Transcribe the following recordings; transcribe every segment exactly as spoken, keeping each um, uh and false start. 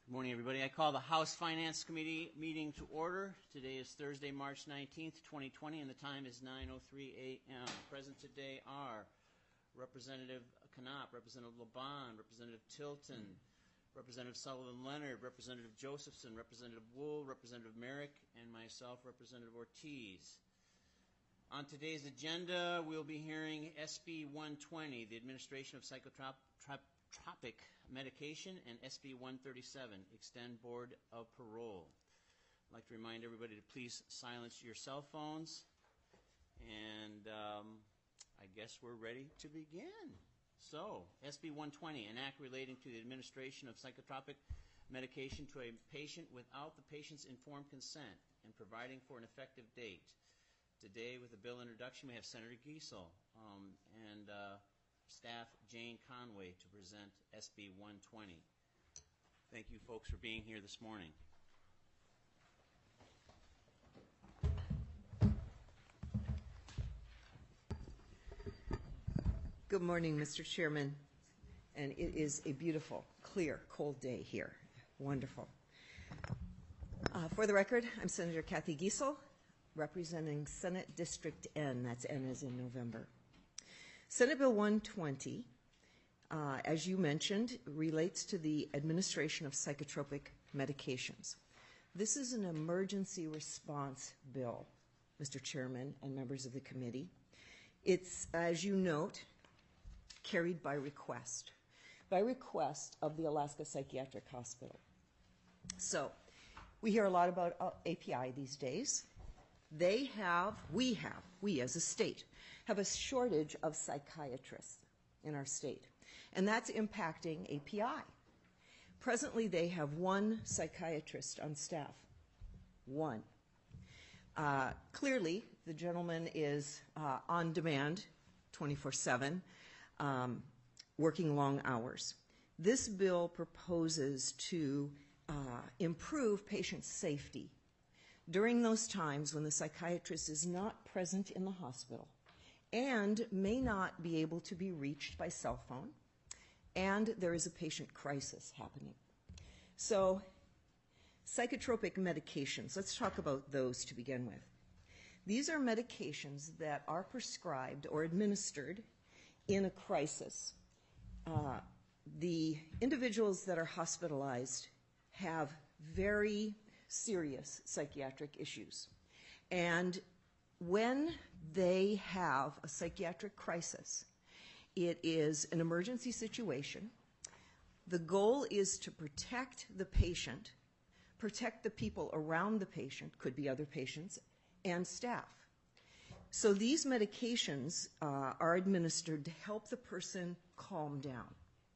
Good morning, everybody. I call the House Finance Committee meeting to order. Today is Thursday, March nineteenth, twenty twenty, and the time is nine oh three a m Present today are Representative Knopp, Representative Laban, Representative Tilton, Representative Sullivan Leonard, Representative Josephson, Representative Wool, Representative Merrick, and myself, Representative Ortiz. On today's agenda, we'll be hearing S B one twenty, the Administration of Psychotropic Tropic Medication, and S B one thirty-seven, Extend Board of Parole. I'd like to remind everybody to please silence your cell phones. And um, I guess we're ready to begin. So, S B one twenty, an act relating to the administration of psychotropic medication to a patient without the patient's informed consent and providing for an effective date. Today, with the bill introduction, we have Senator Giesel um, and uh, Staff Jane Conway to present S B one twenty. Thank you, folks, for being here this morning. Good morning, Mister Chairman. And it is a beautiful, clear, cold day here. Wonderful. Uh, for the record, I'm Senator Kathy Giesel, representing Senate District N. That's N as in November. Senate Bill one twenty, uh, as you mentioned, relates to the administration of psychotropic medications. This is an emergency response bill, Mister Chairman and members of the committee. It's, as you note, carried by request, by request of the Alaska Psychiatric Hospital. So, we hear a lot about uh, A P I these days. They have, we have, we as a state, have a shortage of psychiatrists in our state, and that's impacting A P I. Presently, they have one psychiatrist on staff, one. Uh, clearly, the gentleman is uh, on demand, twenty-four seven, um, working long hours. This bill proposes to uh, improve patient safety during those times when the psychiatrist is not present in the hospital and may not be able to be reached by cell phone, and there is a patient crisis happening. So, psychotropic medications, let's talk about those to begin with. These are medications that are prescribed or administered in a crisis. Uh, the individuals that are hospitalized have very serious psychiatric issues. And when they have a psychiatric crisis, it is an emergency situation. The goal is to protect the patient, protect the people around the patient, could be other patients, and staff. So these medications uh, are administered to help the person calm down.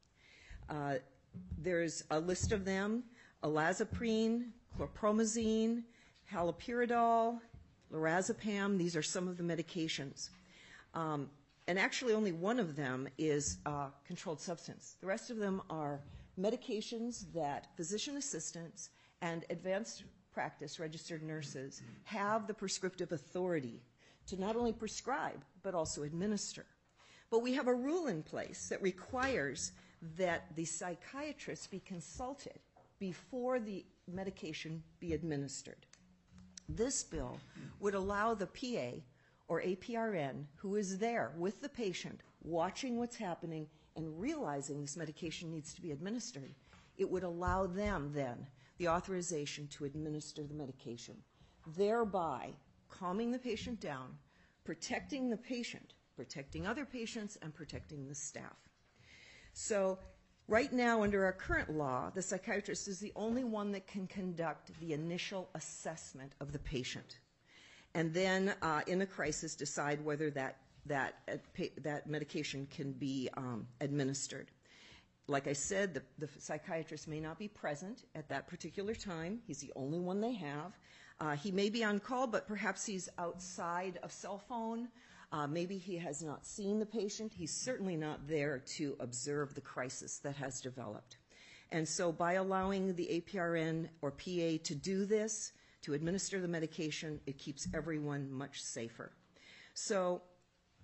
Uh, there's a list of them: olanzapine, chlorpromazine, haloperidol, lorazepam. These are some of the medications. Um, and actually only one of them is a controlled substance. The rest of them are medications that physician assistants and advanced practice registered nurses have the prescriptive authority to not only prescribe but also administer. But we have a rule in place that requires that the psychiatrist be consulted before the medication be administered. This bill would allow the P A or A P R N who is there with the patient, watching what's happening and realizing this medication needs to be administered, it would allow them then the authorization to administer the medication, thereby calming the patient down, protecting the patient, protecting other patients, and protecting the staff. So right now, under our current law, the psychiatrist is the only one that can conduct the initial assessment of the patient, and then uh, in a crisis decide whether that that uh, pa- that medication can be um, administered. Like I said, the, the psychiatrist may not be present at that particular time. He's the only one they have. Uh, he may be on call, but perhaps he's outside of cell phone. Uh, maybe he has not seen the patient. He's certainly not there to observe the crisis that has developed. And so by allowing the A P R N or P A to do this, to administer the medication, it keeps everyone much safer. So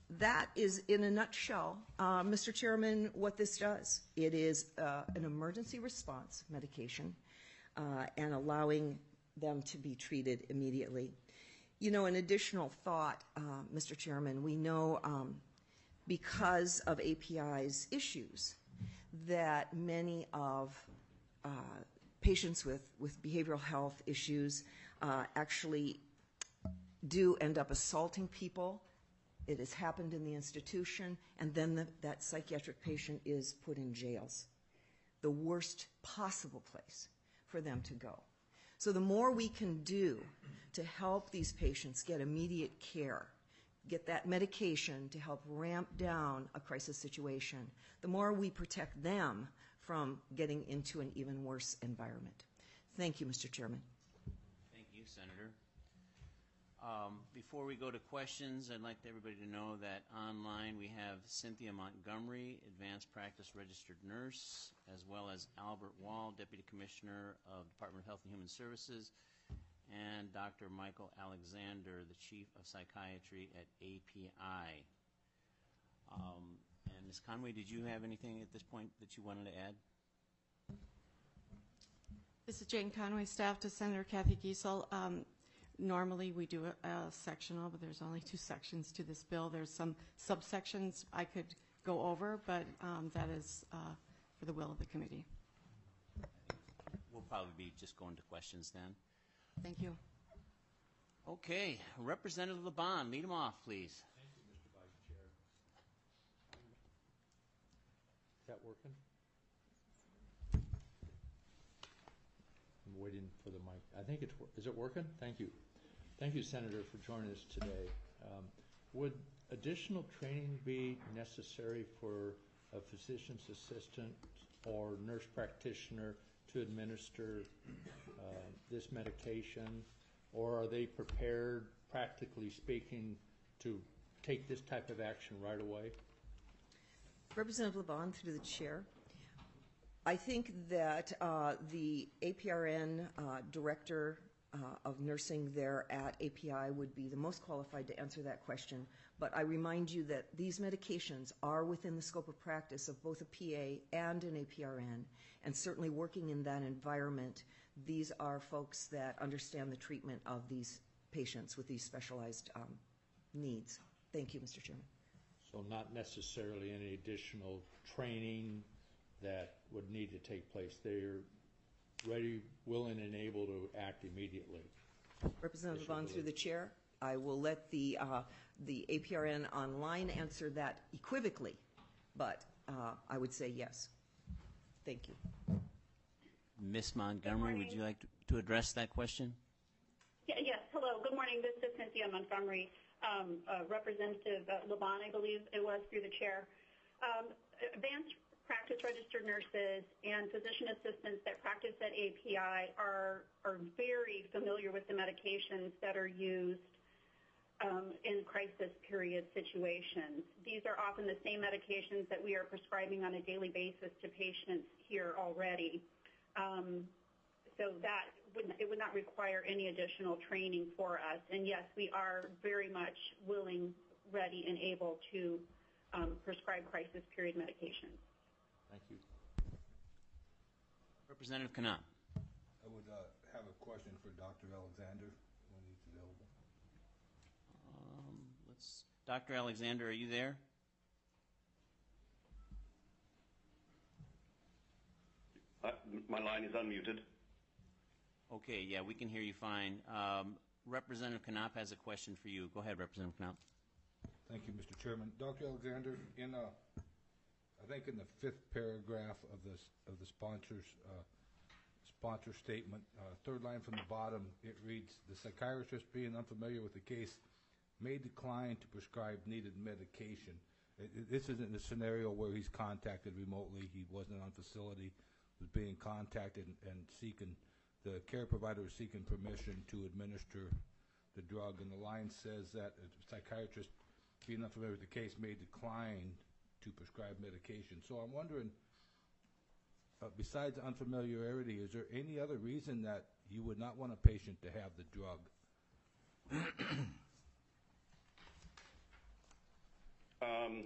that is, in a nutshell, uh, Mister Chairman, what this does. It is uh, an emergency response medication uh, and allowing them to be treated immediately. You know, an additional thought, uh, Mister Chairman, we know um, because of A P I's issues that many of uh, patients with, with behavioral health issues uh, actually do end up assaulting people. It has happened in the institution, and then the, that psychiatric patient is put in jails, the worst possible place for them to go. So the more we can do to help these patients get immediate care, get that medication to help ramp down a crisis situation, the more we protect them from getting into an even worse environment. Thank you, Mister Chairman. Thank you, Senator. Um, before we go to questions, I'd like everybody to know that online we have Cynthia Montgomery, Advanced Practice Registered Nurse, as well as Albert Wall, Deputy Commissioner of Department of Health and Human Services, and Doctor Michael Alexander, the Chief of Psychiatry at A P I. Um, and Miz Conway, did you have anything at this point that you wanted to add? This is Jane Conway, staff to Senator Kathy Giessel. Um, normally we do a, a sectional, but there's only two sections to this bill. There's some subsections I could go over, but um, that is uh, for the will of the committee. We'll probably be just going to questions then. Thank you. Okay, Representative LeBon, lead them off, please. Thank you, Mister Vice Chair. Is that working? I'm waiting for the mic. I think it's, is it working? Thank you. Thank you, Senator, for joining us today. Um, would additional training be necessary for a physician's assistant or nurse practitioner to administer uh, this medication, or are they prepared, practically speaking, to take this type of action right away? Representative LeBon, through the chair, I think that uh, the A P R N uh, director uh, of nursing there at A P I would be the most qualified to answer that question. But I remind you that these medications are within the scope of practice of both a P A and an A P R N, and certainly working in that environment, these are folks that understand the treatment of these patients with these specialized um, needs. Thank you, Mister Chairman. So not necessarily any additional training that would need to take place. They're ready, willing, and able to act immediately. Representative LeBon, through the chair, I will let the uh, the A P R N online answer that equivocally, but uh, I would say yes. Thank you. Miz Montgomery, would you like to, to address that question? Yeah, yes, hello, good morning. This is Cynthia Montgomery. Um, uh, Representative uh, LeBon, I believe it was, through the chair. Um, advanced practice registered nurses and physician assistants that practice at A P I are, are very familiar with the medications that are used um, in crisis period situations. These are often the same medications that we are prescribing on a daily basis to patients here already. Um, so that would, it would not require any additional training for us. And yes, we are very much willing, ready, and able to um, prescribe crisis period medications. Thank you. Representative Knapp. I would uh, have a question for Doctor Alexander when he's available. Um, let's, Doctor Alexander, are you there? Uh, my line is unmuted. Okay, yeah, we can hear you fine. Um, Representative Knapp has a question for you. Go ahead, Representative Knapp. Thank you, Mister Chairman. Doctor Alexander, in uh, I think in the fifth paragraph of this of the sponsor's uh, sponsor statement, uh, third line from the bottom, it reads: "The psychiatrist, being unfamiliar with the case, may decline to prescribe needed medication." It, it, this isn't a scenario where he's contacted remotely. He wasn't on facility. Was being contacted and, and seeking, the care provider was seeking permission to administer the drug, and the line says that a psychiatrist, being unfamiliar with the case, may decline to prescribe medication. So I'm wondering, uh, besides unfamiliarity, is there any other reason that you would not want a patient to have the drug? Um,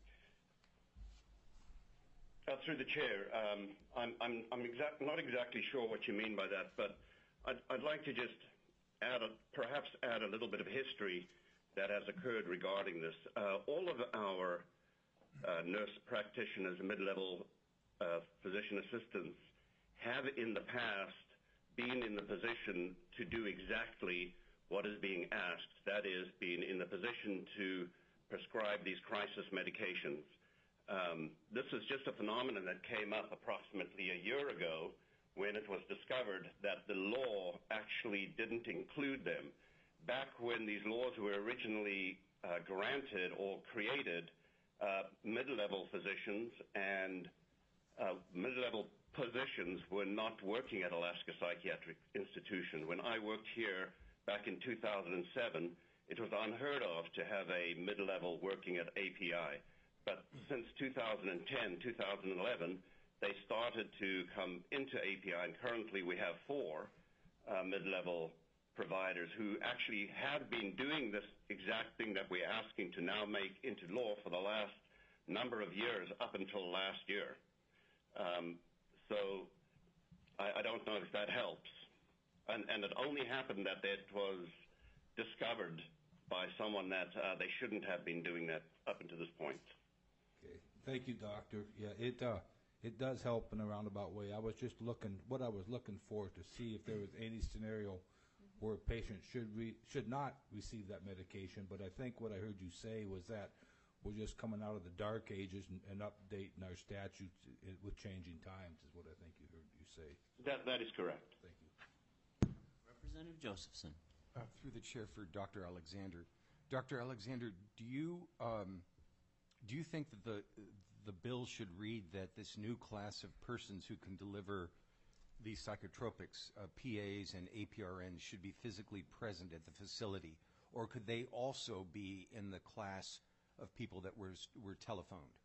uh, through the chair, um, I'm, I'm, I'm exact, not exactly sure what you mean by that, but I'd, I'd like to just add a, perhaps add a little bit of history that has occurred regarding this. Uh, all of our uh, nurse practitioners and mid-level uh, physician assistants have in the past been in the position to do exactly what is being asked, that is, being in the position to prescribe these crisis medications. Um, this is just a phenomenon that came up approximately a year ago when it was discovered that the law actually didn't include them. Back when these laws were originally uh, granted or created, uh, mid-level physicians and uh, mid-level positions were not working at Alaska Psychiatric Institution. When I worked here back in two thousand seven, it was unheard of to have a mid-level working at A P I. But since two thousand ten, two thousand eleven, they started to come into A P I, and currently we have four uh, mid-level providers who actually have been doing this exact thing that we're asking to now make into law for the last number of years, up until last year. Um, so I, I don't know if that helps. And, and it only happened that it was discovered by someone that uh, they shouldn't have been doing that up until this point. Okay. Thank you, doctor. Yeah, it uh, it does help in a roundabout way. I was just looking, what I was looking for to see if there was any scenario where a patient should re, should not receive that medication. But I think what I heard you say was that we're just coming out of the dark ages and, and updating our statutes with changing times is what I think you heard you say. That that is correct. Thank you. Representative Josephson. Uh, through the chair for Doctor Alexander. Doctor Alexander, do you um, do you think that the the bill should read that this new class of persons who can deliver these psychotropics, uh, P As and A P R Ns, should be physically present at the facility, or could they also be in the class of people that were were telephoned?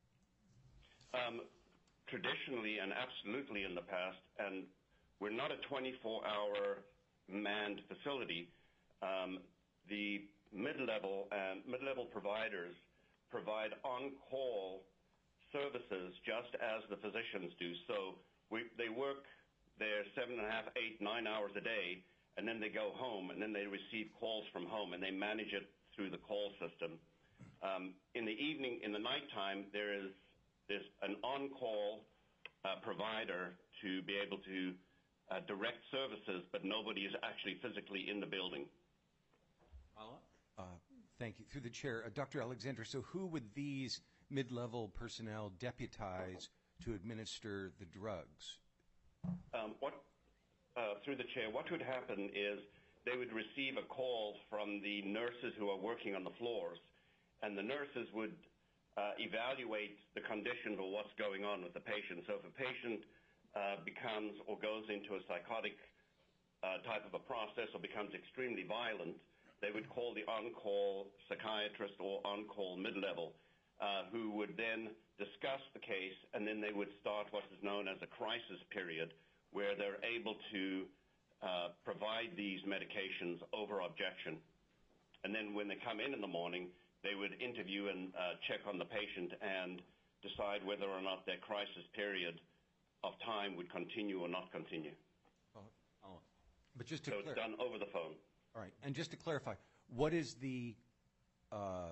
Um, traditionally and absolutely in the past, and we're not a twenty-four hour manned facility. Um, the mid-level and mid-level providers provide on-call services just as the physicians do. So we, they work their seven and a half, eight, nine hours a day, and then they go home, and then they receive calls from home, and they manage it through the call system. Um, in the evening, in the nighttime, there is there's an on-call uh, provider to be able to uh, direct services, but nobody is actually physically in the building. Follow-up? Uh, thank you. Through the chair, uh, Doctor Alexander, so who would these mid-level personnel deputize to administer the drugs? Um, what, uh, through the chair, what would happen is they would receive a call from the nurses who are working on the floors, and the nurses would uh, evaluate the conditions or what's going on with the patient. So if a patient uh, becomes or goes into a psychotic uh, type of a process or becomes extremely violent, they would call the on-call psychiatrist or on-call mid-level, uh, who would then discuss the case, and then they would start what is known as a crisis period, where they're able to uh, provide these medications over objection. And then when they come in in the morning, they would interview and uh, check on the patient and decide whether or not their crisis period of time would continue or not continue. Oh. But just to So it's clar- done over the phone. All right, and just to clarify, what is the uh,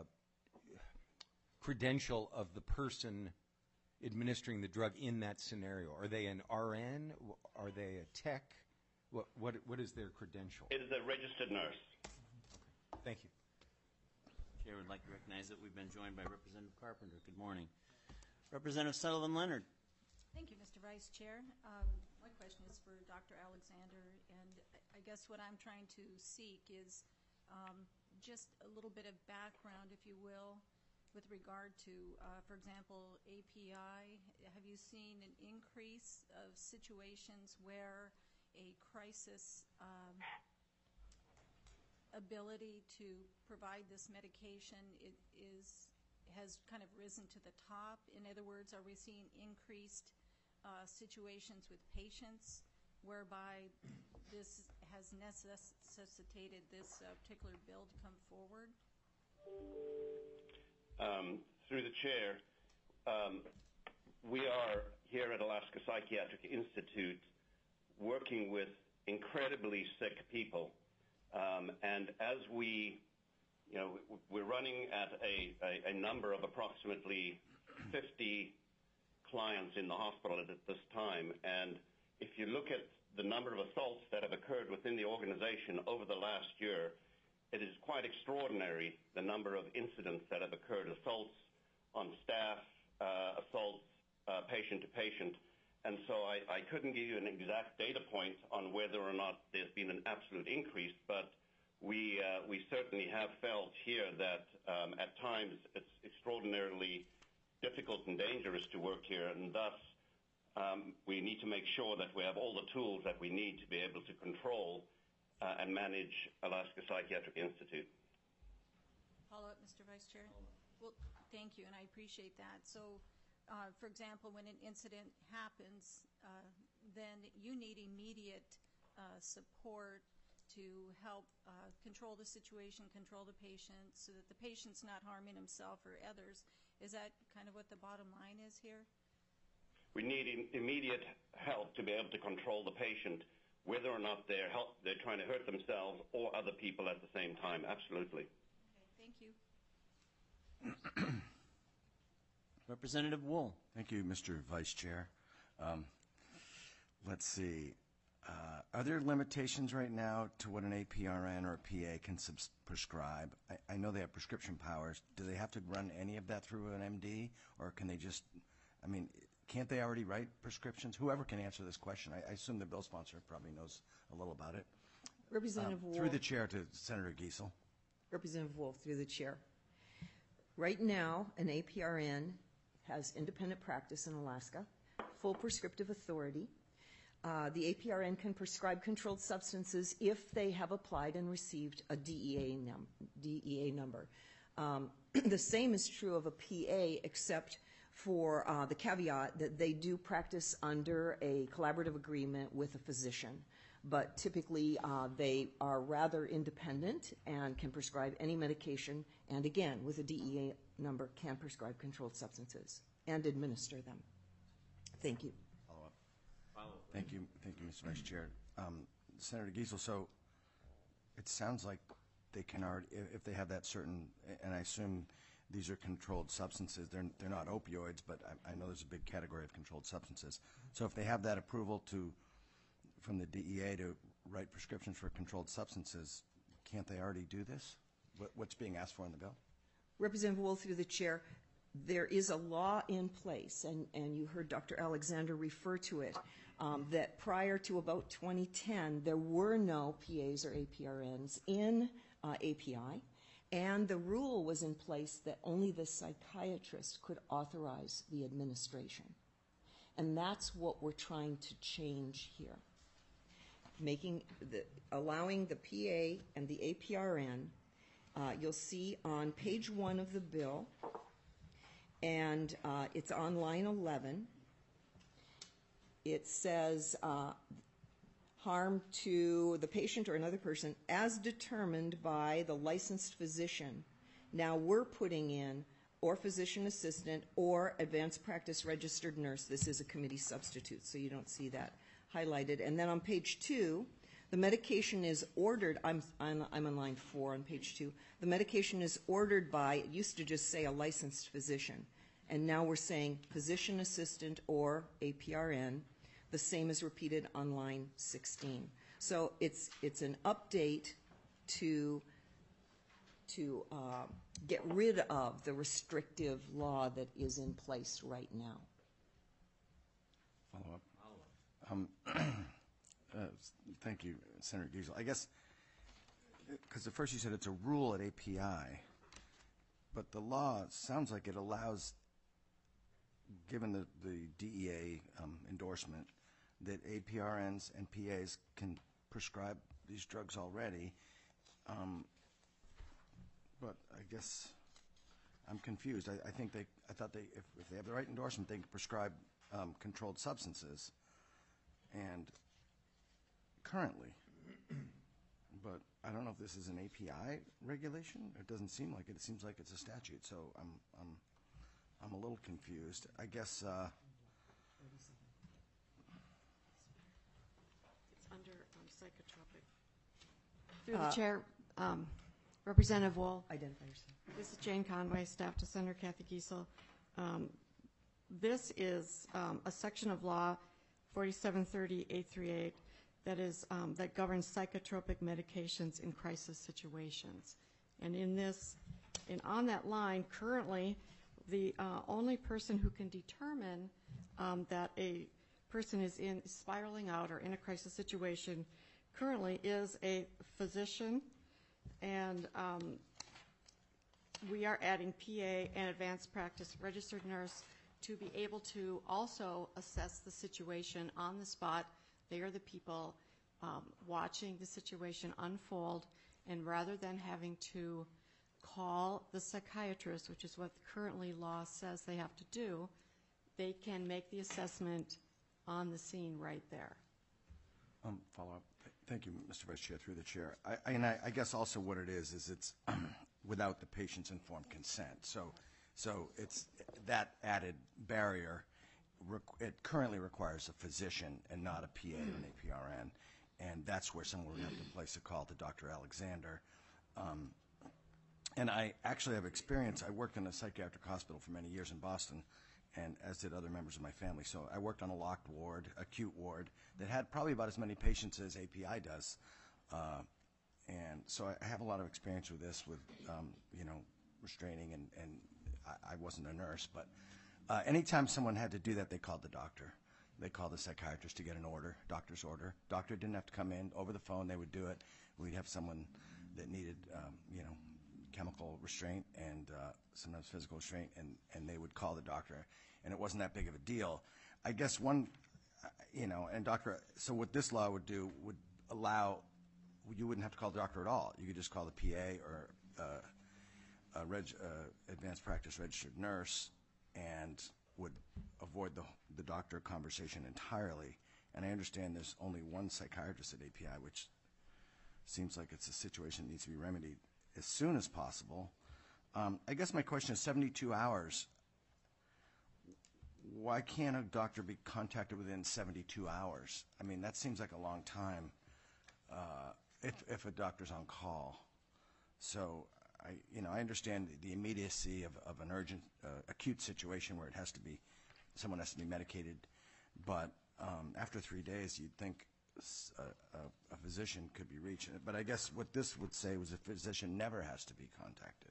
credential of the person administering the drug in that scenario? Are they an R N? Are they a tech? What what what is their credential? It is a registered nurse. Thank you. Chair would like to recognize that we've been joined by Representative Carpenter. Good morning. Representative Sullivan Leonard. Thank you, Mister Vice Chair. Um, my question is for Doctor Alexander, and I guess what I'm trying to seek is um, just a little bit of background, if you will, with regard to, uh, for example, A P I. Have you seen an increase of situations where a crisis um, ability to provide this medication it is has kind of risen to the top? In other words, are we seeing increased uh, situations with patients whereby this has necessitated this uh, particular bill to come forward? Um, through the chair, um, we are here at Alaska Psychiatric Institute working with incredibly sick people. Um, and as we, you know, we're running at a, a, a number of approximately fifty clients in the hospital at this time. And if you look at the number of assaults that have occurred within the organization over the last year, it is quite extraordinary, the number of incidents that have occurred, assaults on staff, uh, assaults uh, patient to patient. And so I, I couldn't give you an exact data point on whether or not there's been an absolute increase, but we, uh, we certainly have felt here that um, at times it's extraordinarily difficult and dangerous to work here, and thus um, we need to make sure that we have all the tools that we need to be able to control uh, and manage Alaska Psychiatric Institute. Follow up, Mister Vice Chair. Well, thank you, and I appreciate that. So, uh, for example, when an incident happens, uh, then you need immediate uh, support to help uh, control the situation, control the patient, so that the patient's not harming himself or others. Is that kind of what the bottom line is here? We need im- immediate help to be able to control the patient, whether or not they're help, they're trying to hurt themselves or other people at the same time. Absolutely. Okay, thank you. Representative Wool. Thank you, Mister Vice Chair. Um, let's see. Uh, are there limitations right now to what an A P R N or a P A can subs- prescribe? I, I know they have prescription powers. Do they have to run any of that through an M D, or can they just, I mean, can't they already write prescriptions? Whoever can answer this question. I, I assume the bill sponsor probably knows a little about it. Representative Um, Wolf. Through the chair to Senator Giesel. Representative Wolf, through the chair. Right now, an A P R N has independent practice in Alaska, full prescriptive authority. Uh, the A P R N can prescribe controlled substances if they have applied and received a D E A, num- D E A number. Um, the same is true of a P A, except for uh, the caveat that they do practice under a collaborative agreement with a physician. But typically, uh, they are rather independent and can prescribe any medication, and again, with a D E A number, can prescribe controlled substances and administer them. Thank you. Thank you, thank you, Mister Vice Chair. Um, Senator Giesel, so it sounds like they can already, if if they have that certain, and I assume these are controlled substances, they're, they're not opioids, but I, I know there's a big category of controlled substances. So if they have that approval to, from the D E A to write prescriptions for controlled substances, can't they already do this? What, what's being asked for in the bill? Representative Wolf, through the chair, there is a law in place, and, and you heard Doctor Alexander refer to it, um, that prior to about twenty ten, there were no P As or A P R Ns in uh, A P I, and the rule was in place that only the psychiatrist could authorize the administration. And that's what we're trying to change here, making the, allowing the P A and the A P R N. Uh, you'll see on page one of the bill, and uh, it's on line eleven. It says uh, harm to the patient or another person as determined by the licensed physician. Now we're putting in or physician assistant or advanced practice registered nurse. This is a committee substitute, so you don't see that highlighted. And then on page two, the medication is ordered, I'm, I'm, I'm on line four on page two. The medication is ordered by, it used to just say a licensed physician, and now we're saying physician assistant or A P R N. The same is repeated on line sixteen. So it's, it's an update to, to uh, get rid of the restrictive law that is in place right now. Follow up. Um, uh, thank you, Senator Giesel. I guess, because at first you said it's a rule at A P I, but the law sounds like it allows, given the, the D E A um, endorsement, that A P R Ns and P As can prescribe these drugs already. Um, but I guess I'm confused. I, I think they, I thought they, if, if they have the right endorsement, they can prescribe um, controlled substances. And currently, but I don't know if this is an A P I regulation. It doesn't seem like it. It seems like it's a statute. So I'm, I'm I'm a little confused. I guess, uh, It's under um, psychotropic. Through the chair, um, Representative Wool. Identify yourself. This is Jane Conway, staff to Senator Kathy Giesel. Um, This is um, a section of law, forty-seven thirty eight thirty-eight, that is, um, that governs psychotropic medications in crisis situations. And in this, and on that line, currently, the uh, only person who can determine um, that a person is in spiraling out or in a crisis situation currently is a physician, and um, we are adding P A and advanced practice registered nurse to be able to also assess the situation on the spot. They are the people um, watching the situation unfold, and rather than having to call the psychiatrist, which is what currently law says they have to do, they can make the assessment on the scene right there. Um, follow up. Thank you, Mister Vice Chair, through the chair. I, I, and I, I guess also what it is, is it's without the patient's informed consent. So, so it's that added barrier. Requ- it currently requires a physician and not a P A or an A P R N. And that's where someone would have to place a call to Doctor Alexander. Um, and I actually have experience. I worked in a psychiatric hospital for many years in Boston, and as did other members of my family. So I worked on a locked ward, acute ward, that had probably about as many patients as A P I does. Uh, and so I have a lot of experience with this, with, um, you know, restraining, and, and I, I wasn't a nurse. But uh, anytime someone had to do that, they called the doctor. They called the psychiatrist to get an order, doctor's order. Doctor didn't have to come in. Over the phone, they would do it. We'd have someone that needed, um, you know, chemical restraint and uh, sometimes physical restraint, and, and they would call the doctor. And it wasn't that big of a deal. I guess one, uh, you know, and doctor, so what this law would do would allow, you wouldn't have to call the doctor at all. You could just call the P A or uh, a reg, uh, advanced practice registered nurse, and would avoid the, the doctor conversation entirely. And I understand there's only one psychiatrist at A P I, which seems like it's a situation that needs to be remedied as soon as possible. Um, I guess my question is seventy-two hours. Why can't a doctor be contacted within seventy-two hours? I mean, that seems like a long time uh, if, if a doctor's on call. So, I, you know, I understand the, the immediacy of, of an urgent, uh, acute situation where it has to be, someone has to be medicated. But um, after three days, you'd think a, a, a physician could be reached. But I guess what this would say was a physician never has to be contacted.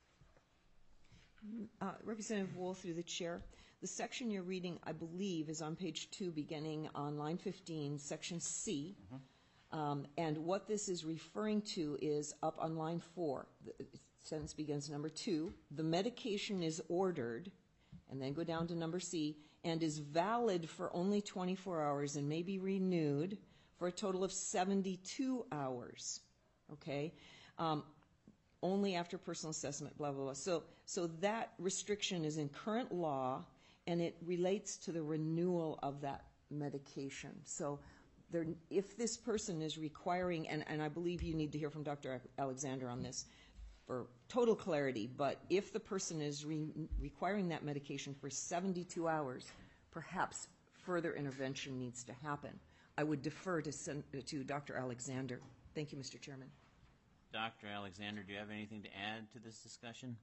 Uh, Representative Wool, through the chair. The section you're reading, I believe, is on page two, beginning on line fifteen, section C. Mm-hmm. Um, and what this is referring to is up on line four. The sentence begins number two. The medication is ordered, and then go down to number C, and is valid for only twenty-four hours and may be renewed for a total of seventy-two hours. Okay? Um, only after personal assessment, blah, blah, blah. So, so that restriction is in current law, and it relates to the renewal of that medication. So there, if this person is requiring, and, and I believe you need to hear from Doctor Alexander on this for total clarity, but if the person is re- requiring that medication for seventy-two hours, perhaps further intervention needs to happen. I would defer to, sen- to Doctor Alexander. Thank you, Mister Chairman. Doctor Alexander, do you have anything to add to this discussion?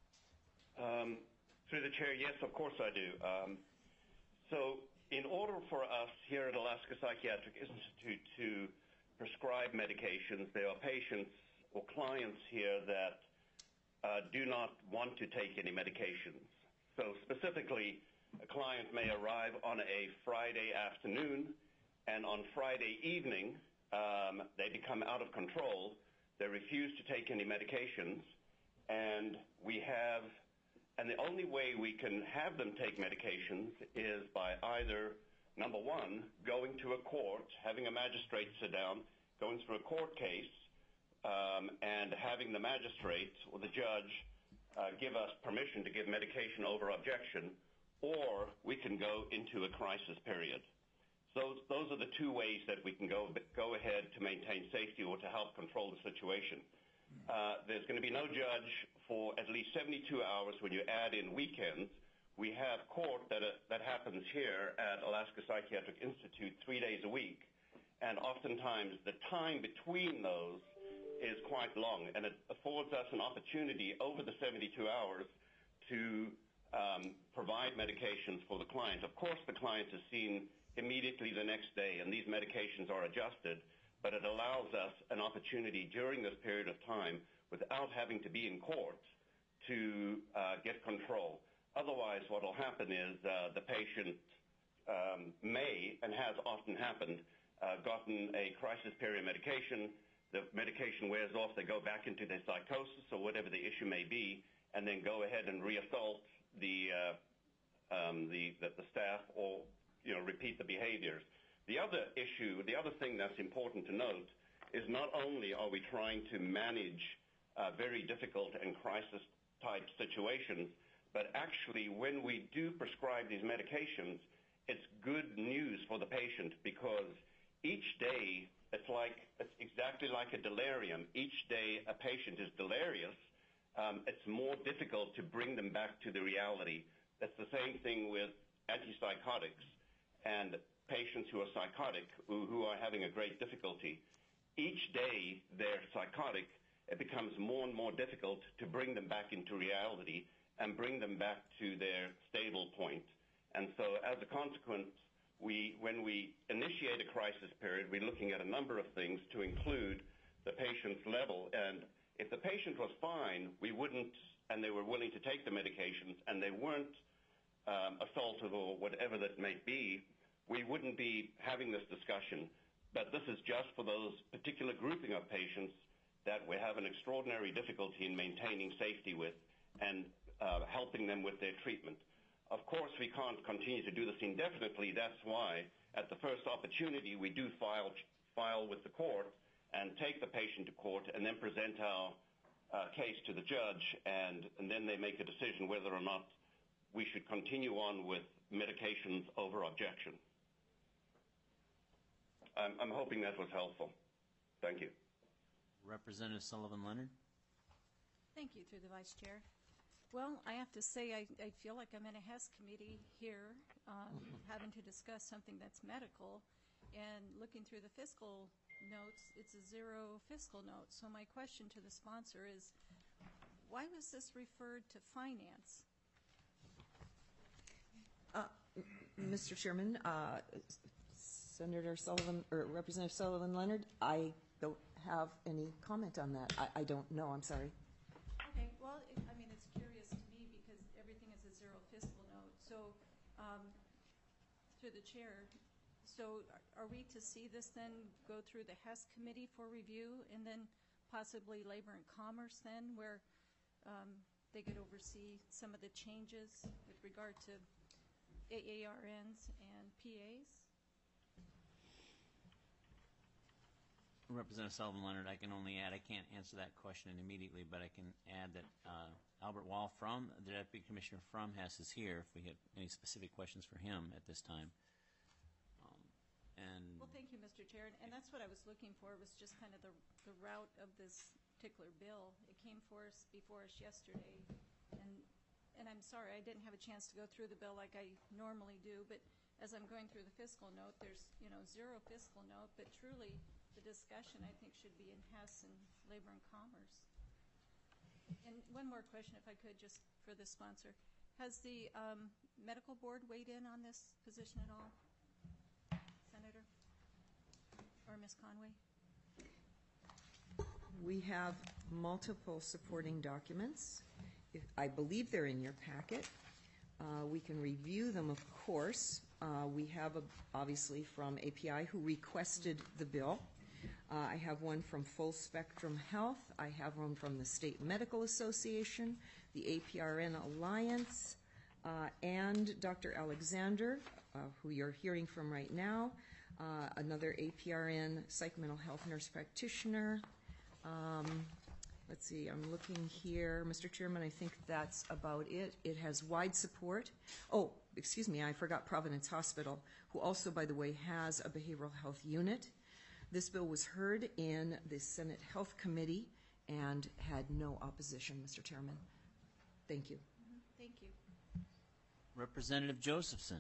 Um, through the chair, yes, of course I do. Um, so in order for us here at Alaska Psychiatric Institute to prescribe medications, there are patients or clients here that uh, do not want to take any medications. So specifically, a client may arrive on a Friday afternoon, and on Friday evening, um, they become out of control. They refuse to take any medications, and we have, and the only way we can have them take medications is by either, number one, going to a court, having a magistrate sit down, going through a court case, um, and having the magistrate or the judge uh, give us permission to give medication over objection, or we can go into a crisis period. So those are the two ways that we can go go ahead to maintain safety or to help control the situation. Uh, there's going to be no judge for at least seventy-two hours when you add in weekends, we have court that, uh, that happens here at Alaska Psychiatric Institute three days a week, and oftentimes the time between those is quite long, and it affords us an opportunity over the seventy-two hours to um, provide medications for the client. Of course, the client is seen immediately the next day, and these medications are adjusted, but it allows us an opportunity during this period of time without having to be in court to uh, get control. Otherwise, what will happen is uh, the patient um, may, and has often happened, uh, gotten a crisis period medication, the medication wears off, they go back into their psychosis or whatever the issue may be, and then go ahead and reassault the, uh, um, the, the, the staff or, you know, repeat the behaviors. The other issue, the other thing that's important to note is not only are we trying to manage uh, very difficult and crisis-type situations, but actually when we do prescribe these medications, it's good news for the patient because each day it's like it's exactly like a delirium. Each day a patient is delirious, um, it's more difficult to bring them back to the reality. That's the same thing with antipsychotics and patients who are psychotic, who, who are having a great difficulty. Each day they're psychotic, it becomes more and more difficult to bring them back into reality and bring them back to their stable point. And so as a consequence, we, when we initiate a crisis period, we're looking at a number of things to include the patient's level. And if the patient was fine, we wouldn't, and they were willing to take the medications, and they weren't um, assaultive or whatever that may be, we wouldn't be having this discussion. But this is just for those particular grouping of patients that we have an extraordinary difficulty in maintaining safety with and uh, helping them with their treatment. Of course, we can't continue to do this indefinitely. That's why at the first opportunity we do file, file with the court and take the patient to court and then present our uh, case to the judge, and, and then they make a decision whether or not we should continue on with medications over objection. I'm, I'm hoping that was helpful. Thank you. Representative Sullivan Leonard. Thank you, through the Vice Chair. Well, I have to say I, I feel like I'm in a H E S committee here, um, having to discuss something that's medical, and looking through the fiscal notes, it's a zero fiscal note. So my question to the sponsor is, why was this referred to finance? Uh, Mister Chairman, uh, Senator Sullivan, or Representative Sullivan Leonard, I don't have any comment on that. I, I don't know. I'm sorry. Okay. Well, it, I mean, it's curious to me because everything is a zero fiscal note. So, um, through the chair, so are, are we to see this then go through the H E S committee for review, and then possibly Labor and Commerce then, where um, they could oversee some of the changes with regard to A A R Ns and P As? Representative Sullivan Leonard, I can only add, I can't answer that question immediately, but I can add that uh, Albert Wall from, the Deputy Commissioner from H E S is here if we have any specific questions for him at this time. Um, and Well, thank you, Mister Chair. And that's what I was looking for, was just kind of the, the route of this particular bill. It came for us, before us yesterday, and and I'm sorry, I didn't have a chance to go through the bill like I normally do, but as I'm going through the fiscal note, there's, you know, zero fiscal note, but truly the discussion, I think, should be in H E S and Labor and Commerce. And one more question, if I could, just for the sponsor. Has the um, medical board weighed in on this position at all, Senator? Or Miz Conway? We have multiple supporting documents. If, I believe they're in your packet. Uh, we can review them, of course. Uh, we have, a, obviously, from A P I, who requested the bill. Uh, I have one from Full Spectrum Health. I have one from the State Medical Association, the A P R N Alliance, uh, and Doctor Alexander, uh, who you're hearing from right now, uh, another A P R N psych mental health nurse practitioner. Um, let's see, I'm looking here. Mister Chairman, I think that's about it. It has wide support. Oh, excuse me, I forgot Providence Hospital, who also, by the way, has a behavioral health unit. This bill was heard in the Senate Health Committee and had no opposition, Mister Chairman. Thank you. Mm-hmm. Thank you. Representative Josephson.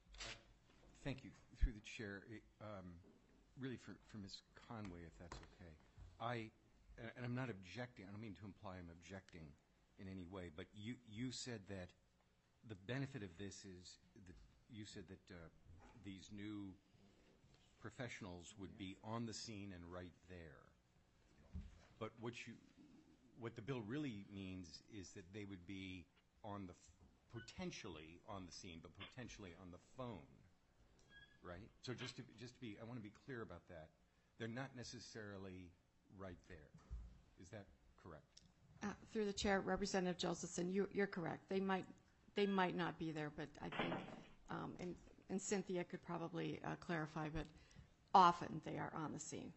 Thank you. Through the chair, it, um, really for, for Miz Conway, if that's okay. I, and I'm not objecting, I don't mean to imply I'm objecting in any way, but you, you said that the benefit of this is that you said that uh, these new professionals would be on the scene and right there. But what you, what the bill really means is that they would be on the, potentially on the scene, but potentially on the phone, right? So just to, just to be, I want to be clear about that. They're not necessarily right there. Is that correct? Uh, through the chair, Representative Josephson, you, you're correct. They might, they might not be there, but I think, um, and, and Cynthia could probably uh, clarify, but often they are on the scene.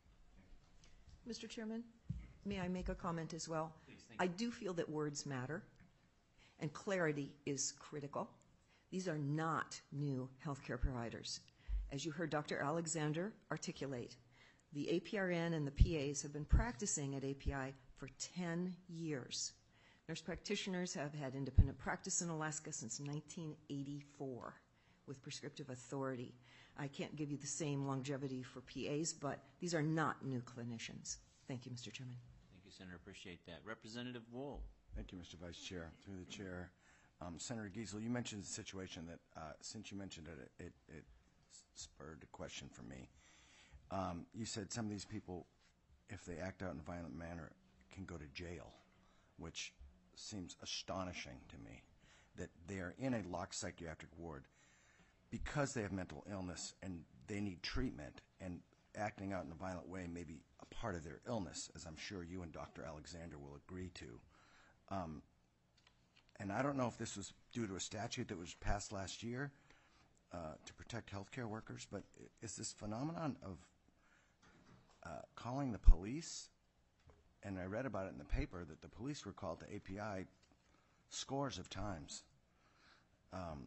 Mister Chairman, may I make a comment as well? Please, thank I you. do feel that words matter, and clarity is critical. These are not new healthcare providers. As you heard Doctor Alexander articulate, the A P R N and the P As have been practicing at A P I for ten years. Nurse practitioners have had independent practice in Alaska since nineteen eighty-four with prescriptive authority. I can't give you the same longevity for P As, but these are not new clinicians. Thank you, Mister Chairman. Thank you, Senator. Appreciate that. Representative Wool. Thank you, Mister Vice Chair. Through the chair, um, Senator Giesel, you mentioned the situation that, uh, since you mentioned it, it, it spurred a question for me. Um, you said some of these people, if they act out in a violent manner, can go to jail, which seems astonishing to me, that they are in a locked psychiatric ward because they have mental illness and they need treatment, and acting out in a violent way may be a part of their illness, as I'm sure you and Doctor Alexander will agree to. Um, and I don't know if this was due to a statute that was passed last year uh, to protect healthcare workers, but is this phenomenon of uh, calling the police, and I read about it in the paper that the police were called to A P I scores of times. Um,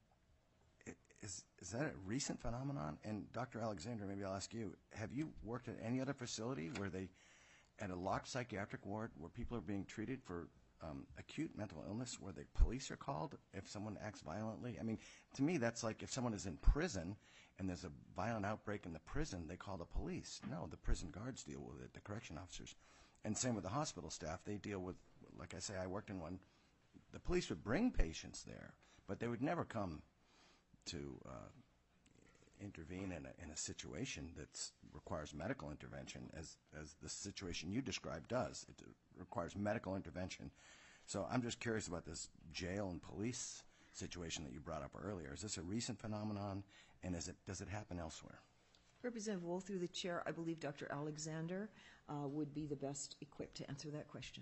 Is, is that a recent phenomenon? And Doctor Alexander, maybe I'll ask you, have you worked at any other facility where they, at a locked psychiatric ward, where people are being treated for um, acute mental illness, where the police are called if someone acts violently? I mean, to me, that's like if someone is in prison and there's a violent outbreak in the prison, they call the police. No, the prison guards deal with it, the correction officers. And same with the hospital staff. They deal with, like I say, I worked in one, the police would bring patients there, but they would never come to uh, intervene in a, in a situation that requires medical intervention, as, as the situation you described does. It requires medical intervention. So I'm just curious about this jail and police situation that you brought up earlier. Is this a recent phenomenon, and is it, does it happen elsewhere? Representative Wool, through the chair, I believe Doctor Alexander uh, would be the best equipped to answer that question.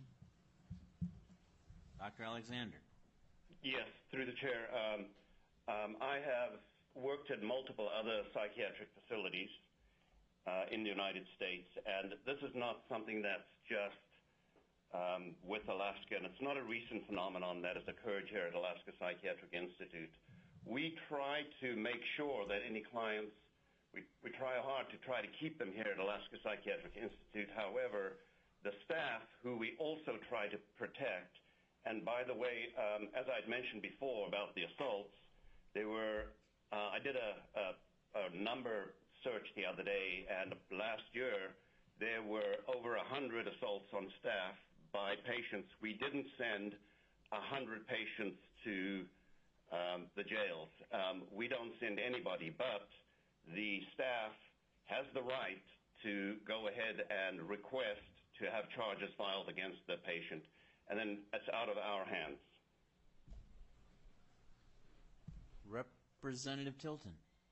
Doctor Alexander. Yes, through the chair. Um, um, I have worked at multiple other psychiatric facilities uh, in the United States, and this is not something that's just um, with Alaska, and it's not a recent phenomenon that has occurred here at Alaska Psychiatric Institute. We try to make sure that any clients, we, we try hard to try to keep them here at Alaska Psychiatric Institute. However, the staff, who we also try to protect, and by the way, um, as I'd mentioned before about the assaults, they were, uh, I did a, a, a number search the other day, and last year there were over one hundred assaults on staff by patients. We didn't send one hundred patients to um, the jails. Um, we don't send anybody, but the staff has the right to go ahead and request to have charges filed against the patient, and then it's out of our hands. Representative Tilton.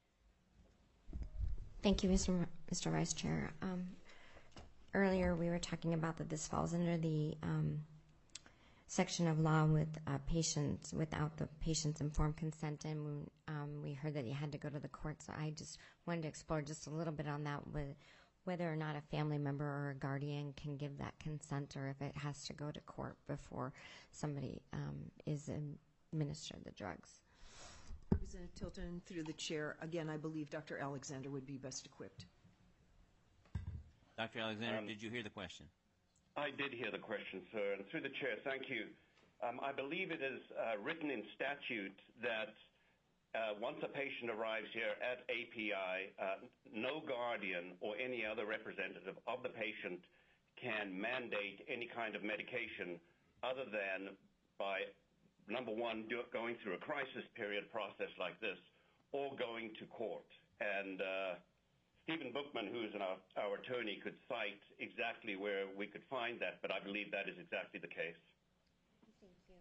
Thank you, Mister M- Mister Vice Chair. Um, earlier, we were talking about that this falls under the um, section of law with uh, patients without the patient's informed consent, and we, um, we heard that you had to go to the court. So I just wanted to explore just a little bit on that, with whether or not a family member or a guardian can give that consent, or if it has to go to court before somebody um, is administered the drugs. Representative Tilton, through the chair, again, I believe Doctor Alexander would be best equipped. Doctor Alexander, Um, did you hear the question? I did hear the question, sir, and through the chair, thank you. Um, I believe it is uh, written in statute that uh, once a patient arrives here at A P I, uh, no guardian or any other representative of the patient can mandate any kind of medication other than by, number one, do, going through a crisis period process like this or going to court. And uh, Stephen Bookman, who is our, our attorney, could cite exactly where we could find that, but I believe that is exactly the case. Thank you.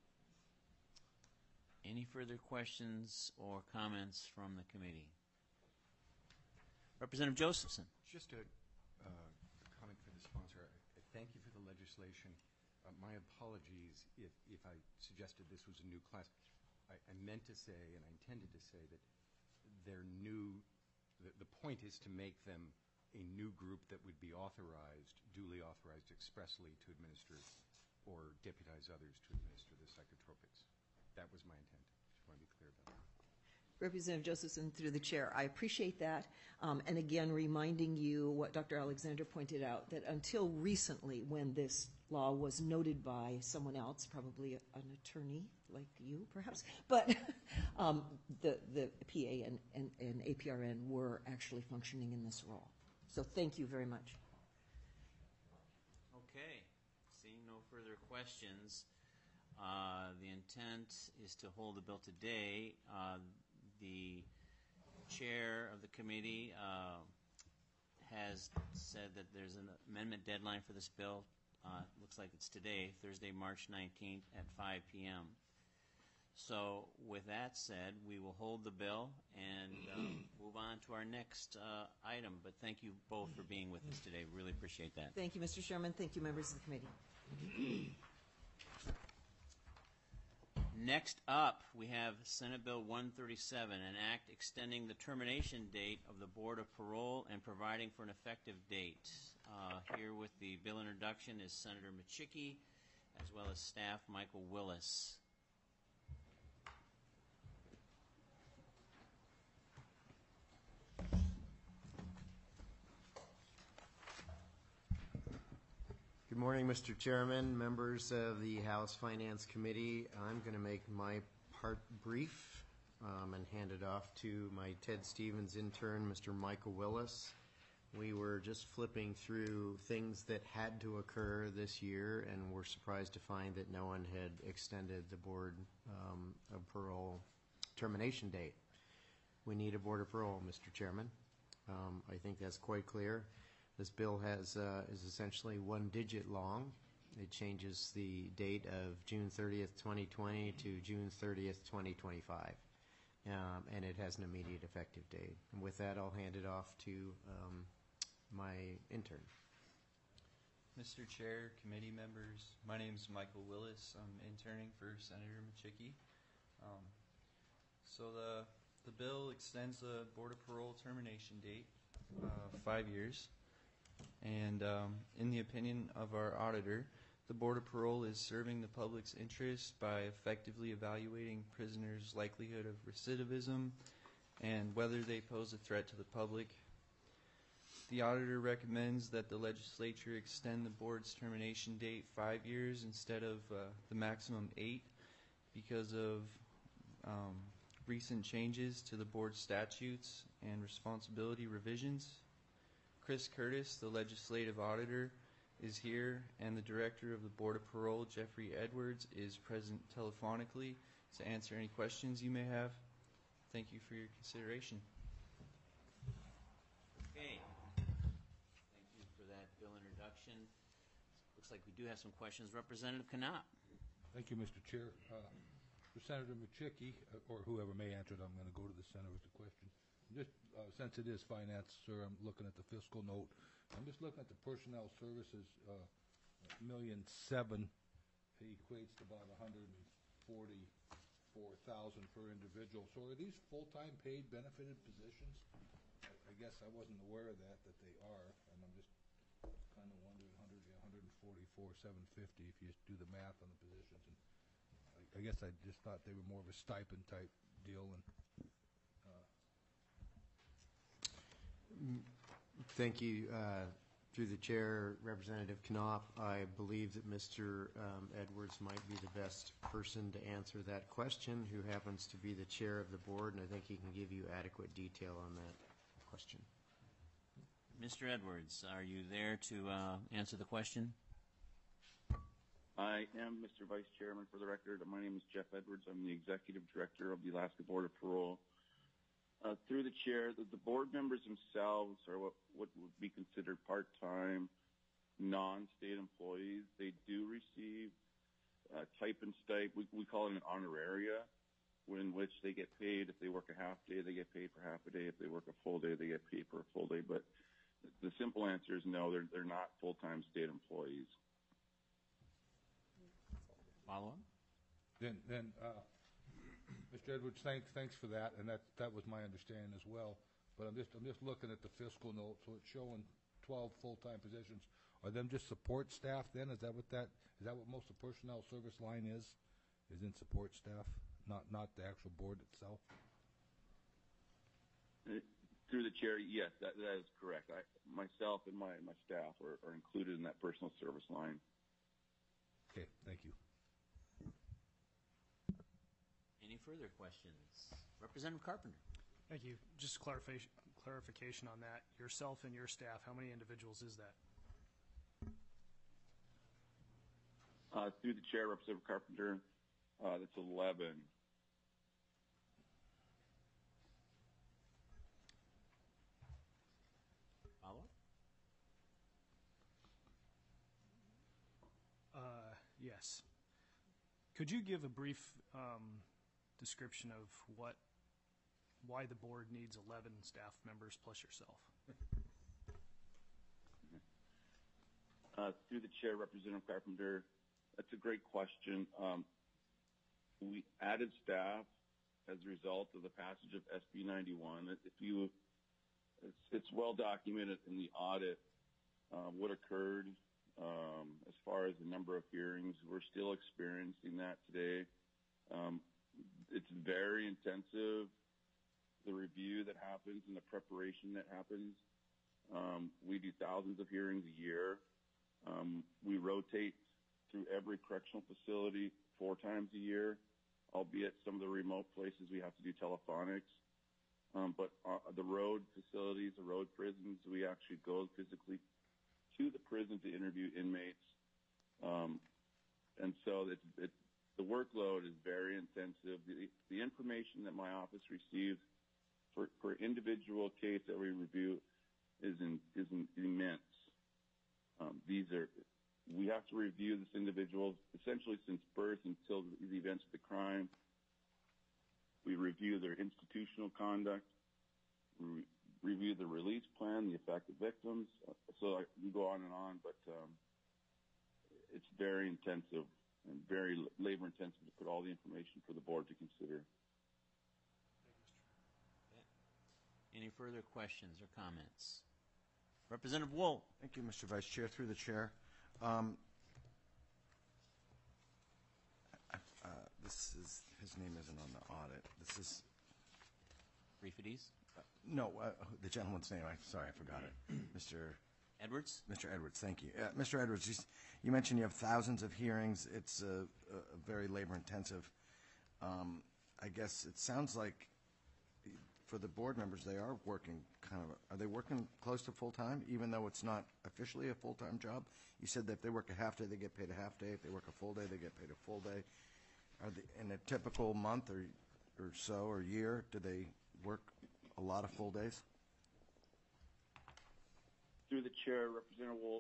Any further questions or comments from the committee? Representative Josephson. Just a uh, comment for the sponsor. I thank you for the legislation. Uh, my apologies if, if I suggested this was a new class. I, I meant to say, and I intended to say, that they're new. The, the point is to make them a new group that would be authorized, duly authorized expressly to administer or deputize others to administer the psychotropics. That was my intent. Just want to be clear about that. Representative Josephson, through the chair, I appreciate that. Um, and again, reminding you what Doctor Alexander pointed out, that until recently, when this law was noted by someone else, probably a, an attorney like you, perhaps, but um, the, the P A and, and, and A P R N were actually functioning in this role. So thank you very much. Okay. Seeing no further questions, uh, the intent is to hold the bill today. Uh, the chair of the committee uh, has said that there's an amendment deadline for this bill. Uh, looks like it's today, Thursday, March nineteenth at five p m So with that said, we will hold the bill and um, move on to our next uh, item. But thank you both for being with us today. Really appreciate that. Thank you, Mister Chairman. Thank you, members of the committee. Next up, we have Senate Bill one thirty-seven, an act extending the termination date of the Board of Parole and providing for an effective date. Uh, here with the bill introduction is Senator Michicki, as well as staff Michael Willis. Good morning, Mister Chairman, members of the House Finance Committee. I'm going to make my part brief um, and hand it off to my Ted Stevens intern, Mister Michael Willis. We were just flipping through things that had to occur this year, and we're surprised to find that no one had extended the Board um, of Parole termination date. We need a Board of Parole, Mister Chairman. Um, I think that's quite clear. This bill has uh, is essentially one digit long. It changes the date of June thirtieth, twenty twenty to June thirtieth, twenty twenty-five. Um, and it has an immediate effective date. And with that, I'll hand it off to um, my intern. Mister Chair, committee members, my name is Michael Willis. I'm interning for Senator Michicki. Um, so the, the bill extends the Board of Parole termination date uh, five years. And um, in the opinion of our auditor, the Board of Parole is serving the public's interest by effectively evaluating prisoners' likelihood of recidivism and whether they pose a threat to the public. The auditor recommends that the legislature extend the board's termination date five years instead of uh, the maximum eight because of um, recent changes to the board statutes and responsibility revisions. Chris Curtis, the legislative auditor, is here, and the director of the Board of Parole, Jeffrey Edwards, is present telephonically to answer any questions you may have. Thank you for your consideration. Okay. Thank you for that bill introduction. Looks like we do have some questions. Representative Knopp. Thank you, Mister Chair. Uh, for Senator Michicki, uh, or whoever may answer it, I'm going to go to the center with the question. Just uh, since it is finance, sir, I'm looking at the fiscal note. I'm just looking at the personnel services, uh, million seven. It equates to about one hundred forty-four thousand per individual. So are these full-time paid benefited positions? I, I guess I wasn't aware of that, that they are, and I'm just kind of wondering, one hundred, one forty-four, seven fifty, if you just do the math on the positions. And I, I guess I just thought they were more of a stipend type deal. And Thank you, uh, Through the chair, Representative Knopf, I believe that Mister um, Edwards might be the best person to answer that question, who happens to be the chair of the board, and I think he can give you adequate detail on that question. Mister Edwards, are you there to uh, answer the question? I am Mister Vice Chairman. For the record, my name is Jeff Edwards. I'm the Executive Director of the Alaska Board of Parole. Uh, through the chair, the, the board members themselves are what, what would be considered part-time, non-state employees. They do receive uh, type and stipe. We, we call it an honoraria, in which they get paid. If they work a half day, they get paid for half a day. If they work a full day, they get paid for a full day. But the simple answer is no, they're, they're not full-time state employees. Follow-up? Then, then uh, Mister Edwards, thanks, thanks for that, and that, that was my understanding as well. But I'm just, I'm just looking at the fiscal note, so it's showing twelve full-time positions. Are them just support staff then? Is that what that, is that what most of the personnel service line is? Is in support staff, not, not the actual board itself? Through the chair, yes, that, that is correct. I, myself and my, my staff are, are included in that personal service line. Okay, thank you. Any further questions? Representative Carpenter. Thank you. Just clarification, clarification on that. Yourself and your staff, how many individuals is that? Uh, through the chair, Representative Carpenter, uh, that's eleven. Follow? Uh, yes. Could you give a brief um, description of what, why the board needs eleven staff members plus yourself? Uh, through the chair, Representative Carpenter, that's a great question. Um, we added staff as a result of the passage of S B ninety-one. If you, it's, it's well documented in the audit uh, what occurred um, as far as the number of hearings. We're still experiencing that today. Um, it's very intensive, the review that happens and the preparation that happens. Um, we do thousands of hearings a year. Um, we rotate through every correctional facility four times a year, albeit some of the remote places we have to do telephonics. Um, but uh, the road facilities, the road prisons, we actually go physically to the prison to interview inmates. Um, and so it's, it's, the workload is very intensive. The, the information that my office receives for, for individual case that we review is, in, is in, immense. Um, these are, we have to review this individual essentially since birth until the events of the crime. We review their institutional conduct. We re- review the release plan, the affected victims. Uh, so I can go on and on, but um, it's very intensive and very labor intensive to put all the information for the board to consider. Any further questions or comments? Representative Wool. Thank you, Mister Vice Chair. Through the chair. Um, uh, this is, his name isn't on the audit. This is... Refides? Uh, no, uh, the gentleman's name. I'm sorry, I forgot it. Mister Edwards? Mister Edwards, thank you. Uh, Mister Edwards, you, you mentioned you have thousands of hearings. It's uh, uh, very labor intensive. Um, I guess it sounds like for the board members, they are working kind of, are they working close to full-time, even though it's not officially a full-time job? You said that if they work a half day, they get paid a half day. If they work a full day, they get paid a full day. Are they, in a typical month or, or so or year, do they work a lot of full days? Through the chair, Representative Wool,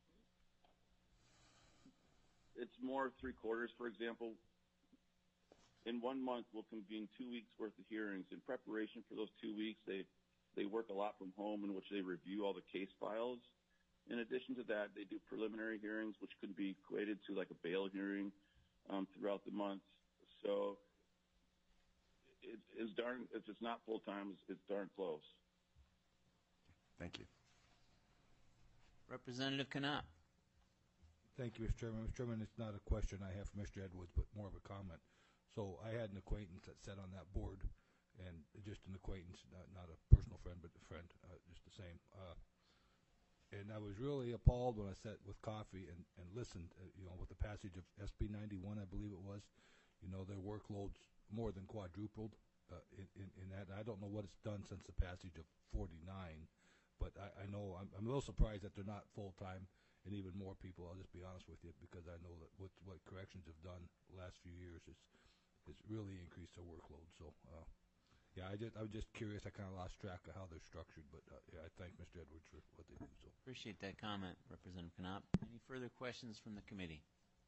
it's more three quarters. For example, in one month, we'll convene two weeks' worth of hearings. In preparation for those two weeks, they, they work a lot from home in which they review all the case files. In addition to that, they do preliminary hearings, which could be equated to like a bail hearing um, throughout the month. So it, it's darn, if it's not full-time, it's, it's darn close. Thank you. Representative Knopf. Thank you, Mister Chairman. Mister Chairman, it's not a question I have for Mister Edwards, but more of a comment. So I had an acquaintance that sat on that board, and just an acquaintance, not, not a personal friend, but a friend, uh, just the same. Uh, and and I was really appalled when I sat with coffee and, and listened, uh, you know, with the passage of S B ninety-one, I believe it was. You know, their workloads more than quadrupled uh, in, in, in that. I don't know what it's done since the passage of forty-nine, but I, I know I'm, I'm a little surprised that they're not full-time and even more people. I'll just be honest with you, because I know that what, what corrections have done the last few years is, is really increased their workload. So, uh, yeah, I just I was just curious. I kind of lost track of how they're structured, but uh, yeah, I thank Mister Edwards for what they do. So Appreciate that comment, Representative Knopp. Any further questions from the committee?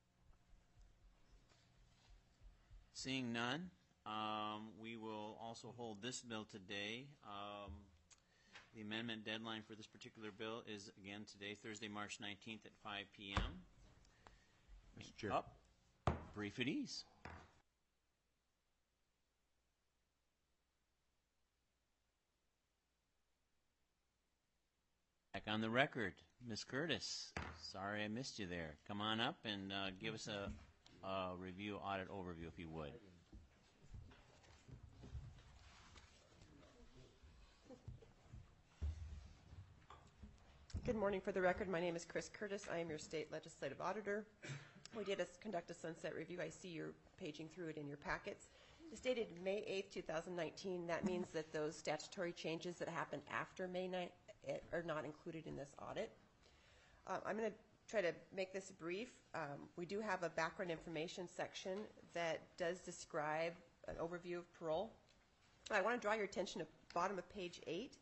Seeing none, um, we will also hold this bill today. Um, the amendment deadline for this particular bill is, again, today, Thursday, March nineteenth at five p m Mister Chair. Up. Brief at ease. Back on the record, Miz Curtis. Sorry I missed you there. Come on up and uh, give us a, a review, audit overview, if you would. Good morning. For the record, my name is Chris Curtis. I am your state legislative auditor. We did a, conduct a sunset review. I see you're paging through it in your packets. It's dated May eighth, two thousand nineteen. That means that those statutory changes that happened after May ninth are not included in this audit. Uh, I'm going to try to make this brief. Um, we do have a background information section that does describe an overview of parole. I want to draw your attention to the bottom of page eight,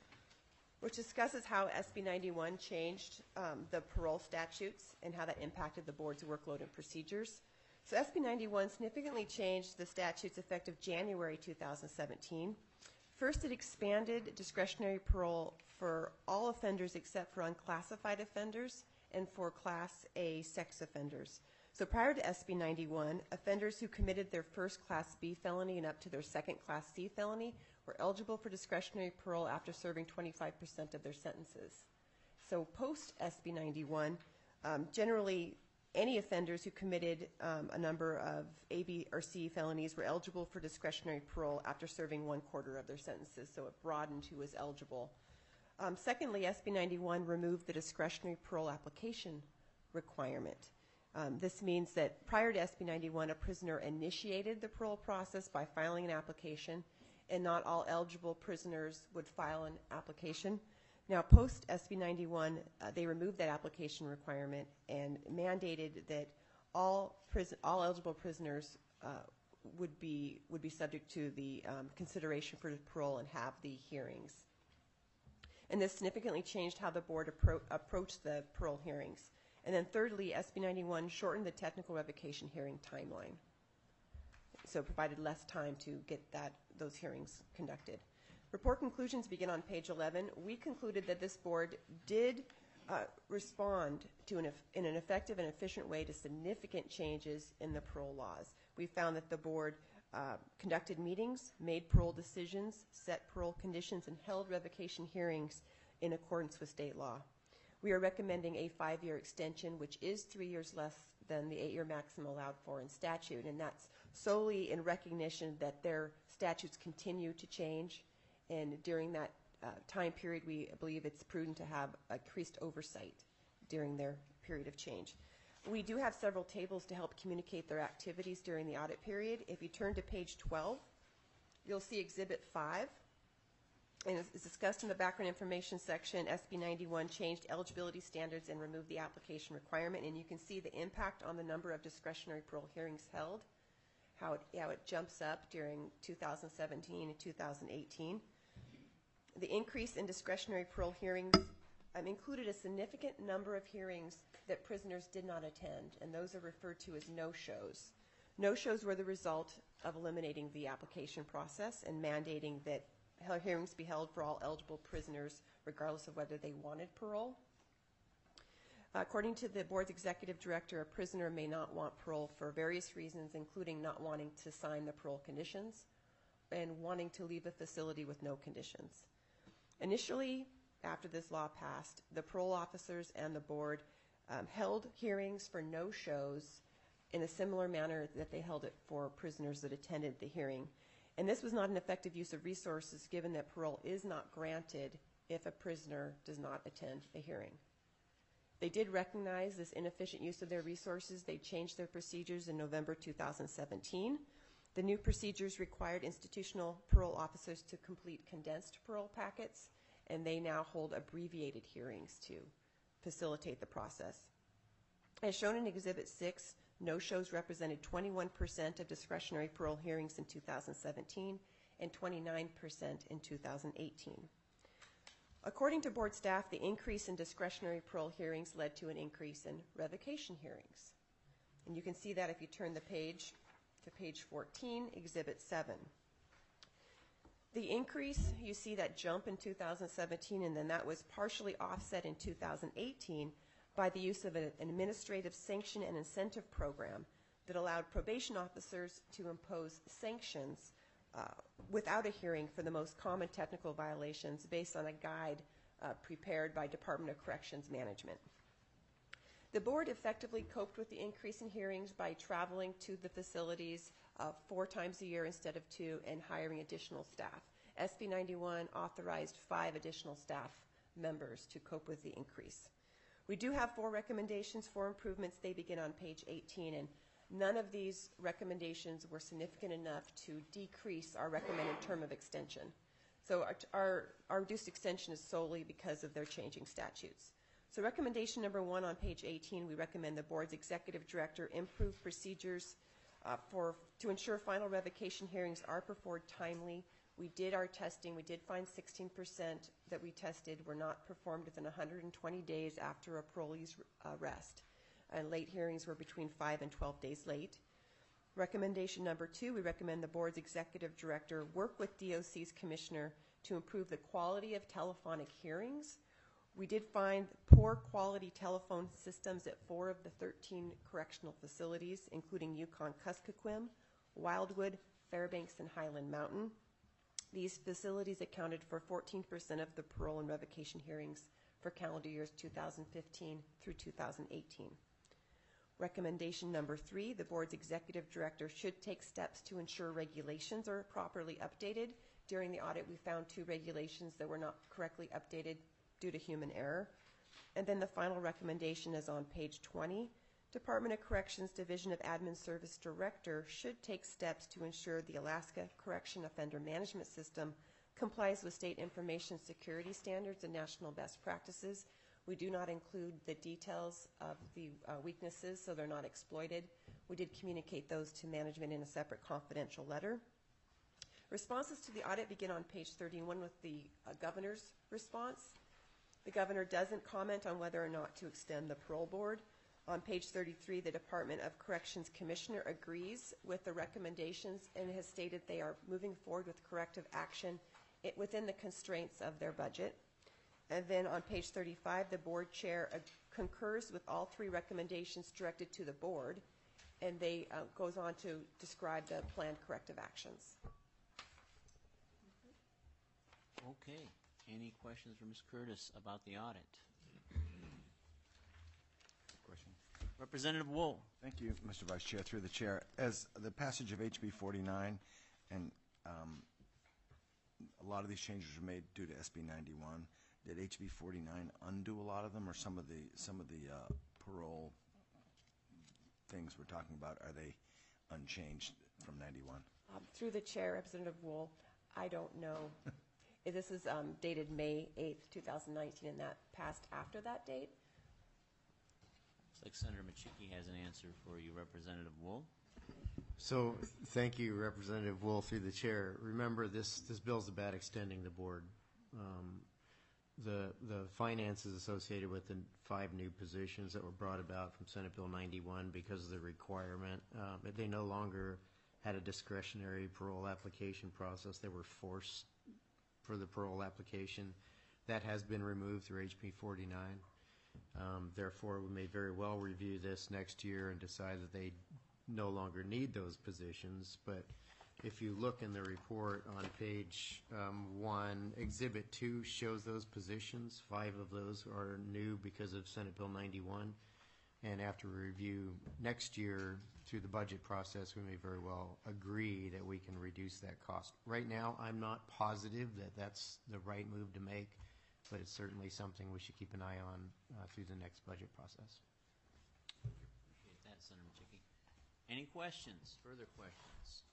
which discusses how S B ninety-one changed um, the parole statutes and how that impacted the board's workload and procedures. So S B ninety-one significantly changed the statutes effective January two thousand seventeen. First, it expanded discretionary parole for all offenders except for unclassified offenders and for Class A sex offenders. So prior to S B ninety-one, offenders who committed their first Class B felony and up to their second Class C felony were eligible for discretionary parole after serving twenty-five percent of their sentences. So post S B ninety-one, um, generally any offenders who committed um, a number of A, B, or C felonies were eligible for discretionary parole after serving one quarter of their sentences, so it broadened who was eligible. Um, secondly, S B ninety-one removed the discretionary parole application requirement. Um, this means that prior to S B ninety-one, a prisoner initiated the parole process by filing an application, and not all eligible prisoners would file an application. Now, post S B ninety-one, uh, they removed that application requirement and mandated that all prison, all eligible prisoners uh, would be would be subject to the um, consideration for parole and have the hearings. And this significantly changed how the board appro approached the parole hearings. And then thirdly, S B ninety-one shortened the technical revocation hearing timeline, so it provided less time to get that those hearings conducted. Report conclusions begin on page eleven. We concluded that this board did uh, respond to an, in an effective and efficient way to significant changes in the parole laws. We found that the board uh, conducted meetings, made parole decisions, set parole conditions, and held revocation hearings in accordance with state law. We are recommending a five-year extension, which is three years less than the eight-year maximum allowed for in statute, and that's solely in recognition that their statutes continue to change. And during that uh, time period, we believe it's prudent to have increased oversight during their period of change. We do have several tables to help communicate their activities during the audit period. If you turn to page twelve, you'll see Exhibit five. And it's discussed in the background information section. S B ninety-one changed eligibility standards and removed the application requirement. And you can see the impact on the number of discretionary parole hearings held, how it, how it jumps up during two thousand seventeen and two thousand eighteen. The increase in discretionary parole hearings um, included a significant number of hearings that prisoners did not attend, and those are referred to as no-shows. No-shows were the result of eliminating the application process and mandating that hearings be held for all eligible prisoners, regardless of whether they wanted parole. According to the board's executive director, a prisoner may not want parole for various reasons, including not wanting to sign the parole conditions and wanting to leave a facility with no conditions. Initially, after this law passed, the parole officers and the board um, held hearings for no-shows in a similar manner that they held it for prisoners that attended the hearing. And this was not an effective use of resources, given that parole is not granted if a prisoner does not attend a hearing. They did recognize this inefficient use of their resources. They changed their procedures in November two thousand seventeen. The new procedures required institutional parole officers to complete condensed parole packets, and they now hold abbreviated hearings to facilitate the process. As shown in Exhibit six, no-shows represented twenty-one percent of discretionary parole hearings in two thousand seventeen and twenty-nine percent in two thousand eighteen. According to board staff, the increase in discretionary parole hearings led to an increase in revocation hearings. And you can see that if you turn the page to page fourteen, Exhibit seven. The increase, you see that jump in two thousand seventeen, and then that was partially offset in two thousand eighteen by the use of an administrative sanction and incentive program that allowed probation officers to impose sanctions uh, without a hearing for the most common technical violations based on a guide uh, prepared by Department of Corrections Management. The board effectively coped with the increase in hearings by traveling to the facilities uh, four times a year instead of two and hiring additional staff. S B ninety-one authorized five additional staff members to cope with the increase. We do have four recommendations for improvements. They begin on page eighteen, and none of these recommendations were significant enough to decrease our recommended term of extension. So our, our, our reduced extension is solely because of their changing statutes. So recommendation number one on page eighteen, we recommend the board's executive director improve procedures uh, for to ensure final revocation hearings are performed timely. We did our testing. We did find sixteen percent that we tested were not performed within one hundred twenty days after a parolee's arrest. And late hearings were between five and twelve days late. Recommendation number two, we recommend the board's executive director work with D O C's commissioner to improve the quality of telephonic hearings. We did find poor quality telephone systems at four of the thirteen correctional facilities, including Yukon-Kuskokwim, Wildwood, Fairbanks, and Highland Mountain. These facilities accounted for fourteen percent of the parole and revocation hearings for calendar years two thousand fifteen through two thousand eighteen. Recommendation number three, the board's executive director should take steps to ensure regulations are properly updated. During the audit, we found two regulations that were not correctly updated due to human error. And then the final recommendation is on page twenty. Department of Corrections Division of Admin Service Director should take steps to ensure the Alaska Correction Offender Management System complies with state information security standards and national best practices. We do not include the details of the uh, weaknesses so they're not exploited. We did communicate those to management in a separate confidential letter. Responses to the audit begin on page thirty-one with the uh, governor's response. The governor doesn't comment on whether or not to extend the parole board. On page thirty-three, the Department of Corrections Commissioner agrees with the recommendations and has stated they are moving forward with corrective action it, within the constraints of their budget. And then on page thirty-five, the board chair uh, concurs with all three recommendations directed to the board, and they uh, goes on to describe the planned corrective actions. Okay. Any questions for Miz Curtis about the audit? Question. Representative Wool. Thank you, Mister Vice Chair. Through the chair, as the passage of H B forty-nine, and um, a lot of these changes were made due to S B ninety-one. Did H B forty-nine undo a lot of them, or some of the some of the uh, parole things we're talking about, are they unchanged from ninety-one? Um, through the chair, Representative Wool, I don't know. This is um, dated May eighth, two thousand nineteen, and that passed after that date. Looks like Senator Machicki has an answer for you, Representative Wool. So, thank you, Representative Wool, through the chair. Remember, this this bill's about extending the board. Um, the the finances associated with the five new positions that were brought about from Senate Bill ninety-one because of the requirement, um, they no longer had a discretionary parole application process. They were forced for the parole application. That has been removed through H B forty-nine. Um, therefore, we may very well review this next year and decide that they no longer need those positions. But if you look in the report on page um, one, Exhibit two shows those positions. Five of those are new because of Senate Bill ninety-one. And after review next year through the budget process, we may very well agree that we can reduce that cost. Right now, I'm not positive that that's the right move to make. but it's certainly something we should keep an eye on uh, through the next budget process. Appreciate that, Senator Machicky. Any questions, further questions?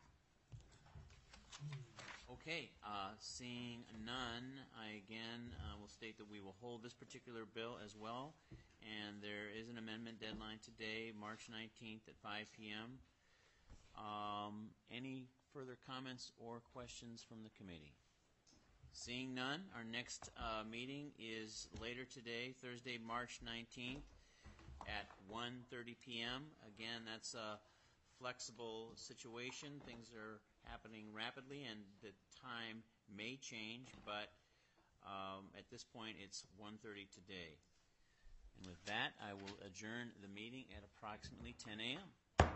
Okay, uh, seeing none, I again uh, will state that we will hold this particular bill as well, and there is an amendment deadline today, March nineteenth at five p m Um, any further comments or questions from the committee? Seeing none, our next uh, meeting is later today, Thursday, March nineteenth at one thirty p m Again, that's a flexible situation. Things are happening rapidly, and the time may change, but um, at this point, it's one thirty today. And with that, I will adjourn the meeting at approximately ten a m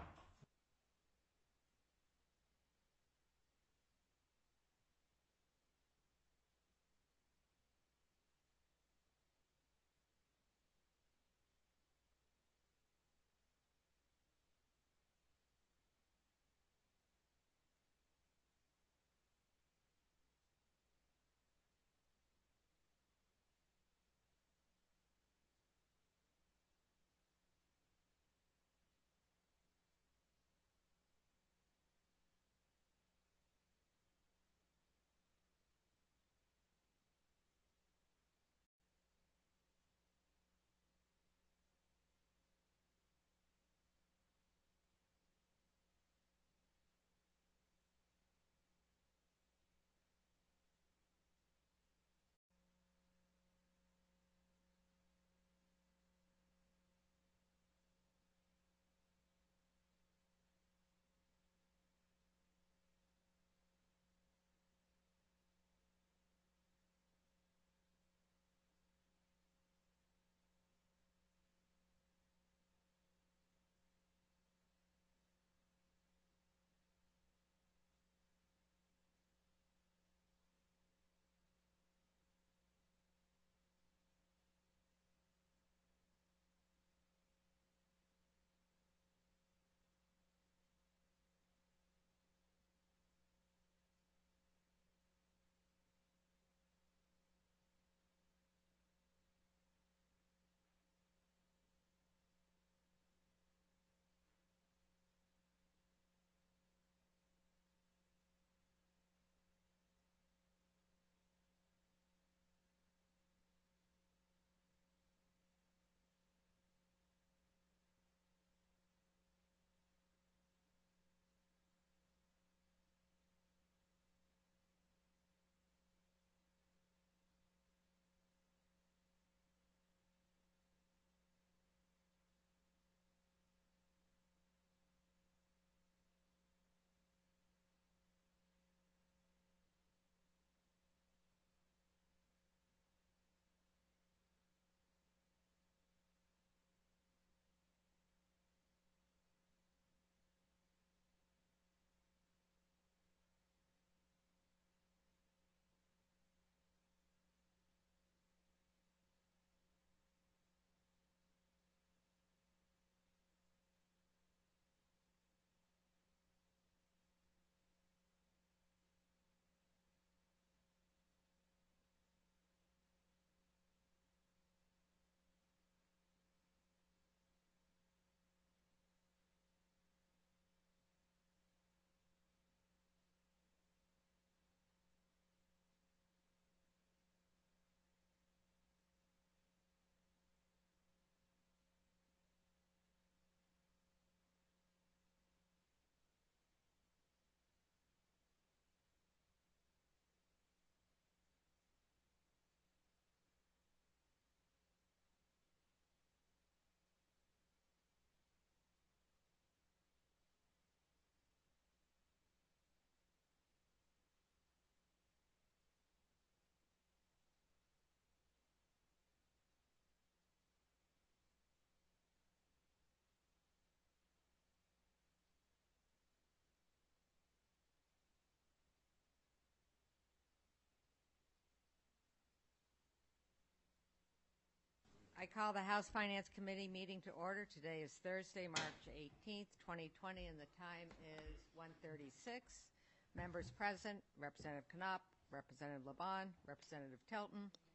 I call the House Finance Committee meeting to order. Today is Thursday, March eighteenth, twenty twenty, and the time is one thirty-six. Members present, Representative Knopp, Representative Laban, Representative Telton,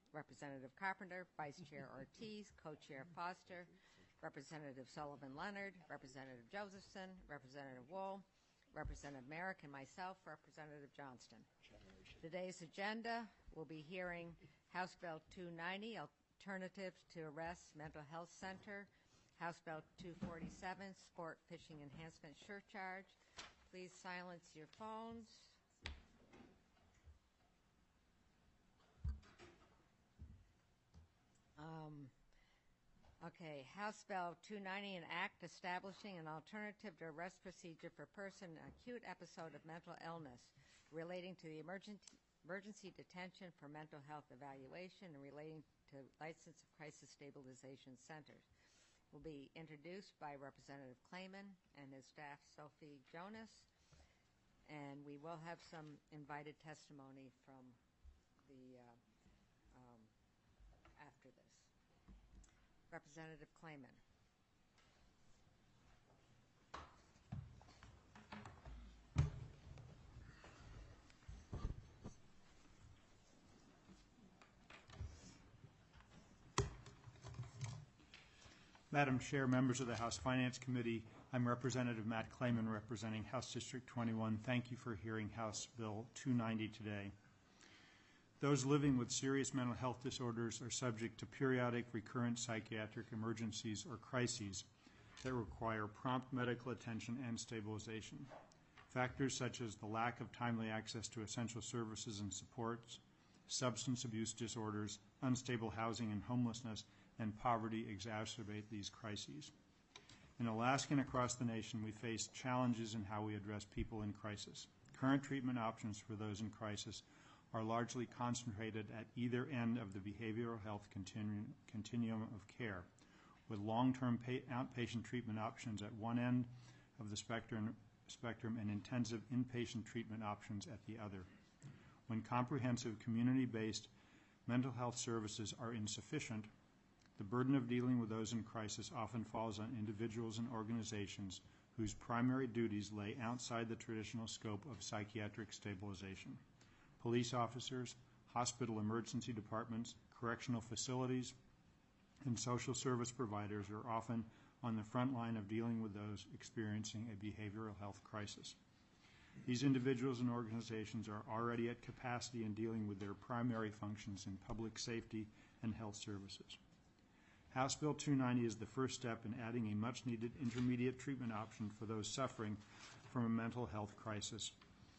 Representative Carpenter, Vice Chair Ortiz, Co-Chair Foster, Representative Sullivan Leonard, Representative Josephson, Representative Wool, Representative Merrick, and myself, Representative Johnston. Today's agenda will be hearing House Bill two ninety, Alternatives to Arrest Mental Health Center, House Bill two forty-seven, Sport Fishing Enhancement Surcharge. Please silence your phones. Um, okay, House Bill two ninety, an act establishing an alternative to arrest procedure for person in acute episode of mental illness relating to the emergency, emergency detention for mental health evaluation and relating to license of crisis stabilization centers. Will be introduced by Representative Clayman and his staff, Sophie Jonas, and we will have some invited testimony from the uh, um, after this. Representative Clayman. Madam Chair, members of the House Finance Committee, I'm Representative Matt Clayman representing House District twenty-one. Thank you for hearing House Bill two ninety today. Those living with serious mental health disorders are subject to periodic recurrent psychiatric emergencies or crises that require prompt medical attention and stabilization. Factors such as the lack of timely access to essential services and supports, substance abuse disorders, unstable housing and homelessness, and poverty exacerbate these crises. In Alaska and across the nation, we face challenges in how we address people in crisis. Current treatment options for those in crisis are largely concentrated at either end of the behavioral health continu continuum of care, with long-term outpatient treatment options at one end of the spectrum, spectrum and intensive inpatient treatment options at the other. When comprehensive community-based mental health services are insufficient, the burden of dealing with those in crisis often falls on individuals and organizations whose primary duties lay outside the traditional scope of psychiatric stabilization. Police officers, hospital emergency departments, correctional facilities, and social service providers are often on the front line of dealing with those experiencing a behavioral health crisis. These individuals and organizations are already at capacity in dealing with their primary functions in public safety and health services. House Bill two ninety is the first step in adding a much-needed intermediate treatment option for those suffering from a mental health crisis.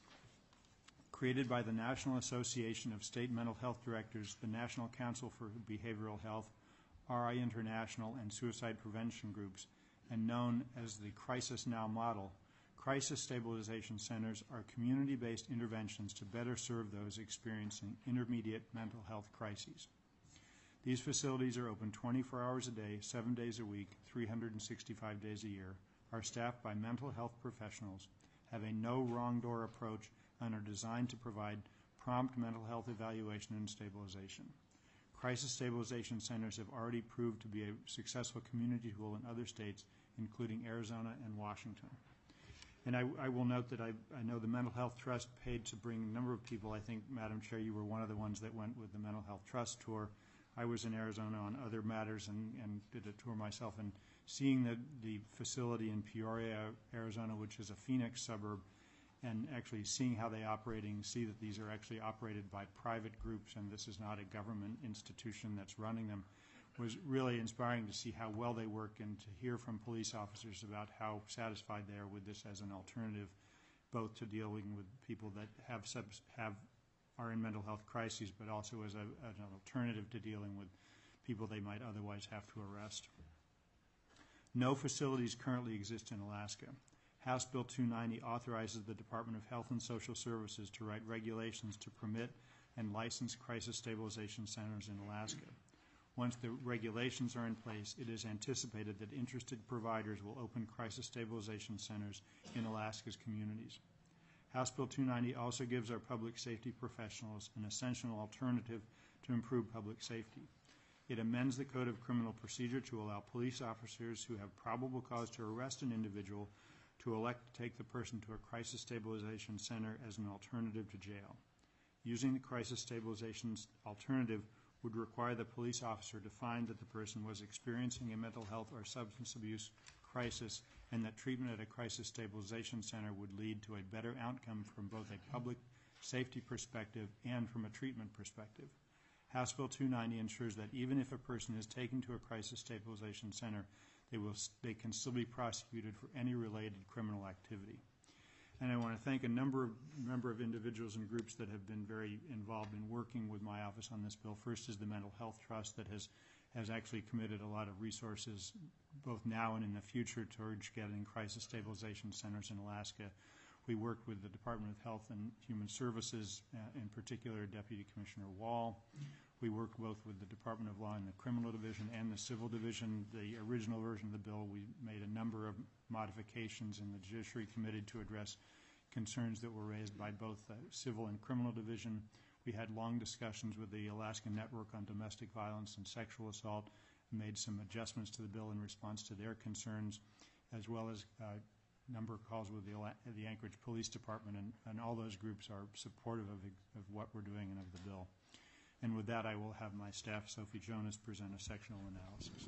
Created by the National Association of State Mental Health Directors, the National Council for Behavioral Health, R I International, and suicide prevention groups, and known as the Crisis Now model, crisis stabilization centers are community-based interventions to better serve those experiencing intermediate mental health crises. These facilities are open twenty-four hours a day, seven days a week, three hundred sixty-five days a year, are staffed by mental health professionals, have a no wrong door approach, and are designed to provide prompt mental health evaluation and stabilization. Crisis stabilization centers have already proved to be a successful community tool in other states, including Arizona and Washington. And I, I will note that I, I know the Mental Health Trust paid to bring a number of people. I think, Madam Chair, you were one of the ones that went with the Mental Health Trust tour. I was in Arizona on other matters and, and did a tour myself. And seeing the, the facility in Peoria, Arizona, which is a Phoenix suburb, and actually seeing how they operating, see that these are actually operated by private groups and this is not a government institution that's running them, was really inspiring to see how well they work and to hear from police officers about how satisfied they are with this as an alternative, both to dealing with people that have subs, have are in mental health crises, but also as a, an alternative to dealing with people they might otherwise have to arrest. No facilities currently exist in Alaska. House Bill two ninety authorizes the Department of Health and Social Services to write regulations to permit and license crisis stabilization centers in Alaska. Once the regulations are in place, it is anticipated that interested providers will open crisis stabilization centers in Alaska's communities. House Bill two ninety also gives our public safety professionals an essential alternative to improve public safety. It amends the Code of Criminal Procedure to allow police officers who have probable cause to arrest an individual to elect to take the person to a crisis stabilization center as an alternative to jail. Using the crisis stabilization alternative would require the police officer to find that the person was experiencing a mental health or substance abuse crisis, and that treatment at a crisis stabilization center would lead to a better outcome from both a public safety perspective and from a treatment perspective. House Bill two ninety ensures that even if a person is taken to a crisis stabilization center, they will they can still be prosecuted for any related criminal activity. And I want to thank a number of number of individuals and groups that have been very involved in working with my office on this bill. First is the Mental Health Trust that has has actually committed a lot of resources both now and in the future towards getting crisis stabilization centers in Alaska. We worked with the Department of Health and Human Services, uh, in particular Deputy Commissioner Wall. We worked both with the Department of Law and the Criminal Division and the Civil Division. The original version of the bill, we made a number of modifications, and the Judiciary Committee to address concerns that were raised by both the Civil and Criminal Division. We had long discussions with the Alaska Network on Domestic Violence and Sexual Assault, and made some adjustments to the bill in response to their concerns, as well as uh, number of calls with the, the Anchorage Police Department, and, and all those groups are supportive of, of what we're doing and of the bill. And with that, I will have my staff, Sophie Jonas, present a sectional analysis.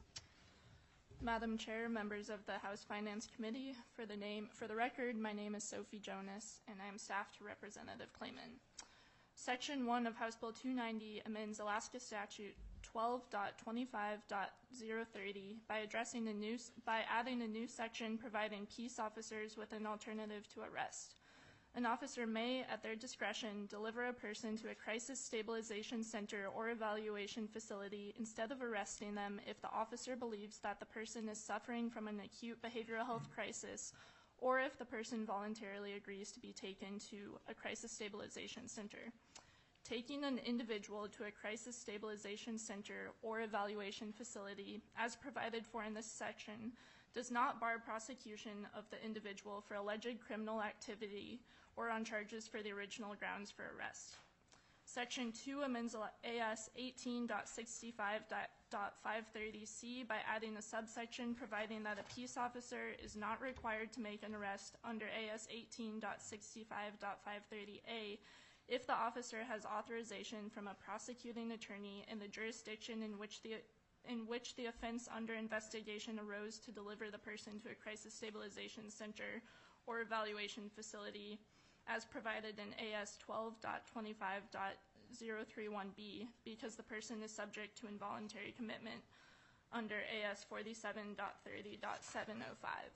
Madam Chair, members of the House Finance Committee, for the name, for the record, my name is Sophie Jonas, and I am staff to Representative Clayman. Section one of House Bill two ninety amends Alaska Statute twelve point twenty-five point zero thirty by addressing a new by adding a new section providing peace officers with an alternative to arrest. An officer may, at their discretion, deliver a person to a crisis stabilization center or evaluation facility instead of arresting them if the officer believes that the person is suffering from an acute behavioral health crisis, or if the person voluntarily agrees to be taken to a crisis stabilization center. Taking an individual to a crisis stabilization center or evaluation facility, as provided for in this section, does not bar prosecution of the individual for alleged criminal activity or on charges for the original grounds for arrest. Section two amends A S eighteen point sixty-five point five thirty C by adding a subsection providing that a peace officer is not required to make an arrest under A S eighteen point sixty-five point five thirty A if the officer has authorization from a prosecuting attorney in the jurisdiction in which the in which the offense under investigation arose to deliver the person to a crisis stabilization center or evaluation facility, as provided in A S twelve point twenty-five point zero thirty-one B, because the person is subject to involuntary commitment under A S forty-seven point thirty point seven oh five.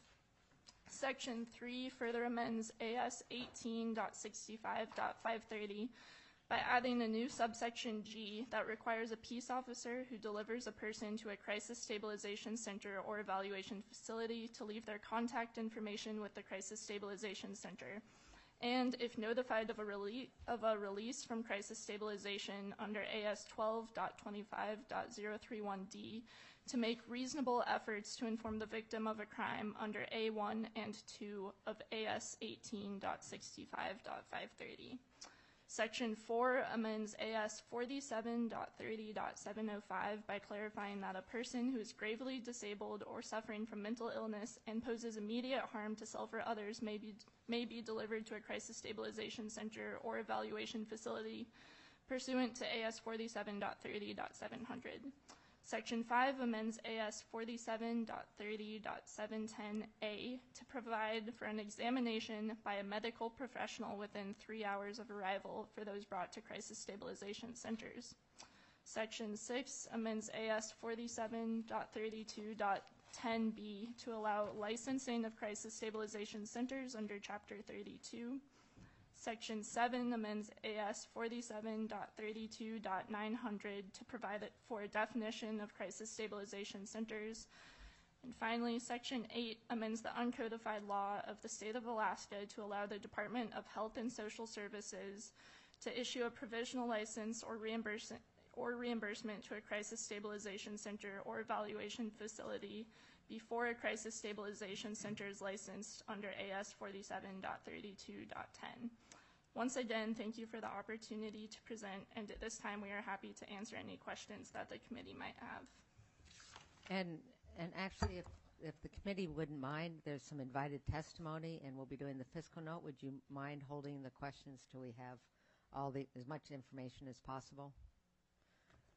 Section three further amends A S eighteen point sixty-five point five thirty by adding a new subsection G that requires a peace officer who delivers a person to a crisis stabilization center or evaluation facility to leave their contact information with the crisis stabilization center, and if notified of a, rele of a release from crisis stabilization under A S twelve point twenty-five point zero thirty-one D, to make reasonable efforts to inform the victim of a crime under A one and two of A S eighteen point sixty-five point five thirty. Section four amends A S forty-seven point thirty point seven oh five by clarifying that a person who is gravely disabled or suffering from mental illness and poses immediate harm to self or others may be, may be delivered to a crisis stabilization center or evaluation facility pursuant to A S forty-seven point thirty point seven hundred. Section five amends A S forty-seven point thirty point seven ten A to provide for an examination by a medical professional within three hours of arrival for those brought to crisis stabilization centers. Section six amends A S forty-seven point thirty-two point ten B to allow licensing of crisis stabilization centers under Chapter thirty-two. Section seven amends A S forty-seven point thirty-two point nine hundred to provide it for a definition of crisis stabilization centers. And finally, Section eight amends the uncodified law of the state of Alaska to allow the Department of Health and Social Services to issue a provisional license or reimbursement or reimbursement to a crisis stabilization center or evaluation facility before a crisis stabilization center is licensed under A S forty-seven point thirty-two point ten. Once again, thank you for the opportunity to present, and at this time we are happy to answer any questions that the committee might have. And and actually, if, if the committee wouldn't mind, there's some invited testimony, and we'll be doing the fiscal note. Would you mind holding the questions till we have all the as much information as possible?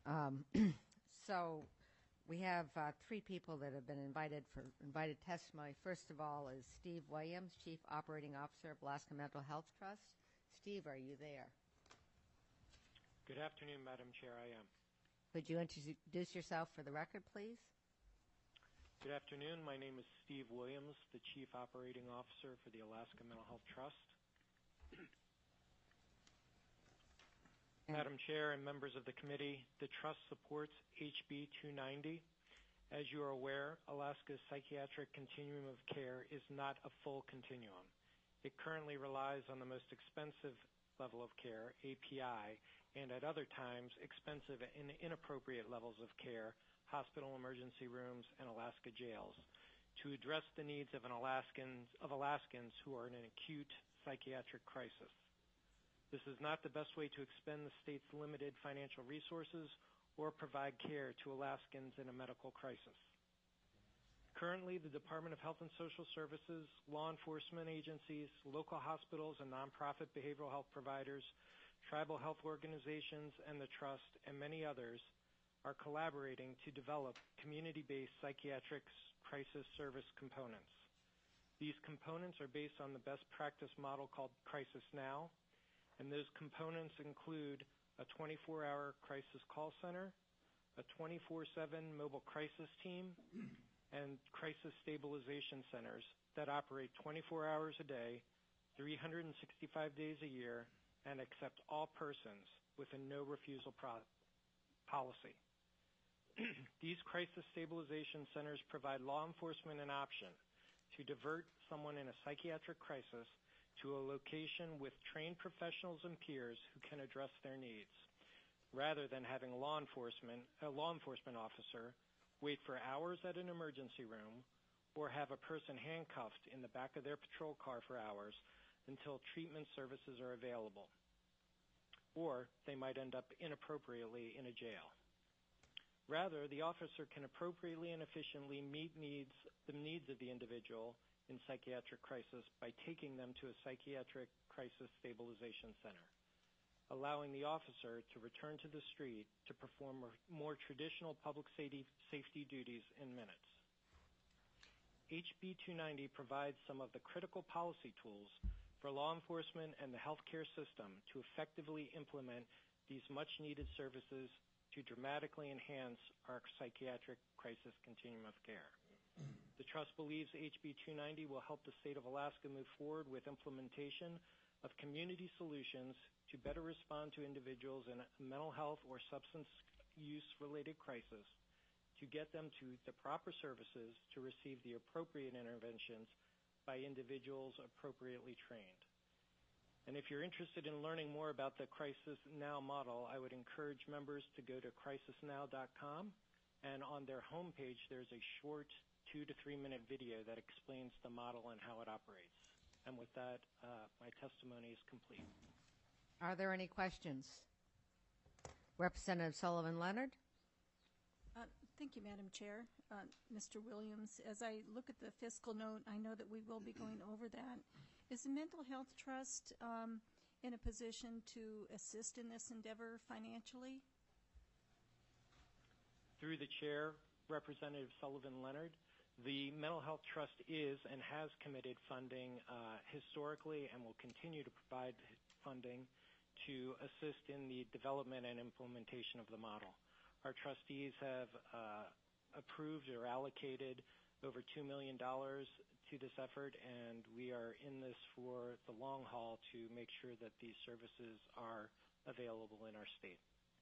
Um, so we have uh, three people that have been invited for invited testimony. First of all is Steve Williams, Chief Operating Officer of Alaska Mental Health Trust. Steve, are you there? Good afternoon, Madam Chair. I am. Could you introduce yourself for the record, please? Good afternoon. My name is Steve Williams, the Chief Operating Officer for the Alaska Mental Health Trust. Madam Chair and members of the committee, the Trust supports H B two ninety. As you are aware, Alaska's psychiatric continuum of care is not a full continuum. It currently relies on the most expensive level of care, A P I, and at other times, expensive and inappropriate levels of care, hospital emergency rooms, and Alaska jails, to address the needs of, an Alaskans, of Alaskans who are in an acute psychiatric crisis. This is not the best way to expend the state's limited financial resources or provide care to Alaskans in a medical crisis. Currently, the Department of Health and Social Services, law enforcement agencies, local hospitals and nonprofit behavioral health providers, tribal health organizations, and the Trust, and many others, are collaborating to develop community-based psychiatric crisis service components. These components are based on the best practice model called Crisis Now, and those components include a twenty-four hour crisis call center, a twenty-four seven mobile crisis team, and crisis stabilization centers that operate twenty-four hours a day, three hundred sixty-five days a year, and accept all persons with a no-refusal pro- policy. These crisis stabilization centers provide law enforcement an option to divert someone in a psychiatric crisis to a location with trained professionals and peers who can address their needs, rather than having law enforcement, a law enforcement officer wait for hours at an emergency room or have a person handcuffed in the back of their patrol car for hours until treatment services are available. Or they might end up inappropriately in a jail. Rather, the officer can appropriately and efficiently meet needs, the needs of the individual in psychiatric crisis by taking them to a psychiatric crisis stabilization center, allowing the officer to return to the street to perform more traditional public safety, safety duties in minutes. H B two ninety provides some of the critical policy tools for law enforcement and the healthcare system to effectively implement these much-needed services to dramatically enhance our psychiatric crisis continuum of care. The Trust believes H B two ninety will help the state of Alaska move forward with implementation of community solutions to better respond to individuals in a mental health or substance use-related crisis, to get them to the proper services to receive the appropriate interventions by individuals appropriately trained. And if you're interested in learning more about the Crisis Now model, I would encourage members to go to crisis now dot com, and on their homepage there's a short two to three minute video that explains the model and how it operates. And with that, uh, my testimony is complete. Are there any questions? Representative Sullivan Leonard? Uh, thank you, Madam Chair. Uh, Mister Williams, as I look at the fiscal note, I know that we will be going over that. Is the Mental Health Trust um, in a position to assist in this endeavor financially? Through the chair, Representative Sullivan Leonard, the Mental Health Trust is and has committed funding uh, historically and will continue to provide funding to assist in the development and implementation of the model. Our trustees have uh, approved or allocated over two million dollars to this effort, and we are in this for the long haul to make sure that these services are available in our state.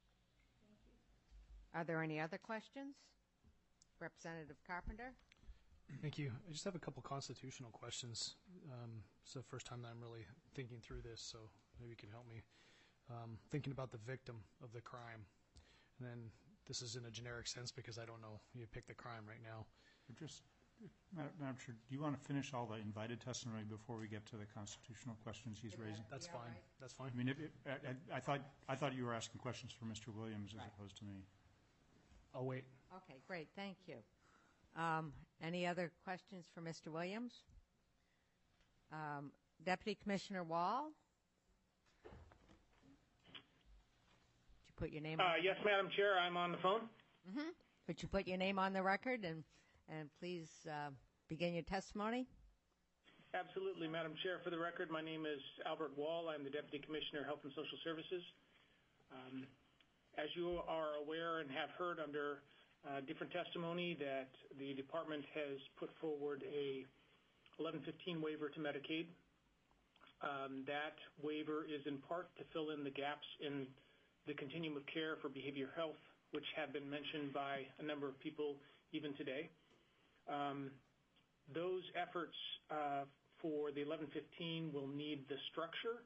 Are there any other questions? Representative Carpenter? Thank you. I just have a couple constitutional questions. Um, it's the first time that I'm really thinking through this, so maybe you can help me. Um, thinking about the victim of the crime. And then this is in a generic sense because I don't know. You pick the crime right now. Just, Madam Chair, do you want to finish all the invited testimony before we get to the constitutional questions he's raising? That's fine. That's fine. I mean, if, if, I, I thought I thought you were asking questions for Mister Williams as Right. opposed to me. I'll wait. Okay, great. Thank you. Um, any other questions for Mister Williams? Um, Deputy Commissioner Wall? Would you put your name Uh, on the yes, Madam Chair, I'm on the phone. Mm-hmm. Would you put your name on the record and, and please uh, begin your testimony? Absolutely, Madam Chair. For the record, my name is Albert Wall. I'm the Deputy Commissioner of Health and Social Services. Um, as you are aware and have heard under uh, different testimony that the department has put forward a eleven fifteen waiver to Medicaid. Um, that waiver is in part to fill in the gaps in the continuum of care for behavioral health, which have been mentioned by a number of people even today. Um, those efforts uh, for the eleven fifteen will need the structure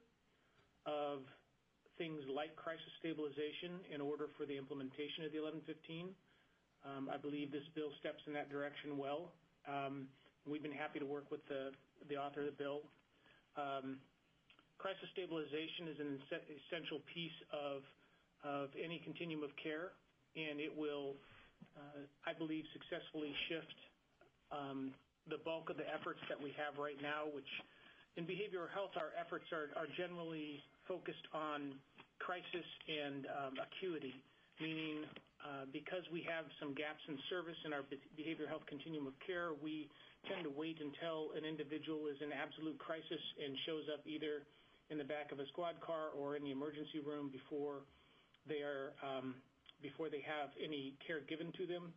of things like crisis stabilization in order for the implementation of the eleven fifteen. Um, I believe this bill steps in that direction well. Um, we've been happy to work with the, the author of the bill. Um, crisis stabilization is an essential piece of, of any continuum of care, and it will, uh, I believe, successfully shift um, the bulk of the efforts that we have right now, which in behavioral health, our efforts are, are generally focused on crisis and um, acuity, meaning uh, because we have some gaps in service in our behavioral health continuum of care, we tend to wait until an individual is in absolute crisis and shows up either in the back of a squad car or in the emergency room before they are um, before they have any care given to them.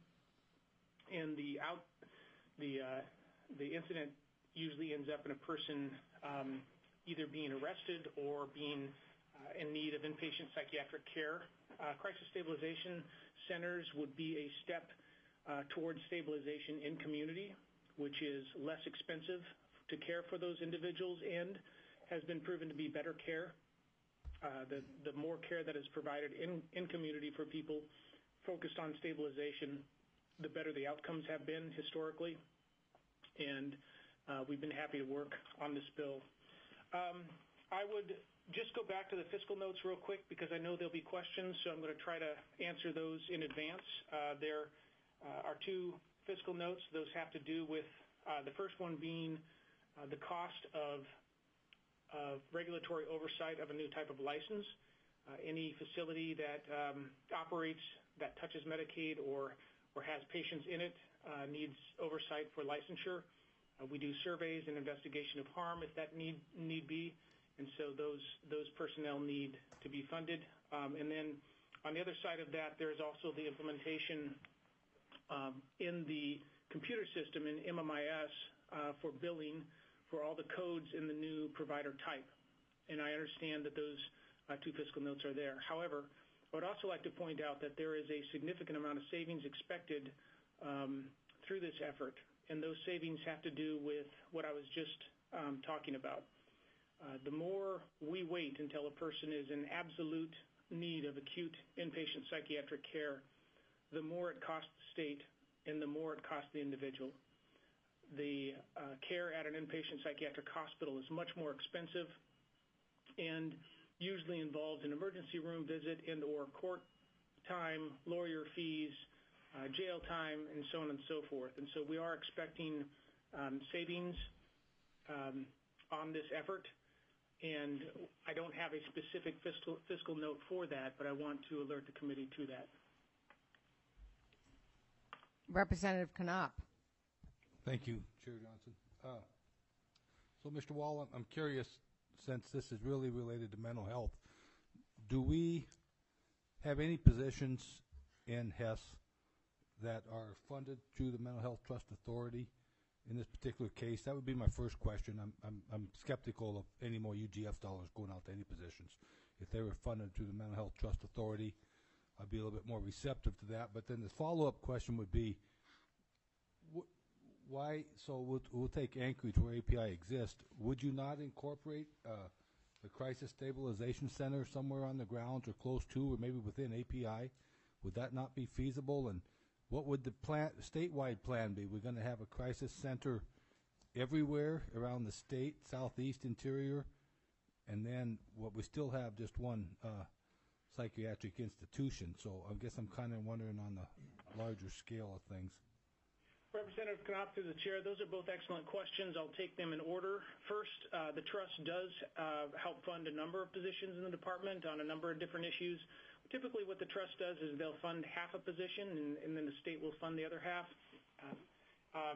And the out the uh, the incident usually ends up in a person um, either being arrested or being uh, in need of inpatient psychiatric care. Uh, crisis stabilization centers would be a step uh, towards stabilization in community, which is less expensive to care for those individuals and has been proven to be better care. Uh, the, the more care that is provided in, in community for people focused on stabilization, the better the outcomes have been historically. And uh, we've been happy to work on this bill. Um, I would just go back to the fiscal notes real quick because I know there'll be questions, so I'm going to try to answer those in advance. Uh, there uh, are two fiscal notes. Those have to do with uh, the first one being uh, the cost of, of regulatory oversight of a new type of license. Uh, any facility that um, operates, that touches Medicaid or, or has patients in it uh, needs oversight for licensure. Uh, we do surveys and investigation of harm if that need, need be. And so those those personnel need to be funded. Um, and then on the other side of that, there is also the implementation um, in the computer system in M M I S uh, for billing for all the codes in the new provider type. And I understand that those uh, two fiscal notes are there. However, I would also like to point out that there is a significant amount of savings expected um, through this effort. And those savings have to do with what I was just um, talking about. Uh, the more we wait until a person is in absolute need of acute inpatient psychiatric care, the more it costs the state and the more it costs the individual. The uh, care at an inpatient psychiatric hospital is much more expensive and usually involves an emergency room visit and or court time, lawyer fees, uh, jail time, and so on and so forth. And so we are expecting um, savings um, on this effort. And I don't have a specific fiscal, fiscal note for that, but I want to alert the committee to that. Representative Knopp. Thank you, Chair Johnson. Uh, so, Mister Wall, I'm curious, since this is really related to mental health, do we have any positions in H E S that are funded through the Mental Health Trust Authority? In this particular case, that would be my first question. I'm, I'm, I'm skeptical of any more U G F dollars going out to any positions. If they were funded through the Mental Health Trust Authority, I'd be a little bit more receptive to that. But then the follow-up question would be, wh why, so we'll, we'll take Anchorage where A P I exists. Would you not incorporate uh, the Crisis Stabilization Center somewhere on the grounds or close to or maybe within A P I? Would that not be feasible? And what would the plan, statewide plan be? We're going to have a crisis center everywhere around the state, southeast, interior, and then what we still have just one uh, psychiatric institution. So I guess I'm kind of wondering on the larger scale of things. Representative Knopp, through the chair, those are both excellent questions. I'll take them in order. First, uh, the trust does uh, help fund a number of positions in the department on a number of different issues. We typically what the trust does is they'll fund half a position, and, and then the state will fund the other half. Uh, um,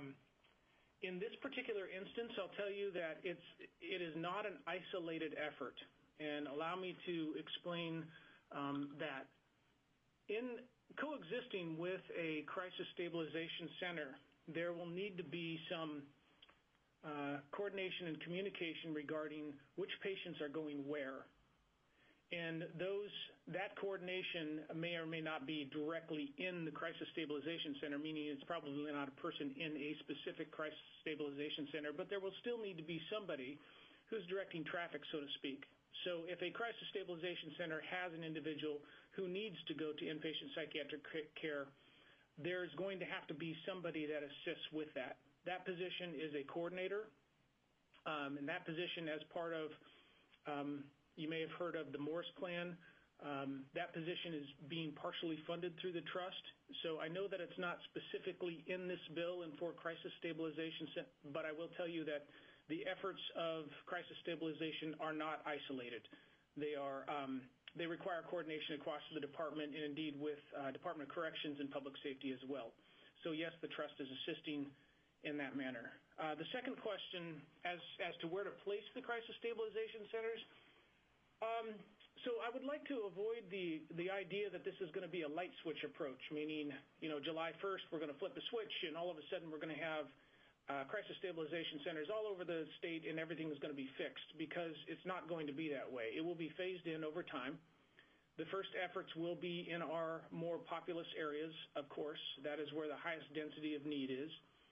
in this particular instance, I'll tell you that it's it is not an isolated effort, and allow me to explain um, that. In coexisting with a crisis stabilization center, there will need to be some uh, coordination and communication regarding which patients are going where. And those that coordination may or may not be directly in the crisis stabilization center, meaning it's probably not a person in a specific crisis stabilization center, but there will still need to be somebody who's directing traffic, so to speak. So if a crisis stabilization center has an individual who needs to go to inpatient psychiatric care, there's going to have to be somebody that assists with that. That position is a coordinator, um, and that position as part of um, you may have heard of the Morris Plan. Um, that position is being partially funded through the trust. So I know that it's not specifically in this bill and for crisis stabilization, but I will tell you that the efforts of crisis stabilization are not isolated. They are um, they require coordination across the department and indeed with uh, Department of Corrections and Public Safety as well. So yes, the trust is assisting in that manner. Uh, the second question as as to where to place the crisis stabilization centers. Um, so I would like to avoid the, the idea that this is going to be a light switch approach, meaning, you know, July first we're going to flip the switch and all of a sudden we're going to have uh, crisis stabilization centers all over the state and everything is going to be fixed, because it's not going to be that way. It will be phased in over time. The first efforts will be in our more populous areas, of course. That is where the highest density of need is.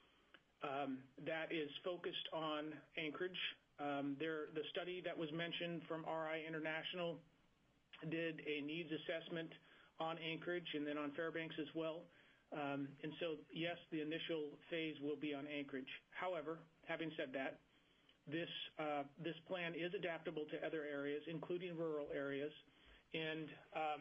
Um, that is focused on Anchorage. Um, there, the study that was mentioned from R I International did a needs assessment on Anchorage and then on Fairbanks as well. Um, and so, yes, the initial phase will be on Anchorage. However, having said that, this uh, this plan is adaptable to other areas, including rural areas. And um,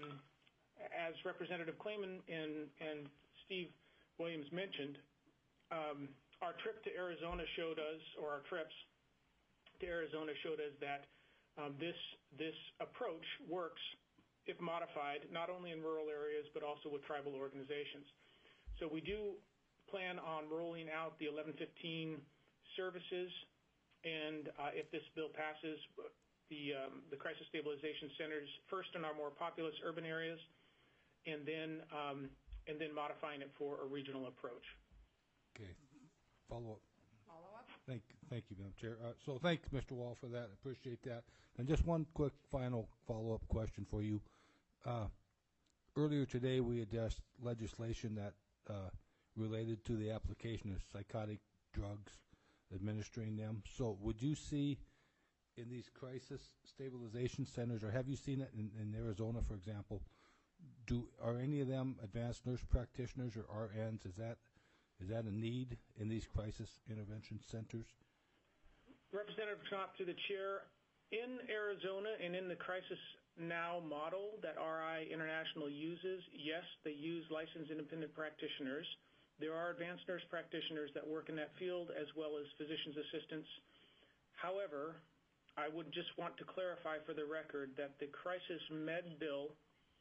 as Representative Clayman and, and Steve Williams mentioned, um, our trip to Arizona showed us, or our trips to Arizona showed us that um, this this approach works if modified, not only in rural areas but also with tribal organizations. So we do plan on rolling out the eleven fifteen services, and uh, if this bill passes, the um, the crisis stabilization centers first in our more populous urban areas, and then um, and then modifying it for a regional approach. Okay, follow up. Follow up. Thank, thank you, Madam Chair. Uh, so thanks, Mister Wall, for that. I appreciate that. And just one quick final follow-up question for you. Uh, earlier today, we addressed legislation that uh, related to the application of psychotic drugs, administering them. So would you see in these crisis stabilization centers, or have you seen it in, in Arizona, for example, do are any of them advanced nurse practitioners or R Ns? Is that Is that a need in these crisis intervention centers? Representative Knopf, through the chair, in Arizona and in the Crisis Now model that R I International uses, yes, they use licensed independent practitioners. There are advanced nurse practitioners that work in that field as well as physician's assistants. However, I would just want to clarify for the record that the Crisis Med Bill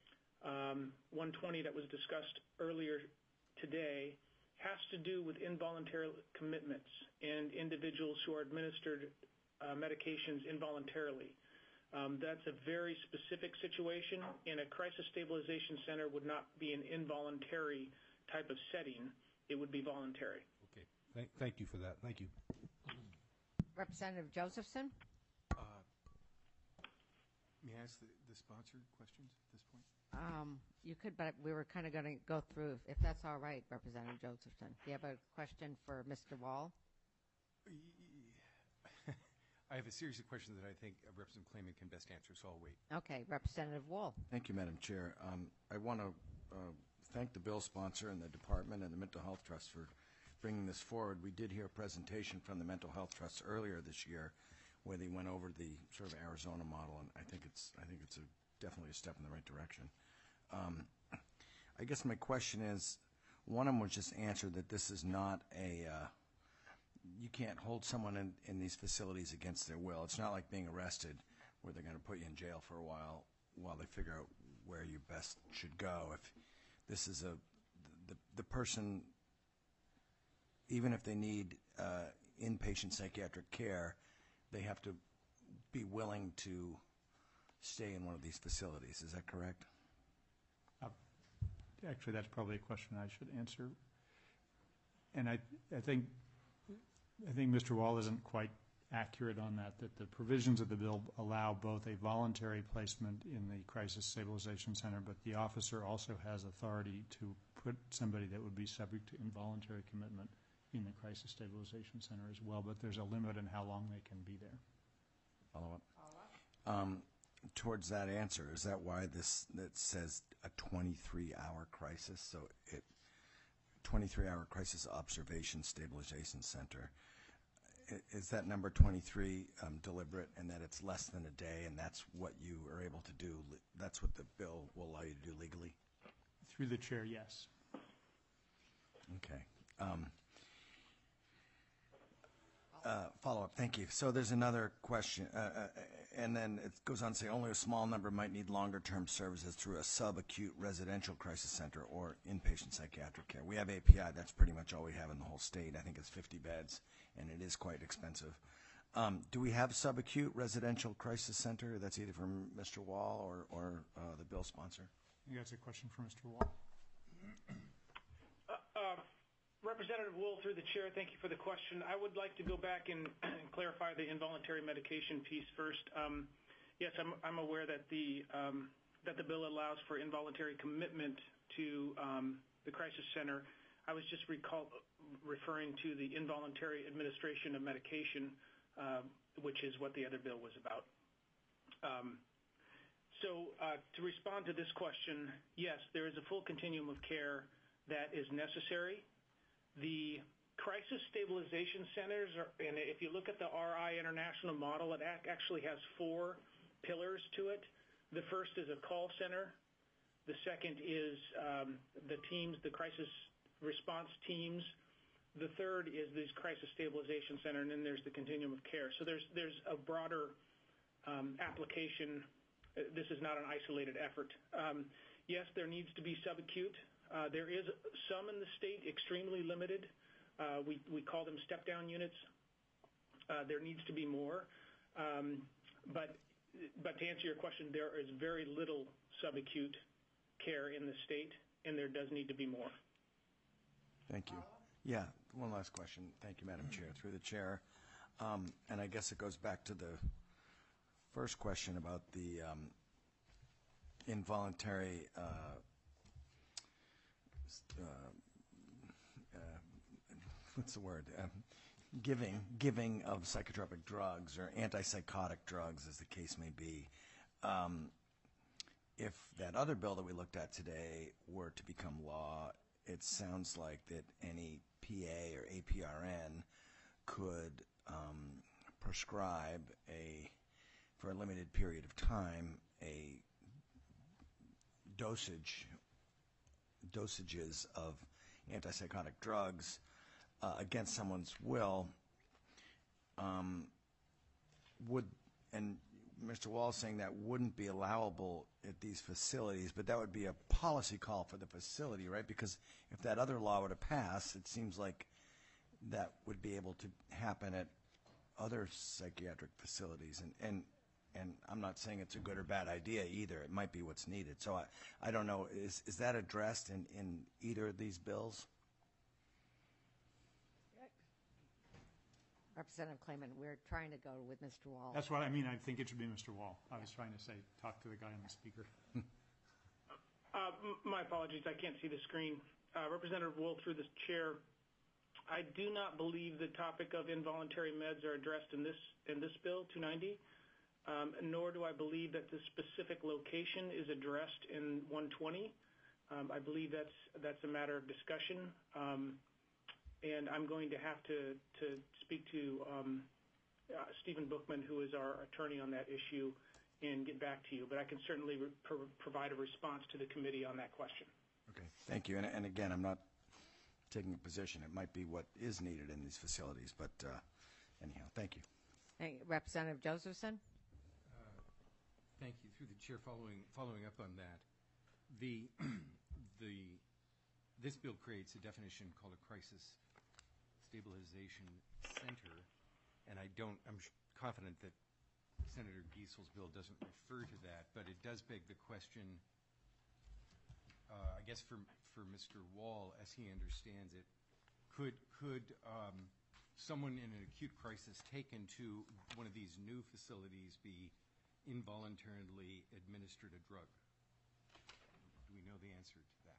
um, one twenty that was discussed earlier today has to do with involuntary commitments and individuals who are administered uh, medications involuntarily. Um, that's a very specific situation, and a crisis stabilization center would not be an involuntary type of setting. It would be voluntary. Okay. Thank, thank you for that. Thank you. Representative Josephson? Uh, may I ask the, the sponsor questions at this point? Um, you could, but we were kind of going to go through, if that's all right, Representative Josephson. Do you have a question for Mister Wall? I have a series of questions that I think Representative Clayman can best answer, so I'll wait. Okay, Representative Wall. Thank you, Madam Chair. Um, I want to uh, thank the bill sponsor and the department and the Mental Health Trust for bringing this forward. We did hear a presentation from the Mental Health Trust earlier this year where they went over the sort of Arizona model, and I think it's I think it's a, definitely a step in the right direction. Um, I guess my question is, one of them was just answered that this is not a, uh, you can't hold someone in, in these facilities against their will. It's not like being arrested where they're going to put you in jail for a while while they figure out where you best should go. If this is a, the, the person, even if they need uh, inpatient psychiatric care, they have to be willing to stay in one of these facilities. Is that correct? Uh, actually, that's probably a question I should answer. And I, I think, I think Mister Wall isn't quite accurate on that, that the provisions of the bill allow both a voluntary placement in the Crisis Stabilization Center, but the officer also has authority to put somebody that would be subject to involuntary commitment in the Crisis Stabilization Center as well, but there's a limit on how long they can be there. Follow up? Um, towards that answer, is that why this, that says a twenty-three hour crisis? So it, twenty-three hour Crisis Observation Stabilization Center. Is that number twenty-three um, deliberate, and that it's less than a day, and that's what you are able to do? That's what the bill will allow you to do legally? Through the chair, yes. Okay. Um, uh, follow-up, thank you. So there's another question, uh, uh, and then it goes on to say only a small number might need longer-term services through a subacute residential crisis center or inpatient psychiatric care. We have A P I. That's pretty much all we have in the whole state. I think it's fifty beds, and it is quite expensive. Um, do we have subacute residential crisis center? That's either from Mister Wall or, or uh, the bill sponsor. I think that's a question for Mister Wall. Uh, uh, Representative Wool, through the chair, thank you for the question. I would like to go back and clarify the involuntary medication piece first. Um, yes, I'm, I'm aware that the um, that the bill allows for involuntary commitment to um, the crisis center. I was just recall, referring to the involuntary administration of medication, uh, which is what the other bill was about. Um, so uh, to respond to this question, yes, there is a full continuum of care that is necessary. The crisis stabilization centers, are, and if you look at the R I International model, it ac- actually has four pillars to it. The first is a call center. The second is um, the teams, the crisis response teams. The third is this crisis stabilization center, and then there's the continuum of care. So there's there's a broader um, application. This is not an isolated effort. Um, yes, there needs to be subacute. Uh, there is some in the state, extremely limited. Uh, we, we call them step-down units. Uh, there needs to be more. Um, but, but to answer your question, there is very little subacute care in the state, and there does need to be more. Thank you. Yeah, one last question. Thank you, Madam Chair. Through the chair. Um, and I guess it goes back to the first question about the um, involuntary uh, Uh, uh, what's the word? Uh, giving, giving of psychotropic drugs or antipsychotic drugs, as the case may be. Um, if that other bill that we looked at today were to become law, it sounds like that any P A or A P R N could um, prescribe a, for a limited period of time, a dosage dosages of antipsychotic drugs uh, against someone's will. Um, would, and Mister Wall is saying that wouldn't be allowable at these facilities, but that would be a policy call for the facility, right? Because if that other law were to pass, it seems like that would be able to happen at other psychiatric facilities. And, and And I'm not saying it's a good or bad idea either. It might be what's needed. So I, I don't know. Is, is that addressed in, in either of these bills? Representative Clayman, we're trying to go with Mister Wall. That's what I mean. I think it should be Mister Wall. I was trying to say, talk to the guy on the speaker. Uh, m- my apologies. I can't see the screen. Uh, Representative Wool, through the chair, I do not believe the topic of involuntary meds are addressed in this in this bill, two ninety. Um, nor do I believe that the specific location is addressed in one twenty. Um, I believe that's that's a matter of discussion, um, and I'm going to have to, to speak to um, uh, Stephen Bookman, who is our attorney on that issue, and get back to you. But I can certainly re- pro- provide a response to the committee on that question. Okay, thank you. And, and again, I'm not taking a position. It might be what is needed in these facilities, but uh, anyhow, thank you. Hey, Representative Josephson? Thank you. Through the chair, following following up on that, the the this bill creates a definition called a crisis stabilization center, and I don't. I'm sh- confident that Senator Giesel's bill doesn't refer to that, but it does beg the question. Uh, I guess for for Mister Wall, as he understands it, could could um, someone in an acute crisis taken to one of these new facilities be involuntarily administered a drug? Do we know the answer to that?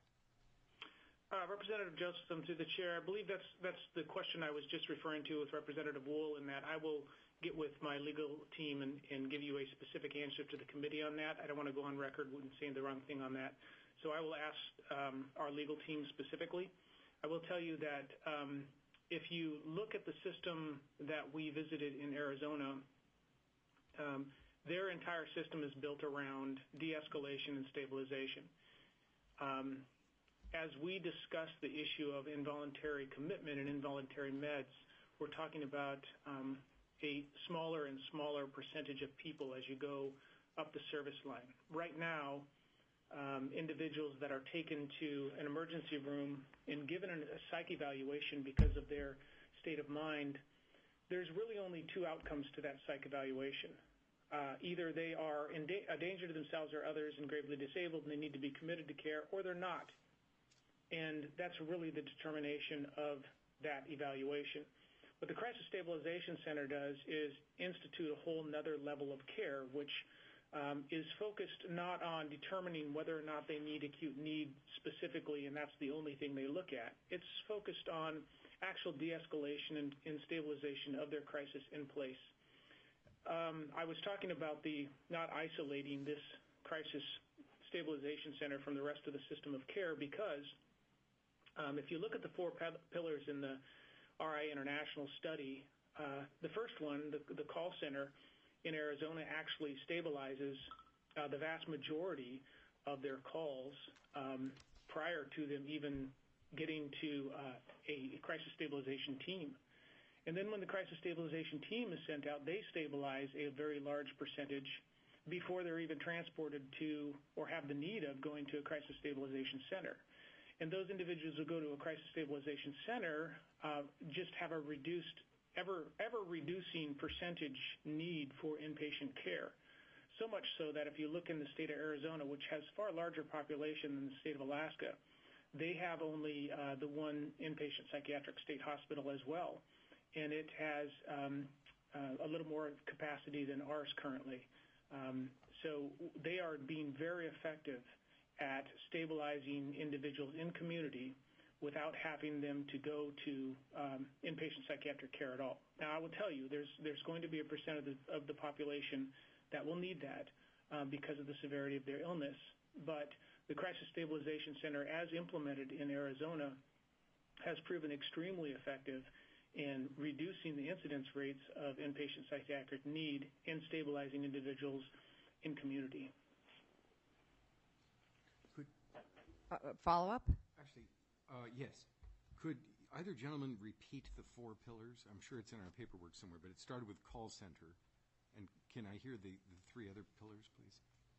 Uh, Representative Josephson, through the chair, I believe that's that's the question I was just referring to with Representative Wool, in that I will get with my legal team and, and give you a specific answer to the committee on that. I don't want to go on record with saying the wrong thing on that. So I will ask um, our legal team specifically. I will tell you that um, if you look at the system that we visited in Arizona, um, their entire system is built around de-escalation and stabilization. Um, as we discuss the issue of involuntary commitment and involuntary meds, we're talking about um, a smaller and smaller percentage of people as you go up the service line. Right now, um, individuals that are taken to an emergency room and given an, a psych evaluation because of their state of mind, there's really only two outcomes to that psych evaluation. Uh, either they are in da- a danger to themselves or others and gravely disabled and they need to be committed to care, or they're not. And that's really the determination of that evaluation. What the Crisis Stabilization Center does is institute a whole nother level of care, which um, is focused not on determining whether or not they need acute need specifically, and that's the only thing they look at. It's focused on actual de-escalation and, and stabilization of their crisis in place. Um, I was talking about the not isolating this Crisis Stabilization Center from the rest of the system of care because um, if you look at the four pe- pillars in the R I International study, uh, the first one, the, the call center in Arizona, actually stabilizes uh, the vast majority of their calls um, prior to them even getting to uh, a crisis stabilization team. And then when the crisis stabilization team is sent out, they stabilize a very large percentage before they're even transported to or have the need of going to a crisis stabilization center. And those individuals who go to a crisis stabilization center uh, just have a reduced, ever, ever reducing percentage need for inpatient care. So much so that if you look in the state of Arizona, which has far larger population than the state of Alaska, they have only uh, the one inpatient psychiatric state hospital as well. And it has um, uh, a little more capacity than ours currently. Um, so they are being very effective at stabilizing individuals in community without having them to go to um, inpatient psychiatric care at all. Now, I will tell you, there's there's going to be a percent of the, of the population that will need that um, because of the severity of their illness. But the Crisis Stabilization Center, as implemented in Arizona, has proven extremely effective in reducing the incidence rates of inpatient psychiatric need and stabilizing individuals in community. Could uh, follow up? Actually, uh, yes. Could either gentleman repeat the four pillars? I'm sure it's in our paperwork somewhere, but it started with call center. And can I hear the, the three other pillars, please?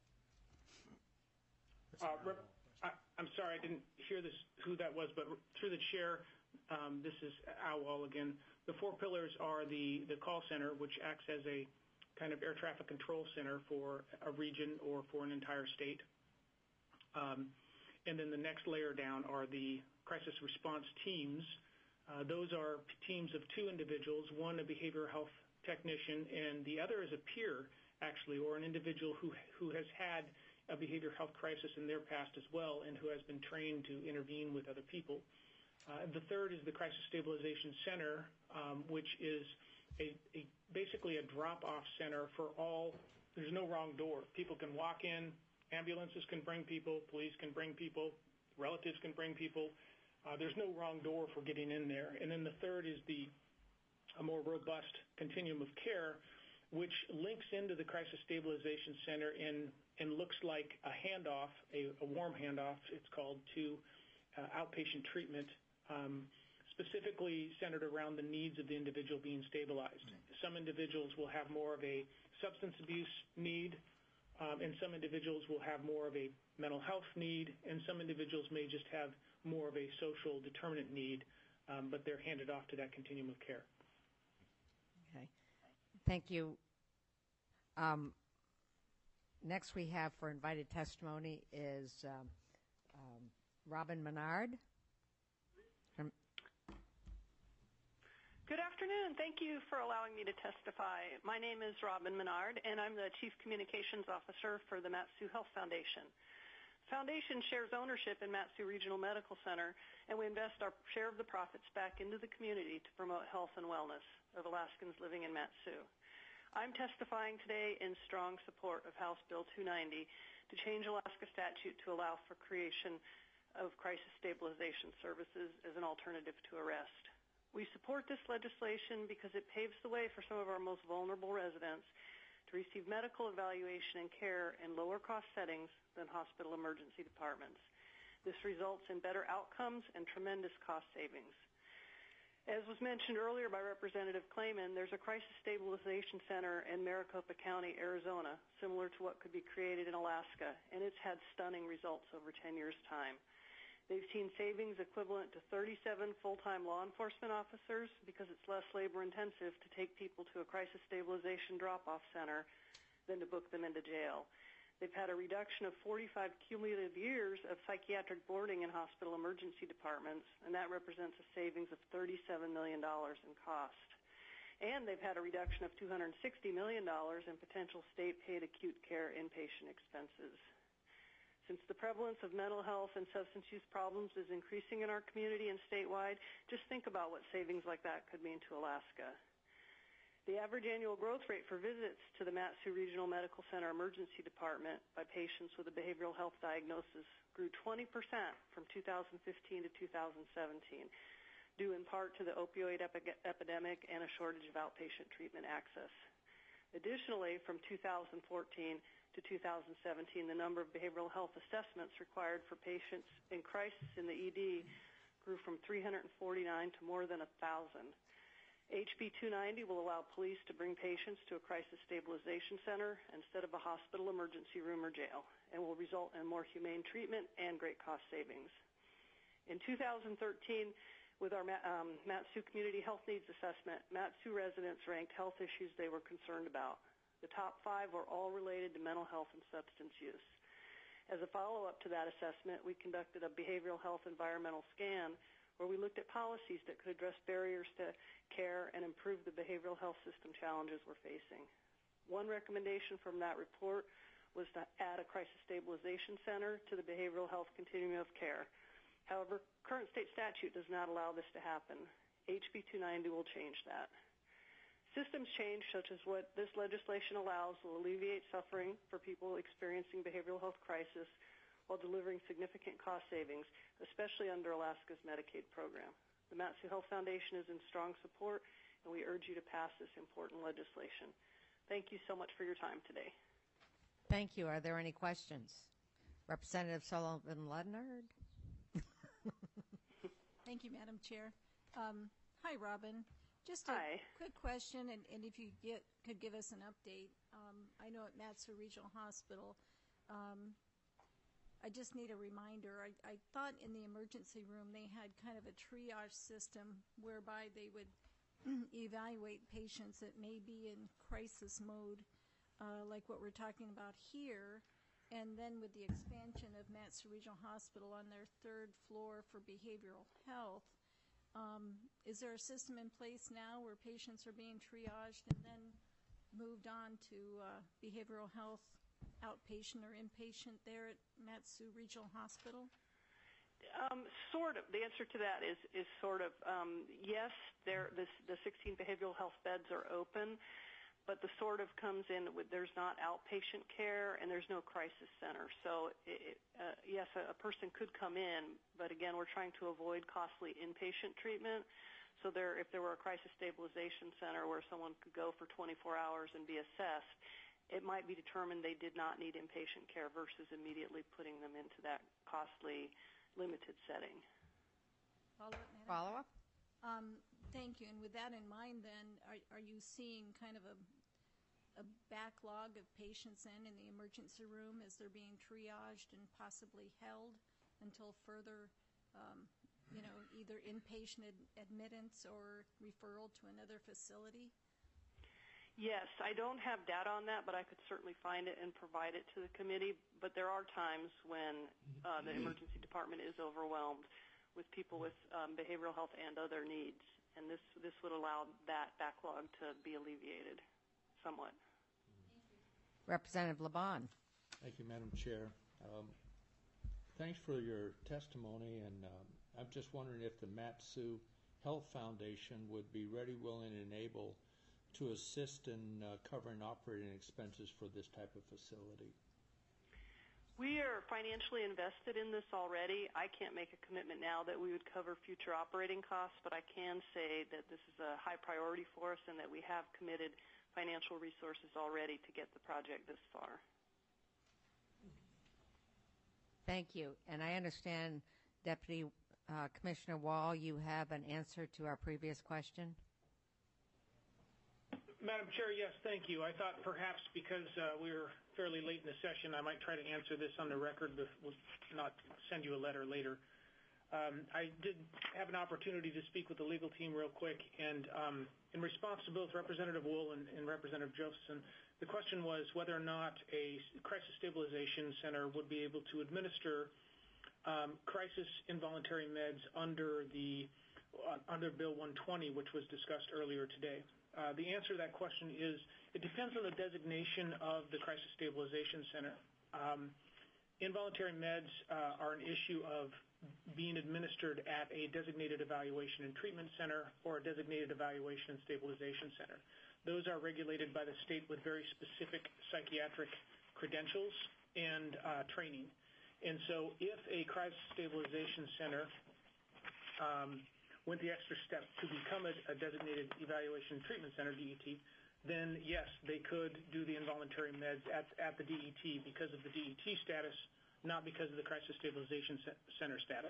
Uh, rep, I, I'm sorry, I didn't hear this, who that was, but through the chair, um, this is Al Wall again. The four pillars are the, the call center, which acts as a kind of air traffic control center for a region or for an entire state. Um, and then the next layer down are the crisis response teams. Uh, those are teams of two individuals, one a behavioral health technician, and the other is a peer, actually, or an individual who who has had a behavioral health crisis in their past as well and who has been trained to intervene with other people. Uh, the third is the Crisis Stabilization Center, um, which is a, a basically a drop-off center for all. There's no wrong door. People can walk in, ambulances can bring people, police can bring people, relatives can bring people. Uh, there's no wrong door for getting in there. And then the third is the a more robust continuum of care, which links into the Crisis Stabilization Center and, and looks like a handoff, a, a warm handoff, it's called, to uh, outpatient treatment, um, specifically centered around the needs of the individual being stabilized. Mm-hmm. Some individuals will have more of a substance abuse need. Um, and some individuals will have more of a mental health need, and some individuals may just have more of a social determinant need, um, but they're handed off to that continuum of care. Okay. Thank you. Um, next we have for invited testimony is um, um, Robin Menard. From Good afternoon. Thank you for allowing me to testify. My name is Robin Menard, and I'm the Chief Communications Officer for the Mat-Su Health Foundation. Foundation shares ownership in Mat-Su Regional Medical Center, and we invest our share of the profits back into the community to promote health and wellness of Alaskans living in Mat-Su. I'm testifying today in strong support of House Bill two ninety to change Alaska statute to allow for creation of crisis stabilization services as an alternative to arrest. We support this legislation because it paves the way for some of our most vulnerable residents to receive medical evaluation and care in lower-cost settings than hospital emergency departments. This results in better outcomes and tremendous cost savings. As was mentioned earlier by Representative Clayman, there's a crisis stabilization center in Maricopa County, Arizona, similar to what could be created in Alaska, and it's had stunning results over ten years' time. They've seen savings equivalent to thirty-seven full-time law enforcement officers because it's less labor-intensive to take people to a crisis stabilization drop-off center than to book them into jail. They've had a reduction of forty-five cumulative years of psychiatric boarding in hospital emergency departments, and that represents a savings of thirty-seven million dollars in cost. And they've had a reduction of two hundred sixty million dollars in potential state-paid acute care inpatient expenses. Since the prevalence of mental health and substance use problems is increasing in our community and statewide, just think about what savings like that could mean to Alaska. The average annual growth rate for visits to the Mat-Su Regional Medical Center Emergency Department by patients with a behavioral health diagnosis grew twenty percent from two thousand fifteen to two thousand seventeen, due in part to the opioid epi- epidemic and a shortage of outpatient treatment access. Additionally, from two thousand fourteen to two thousand seventeen, the number of behavioral health assessments required for patients in crisis in the E D grew from three hundred forty-nine to more than one thousand. H B two ninety will allow police to bring patients to a crisis stabilization center instead of a hospital emergency room or jail, and will result in more humane treatment and great cost savings. In two thousand thirteen, with our um, Mat-Su Community Health Needs Assessment, Mat-Su residents ranked health issues they were concerned about. The top five were all related to mental health and substance use. As a follow-up to that assessment, we conducted a behavioral health environmental scan where we looked at policies that could address barriers to care and improve the behavioral health system challenges we're facing. One recommendation from that report was to add a crisis stabilization center to the behavioral health continuum of care. However, current state statute does not allow this to happen. H B two ninety will change that. Systems change, such as what this legislation allows, will alleviate suffering for people experiencing behavioral health crisis while delivering significant cost savings, especially under Alaska's Medicaid program. The Mat-Su Health Foundation is in strong support, and we urge you to pass this important legislation. Thank you so much for your time today. Thank you. Are there any questions? Representative Sullivan-Ludnard? Thank you, Madam Chair. Um, hi, Robin. Just a Hi. quick question, and, and if you get, could give us an update. Um, I know at Mat-Su Regional Hospital, um, I just need a reminder. I, I thought in the emergency room they had kind of a triage system whereby they would evaluate patients that may be in crisis mode, uh, like what we're talking about here. And then with the expansion of Mat-Su Regional Hospital on their third floor for behavioral health, Um, is there a system in place now where patients are being triaged and then moved on to uh, behavioral health outpatient or inpatient there at Mat-Su Regional Hospital? Um, sort of. The answer to that is, is sort of um, yes, there, this, the sixteen behavioral health beds are open, but the sort of comes in with there's not outpatient care and there's no crisis center. So it, uh, yes, a, a person could come in, but again, we're trying to avoid costly inpatient treatment. So there, if there were a crisis stabilization center where someone could go for twenty-four hours and be assessed, it might be determined they did not need inpatient care versus immediately putting them into that costly, limited setting. Follow-up, Madam? Follow-up? Um, thank you. And with that in mind, then, are, are you seeing kind of a a backlog of patients in in the emergency room as they're being triaged and possibly held until further, um, you know, either inpatient ad- admittance or referral to another facility? Yes, I don't have data on that, but I could certainly find it and provide it to the committee. But there are times when uh, the emergency department is overwhelmed with people with um, behavioral health and other needs, and this this would allow that backlog to be alleviated somewhat. Representative Laban. Thank you, Madam Chair. Um, thanks for your testimony, and um, I'm just wondering if the Mat-Su Health Foundation would be ready, willing, and able to assist in uh, covering operating expenses for this type of facility. We are financially invested in this already. I can't make a commitment now that we would cover future operating costs, but I can say that this is a high priority for us and that we have committed financial resources already to get the project this far. Thank you. And I understand, Deputy uh, Commissioner Wall, you have an answer to our previous question? Madam Chair, yes, thank you. I thought perhaps because uh, we were fairly late in the session, I might try to answer this on the record, but will not send you a letter later. Um, I did have an opportunity to speak with the legal team real quick, and um, in response to both Representative Wool and, and Representative Josephson, the question was whether or not a crisis stabilization center would be able to administer um, crisis involuntary meds under the uh, under Bill one twenty, which was discussed earlier today. Uh, the answer to that question is it depends on the designation of the Crisis Stabilization Center. Um, involuntary meds uh, are an issue of being administered at a designated evaluation and treatment center or a designated evaluation and stabilization center. Those are regulated by the state with very specific psychiatric credentials and uh, training. And so if a crisis stabilization center um, went the extra step to become a, a designated evaluation and treatment center, D E T, then yes, they could do the involuntary meds at, at the D E T because of the D E T status, not because of the Crisis Stabilization Center status.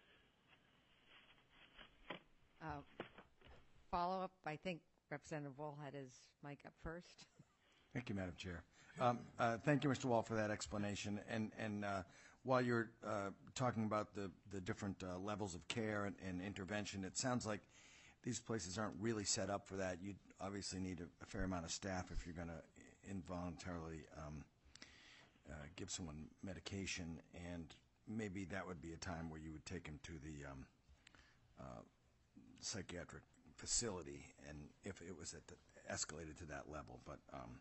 Uh, follow-up, I think Representative Wall had his mic up first. Thank you, Madam Chair. Um, uh, thank you, Mister Wall, for that explanation. And, and uh, while you're uh, talking about the, the different uh, levels of care and, and intervention, it sounds like these places aren't really set up for that. You obviously need a, a fair amount of staff if you're going to involuntarily um, uh, give someone medication, and maybe that would be a time where you would take them to the um, uh, psychiatric facility, and if it was at the, escalated to that level. But um,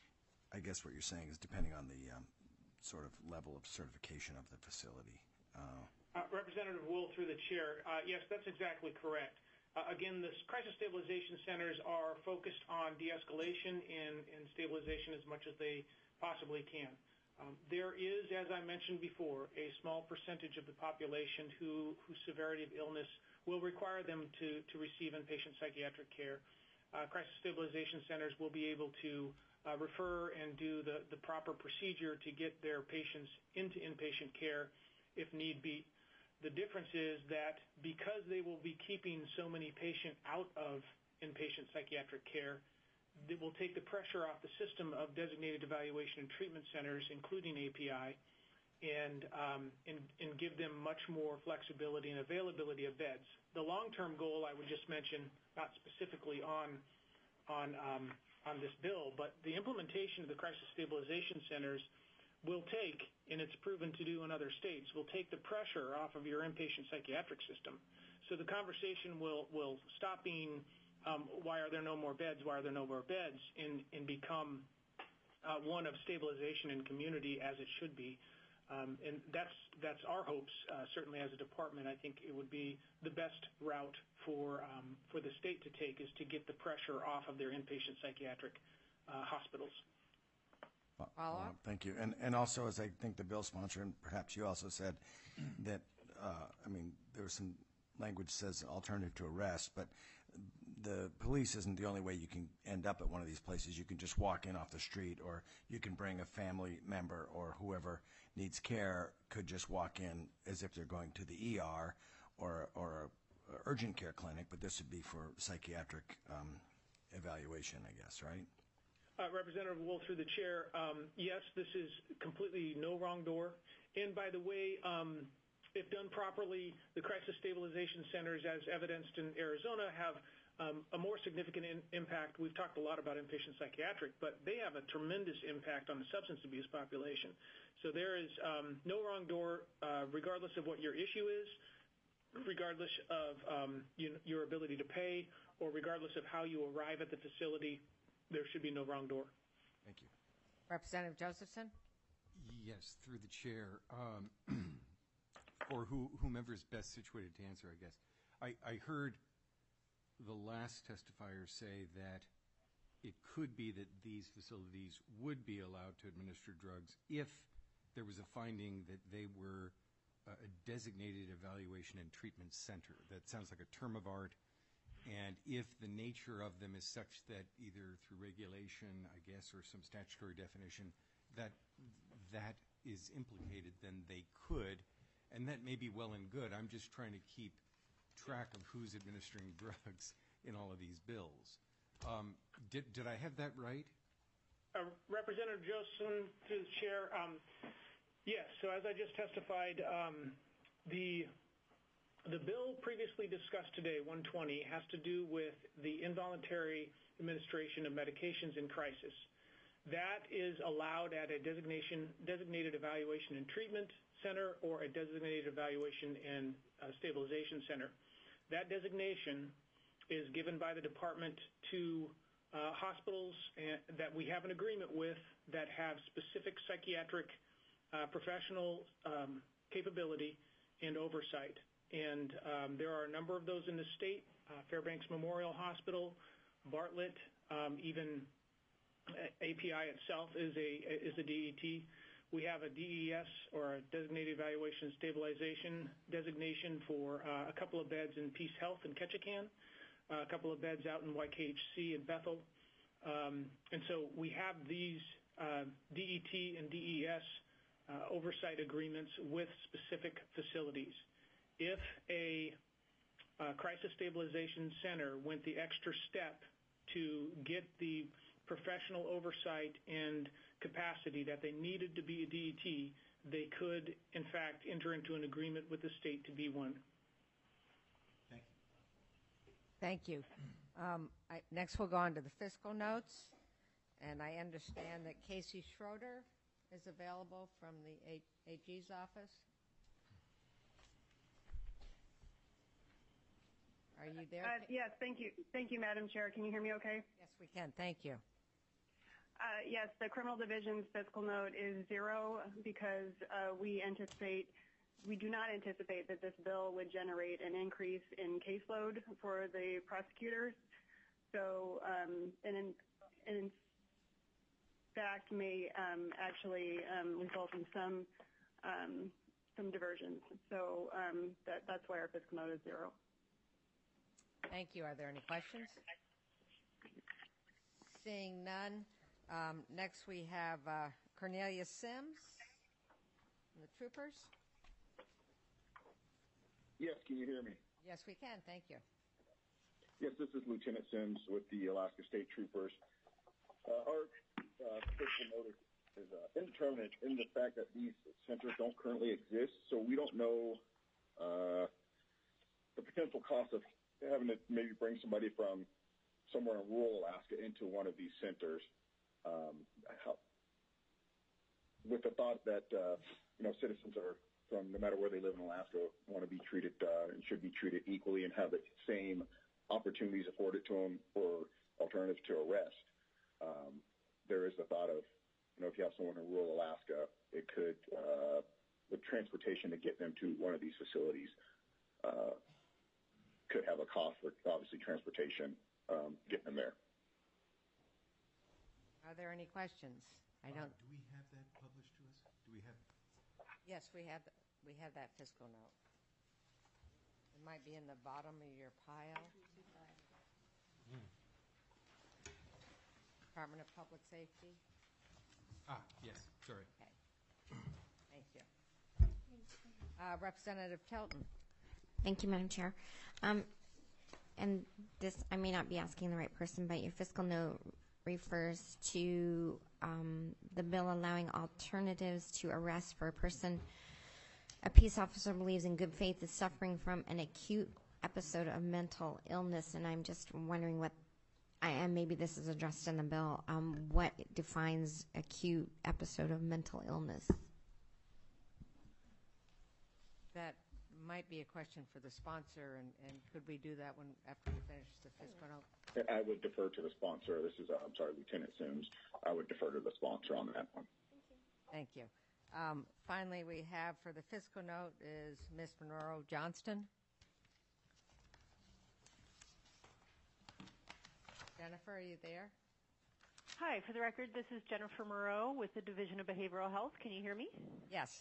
I guess what you're saying is depending on the um, sort of level of certification of the facility. Uh, uh, Representative Wool, through the chair, uh, yes, that's exactly correct. Uh, again, the crisis stabilization centers are focused on de-escalation and, and stabilization as much as they possibly can. Um, there is, as I mentioned before, a small percentage of the population who, whose severity of illness will require them to, to receive inpatient psychiatric care. Uh, crisis stabilization centers will be able to uh, refer and do the, the proper procedure to get their patients into inpatient care if need be. The difference is that because they will be keeping so many patients out of inpatient psychiatric care, it will take the pressure off the system of designated evaluation and treatment centers, including A P I, and, um, and, and give them much more flexibility and availability of beds. The long-term goal, I would just mention, not specifically on, on, um, on this bill, but the implementation of the crisis stabilization centers will take, and it's proven to do in other states, will take the pressure off of your inpatient psychiatric system. So the conversation will, will stop being um, why are there no more beds, why are there no more beds, and, and become uh, one of stabilization and community as it should be. Um, and that's, that's our hopes, uh, certainly as a department. I think it would be the best route for, um, for the state to take is to get the pressure off of their inpatient psychiatric uh, hospitals. Uh, thank you. And, and also, as I think the bill sponsor, and perhaps you also said, that, uh, I mean, there was some language says alternative to arrest, but the police isn't the only way you can end up at one of these places. You can just walk in off the street, or you can bring a family member or whoever needs care could just walk in as if they're going to the E R or, or a, a urgent care clinic, but this would be for psychiatric um, evaluation, I guess, right? Uh, Representative Wool, through the chair, um, yes, this is completely no wrong door. And by the way, um, if done properly, the crisis stabilization centers, as evidenced in Arizona, have um, a more significant in- impact. We've talked a lot about inpatient psychiatric, but they have a tremendous impact on the substance abuse population. So there is um, no wrong door, uh, regardless of what your issue is, regardless of um, you, your ability to pay, or regardless of how you arrive at the facility. There should be no wrong door. Thank you. Representative Josephson? Yes, through the chair, um, or who, whomever is best situated to answer, I guess. I, I heard the last testifier say that it could be that these facilities would be allowed to administer drugs if there was a finding that they were uh, a designated evaluation and treatment center. That sounds like a term of art. And if the nature of them is such that either through regulation, I guess, or some statutory definition, that that is implicated, then they could. And that may be well and good. I'm just trying to keep track of who's administering drugs in all of these bills. Um, did, did I have that right? Uh, Representative Josephson, through the chair, um, yes. So as I just testified, um, the The bill previously discussed today, one twenty, has to do with the involuntary administration of medications in crisis. That is allowed at a designation, designated evaluation and treatment center or a designated evaluation and uh, stabilization center. That designation is given by the department to uh, hospitals and, that we have an agreement with that have specific psychiatric uh, professional um, capability and oversight. And um, there are a number of those in the state, uh, Fairbanks Memorial Hospital, Bartlett, um, even A P I itself is a is a D E T. We have a D E S, or a Designated Evaluation and Stabilization designation for uh, a couple of beds in Peace Health in Ketchikan, uh, a couple of beds out in Y K H C in Bethel. Um, and so we have these uh, D E T and D E S uh, oversight agreements with specific facilities. If a uh, crisis stabilization center went the extra step to get the professional oversight and capacity that they needed to be a D E T, they could, in fact, enter into an agreement with the state to be one. Thank you. Thank you. Um, I, next, we'll go on to the fiscal notes. And I understand that Casey Schroeder is available from the A- AG's office. Are you there? Uh, yes, thank you. Thank you, Madam Chair. Can you hear me okay? Yes, we can. Thank you. Uh, yes, the criminal division's fiscal note is zero because uh, we anticipate, we do not anticipate that this bill would generate an increase in caseload for the prosecutors. So, um, and in, in fact, may um, actually um, result in some um, some diversions. So um, that, that's why our fiscal note is zero. Thank you. Are there any questions? Seeing none, um, next we have uh, Cornelius Sims, the troopers. Yes, can you hear me? Yes, we can. Thank you. Yes, this is Lieutenant Sims with the Alaska State Troopers. Uh, our uh, fiscal notice is uh, indeterminate in the fact that these centers don't currently exist, so we don't know uh, the potential cost of having to maybe bring somebody from somewhere in rural Alaska into one of these centers, um, how, with the thought that uh, you know citizens are from no matter where they live in Alaska want to be treated uh, and should be treated equally and have the same opportunities afforded to them for alternatives to arrest. Um, there is the thought of you know if you have someone in rural Alaska, it could uh, with transportation to get them to one of these facilities. Uh, could have a cost for, obviously, transportation, um, getting them there. Are there any questions? I don't. Uh, do we have that published to us? Do we have? Yes, we have. We have that fiscal note. It might be in the bottom of your pile. Mm. Department of Public Safety. Ah, yes. Sorry. Okay. Thank you. Uh, Representative Tilton. Thank you, Madam Chair. Um, and this, I may not be asking the right person, but your fiscal note refers to um, the bill allowing alternatives to arrest for a person a peace officer believes in good faith is suffering from an acute episode of mental illness, and I'm just wondering what, I and maybe this is addressed in the bill, um, what defines acute episode of mental illness? That might be a question for the sponsor, and, and could we do that when after we finish the fiscal note? I would defer to the sponsor. This is, uh, I'm sorry, Lieutenant Sims. I would defer to the sponsor on that one. Thank you. Um, finally, we have for the fiscal note is Miz Monroe Johnston. Jennifer, are you there? Hi, for the record, this is Jennifer Moreau with the Division of Behavioral Health. Can you hear me? Yes.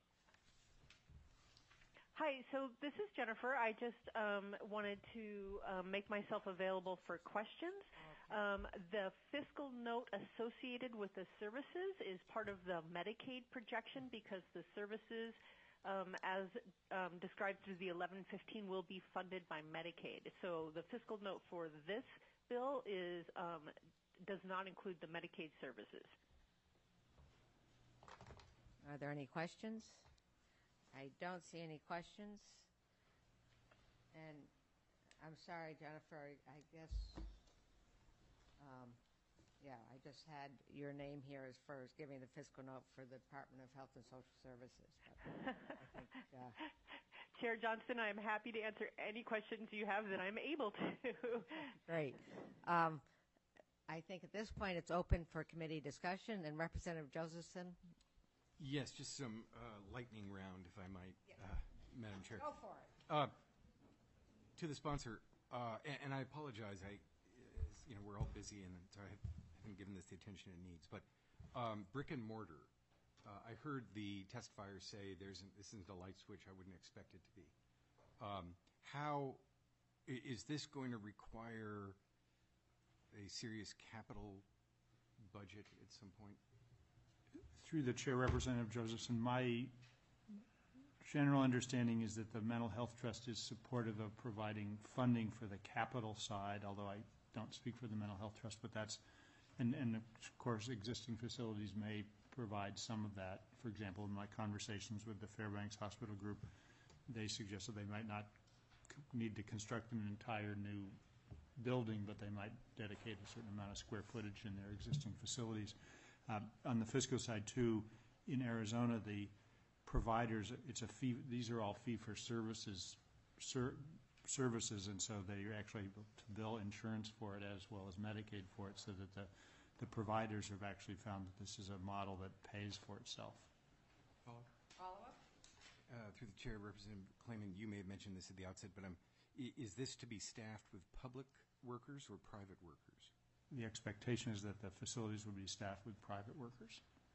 Hi, so this is Jennifer. I just um, wanted to um, make myself available for questions. Okay. Um, the fiscal note associated with the services is part of the Medicaid projection because the services, um, as um, described through the eleven fifteen, will be funded by Medicaid. So the fiscal note for this bill is um, does not include the Medicaid services. Are there any questions? I don't see any questions. And I'm sorry, Jennifer, I, I guess, um, yeah, I just had your name here as far as giving the fiscal note for the Department of Health and Social Services. But I think, uh, Chair Johnston, I'm happy to answer any questions you have that I'm able to. Great. Um, I think at this point it's open for committee discussion. And Representative Josephson? Yes, just some uh, lightning round, if I might, yes. uh, Madam Chair. Go for it. Uh, to the sponsor, uh, and, and I apologize. I, uh, you know, we're all busy, and so I haven't given this the attention it needs. But um, brick and mortar. Uh, I heard the testifier say there's an, this isn't a light switch. I wouldn't expect it to be. Um, how is this going to require a serious capital budget at some point? Through the chair, Representative Josephson, my general understanding is that the Mental Health Trust is supportive of providing funding for the capital side, although I don't speak for the Mental Health Trust, but that's, and, and of course existing facilities may provide some of that. For example, in my conversations with the Fairbanks Hospital Group, they suggested they might not need to construct an entire new building, but they might dedicate a certain amount of square footage in their existing facilities. Uh, on the fiscal side, too, in Arizona, the providers, it's a fee, these are all fee-for-services ser, services, and so they're actually able to bill insurance for it as well as Medicaid for it, so that the, the providers have actually found that this is a model that pays for itself. Follow-up? Follow-up? Uh, through the chair, Representative Clayman, you may have mentioned this at the outset, but um, is this to be staffed with public workers or private workers? The expectation is that the facilities would be staffed with private workers.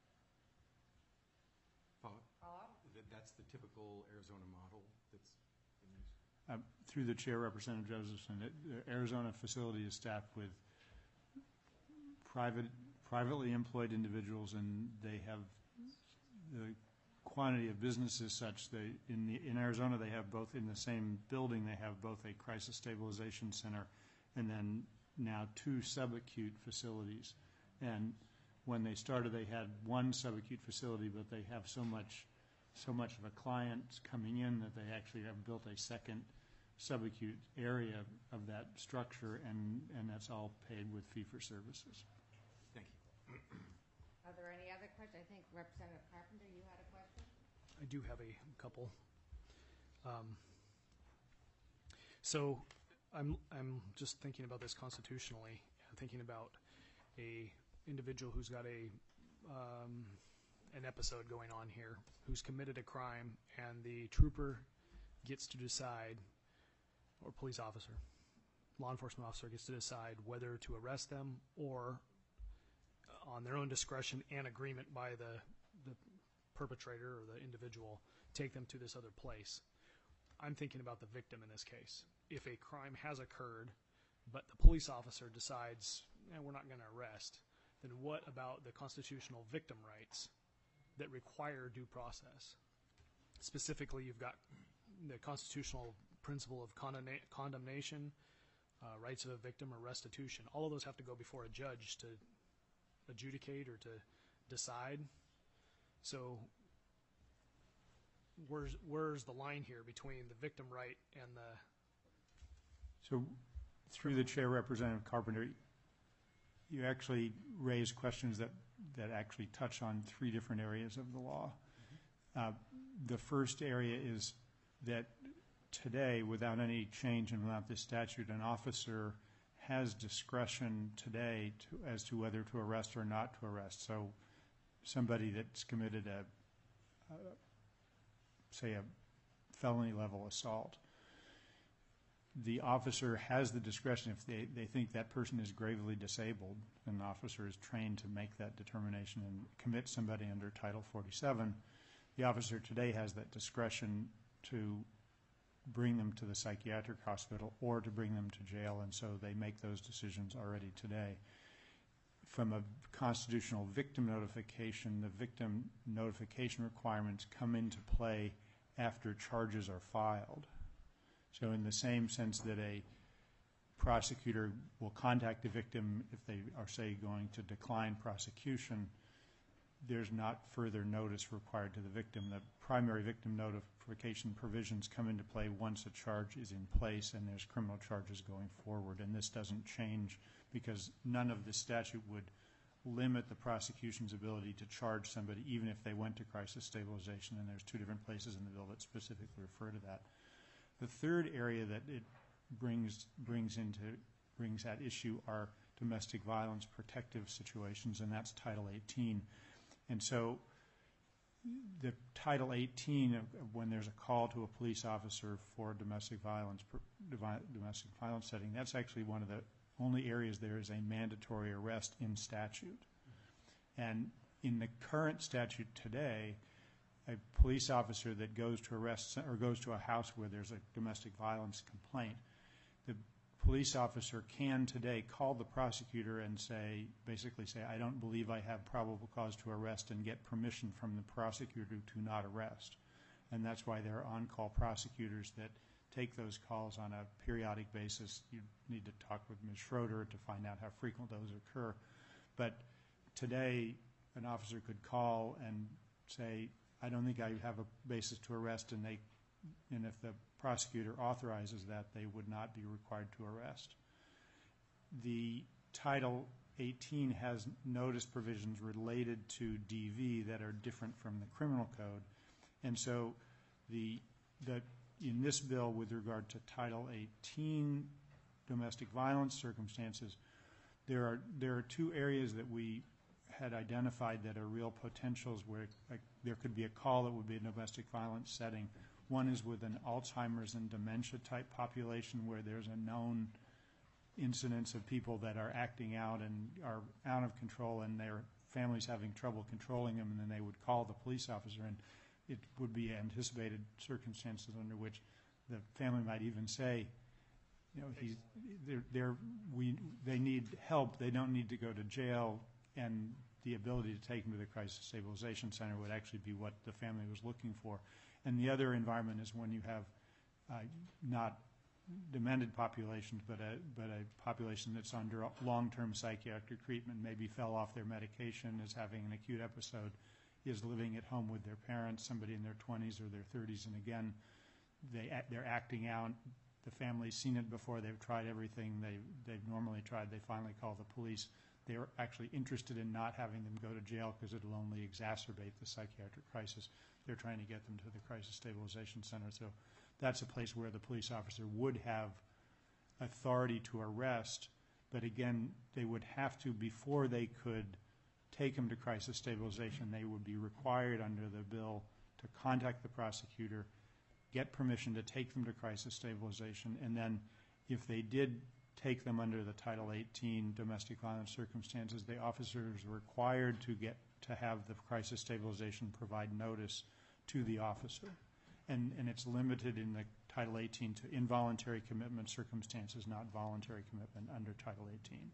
Follow-up? Follow-up? That, that's the typical Arizona model that's in use? Uh, through the chair, Representative Josephson, it, the Arizona facility is staffed with private, privately employed individuals, and they have the quantity of businesses such that in, the, in Arizona they have both, in the same building, they have both a crisis stabilization center and then now two subacute facilities. And when they started, they had one subacute facility, but they have so much so much of a client coming in that they actually have built a second subacute area of that structure, and, and that's all paid with fee-for-services. Thank you. Are there any other questions? I think Representative Carpenter, you had a question? I do have a couple. Um, so I'm I'm just thinking about this constitutionally. I'm thinking about a individual who's got a um, an episode going on here, who's committed a crime, and the trooper gets to decide, or police officer, law enforcement officer gets to decide whether to arrest them or, uh, on their own discretion and agreement by the the perpetrator or the individual, take them to this other place. I'm thinking about the victim in this case. If a crime has occurred, but the police officer decides, eh, we're not going to arrest, then what about the constitutional victim rights that require due process? Specifically, you've got the constitutional principle of condemna- condemnation, uh, rights of a victim, or restitution. All of those have to go before a judge to adjudicate or to decide. So where's where's the line here between the victim right and the... So through the chair, Representative Carpenter, you actually raise questions that, that actually touch on three different areas of the law. Uh, the first area is that today, without any change and without this statute, an officer has discretion today to, as to whether to arrest or not to arrest. So somebody that's committed a, a say, a felony level assault, the officer has the discretion if they, they think that person is gravely disabled, and the officer is trained to make that determination and commit somebody under Title forty-seven. The officer today has that discretion to bring them to the psychiatric hospital or to bring them to jail, and so they make those decisions already today. From a constitutional victim notification, the victim notification requirements come into play after charges are filed. So in the same sense that a prosecutor will contact the victim if they are, say, going to decline prosecution, there's not further notice required to the victim. The primary victim notification provisions come into play once a charge is in place and there's criminal charges going forward. And this doesn't change because none of the statute would limit the prosecution's ability to charge somebody even if they went to crisis stabilization, and there's two different places in the bill that specifically refer to that. The third area that it brings brings into brings at issue are domestic violence protective situations, and that's Title eighteen. And so the Title eighteen, when there's a call to a police officer for domestic violence, domestic violence setting, that's actually one of the only areas there is a mandatory arrest in statute. And in the current statute today, a police officer that goes to arrest or goes to a house where there's a domestic violence complaint, the police officer can today call the prosecutor and say, basically say, I don't believe I have probable cause to arrest, and get permission from the prosecutor to not arrest. And that's why there are on-call prosecutors that take those calls on a periodic basis. You need to talk with Miz Schroeder to find out how frequent those occur. But today, an officer could call and say, I don't think I have a basis to arrest, and they, and if the prosecutor authorizes that, they would not be required to arrest. The Title eighteen has notice provisions related to D V that are different from the criminal code, and so the the in this bill with regard to Title eighteen domestic violence circumstances, there are there are two areas that we had identified that are real potentials where like, there could be a call that would be a domestic violence setting. One is with an Alzheimer's and dementia type population where there's a known incidence of people that are acting out and are out of control, and their families having trouble controlling them, and then they would call the police officer, and it would be anticipated circumstances under which the family might even say, you know, he's, they're, they're, we, they need help, they don't need to go to jail, and the ability to take them to the Crisis Stabilization Center would actually be what the family was looking for. And the other environment is when you have uh, not demented populations, but a, but a population that's under long-term psychiatric treatment, maybe fell off their medication, is having an acute episode, is living at home with their parents, somebody in their twenties or their thirties, and again, they, they're acting out. The family's seen it before, they've tried everything they, they've normally tried, they finally call the police. They're actually interested in not having them go to jail because it'll only exacerbate the psychiatric crisis. They're trying to get them to the Crisis Stabilization Center. So that's a place where the police officer would have authority to arrest, but again, they would have to, before they could take them to crisis stabilization, they would be required under the bill to contact the prosecutor, get permission to take them to crisis stabilization, and then if they did take them under the Title eighteen domestic violence circumstances, the officer is required to get to have the crisis stabilization provide notice to the officer. And, and it's limited in the Title eighteen to involuntary commitment circumstances, not voluntary commitment under Title eighteen.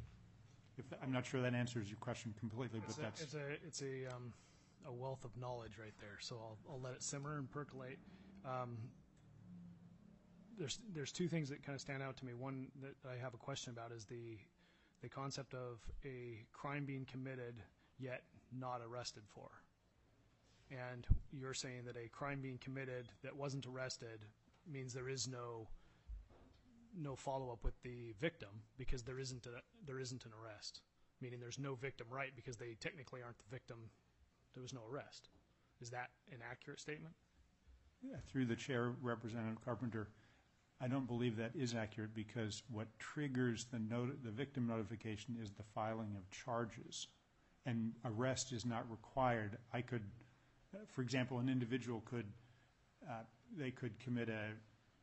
If that, I'm not sure that answers your question completely, but it's a, that's... It's a, it's a, um, a wealth of knowledge right there, so I'll, I'll let it simmer and percolate. Um, there's there's two things that kind of stand out to me. One that I have a question about is the the concept of a crime being committed yet not arrested for. And you're saying that a crime being committed that wasn't arrested means there is no no follow-up with the victim because there isn't a, there isn't an arrest, meaning there's no victim right because they technically aren't the victim. There was no arrest. Is that an accurate statement? Yeah, through the chair, Representative Carpenter, I don't believe that is accurate because what triggers the not- the victim notification is the filing of charges, and arrest is not required. I could, uh, for example, an individual could uh, they could commit a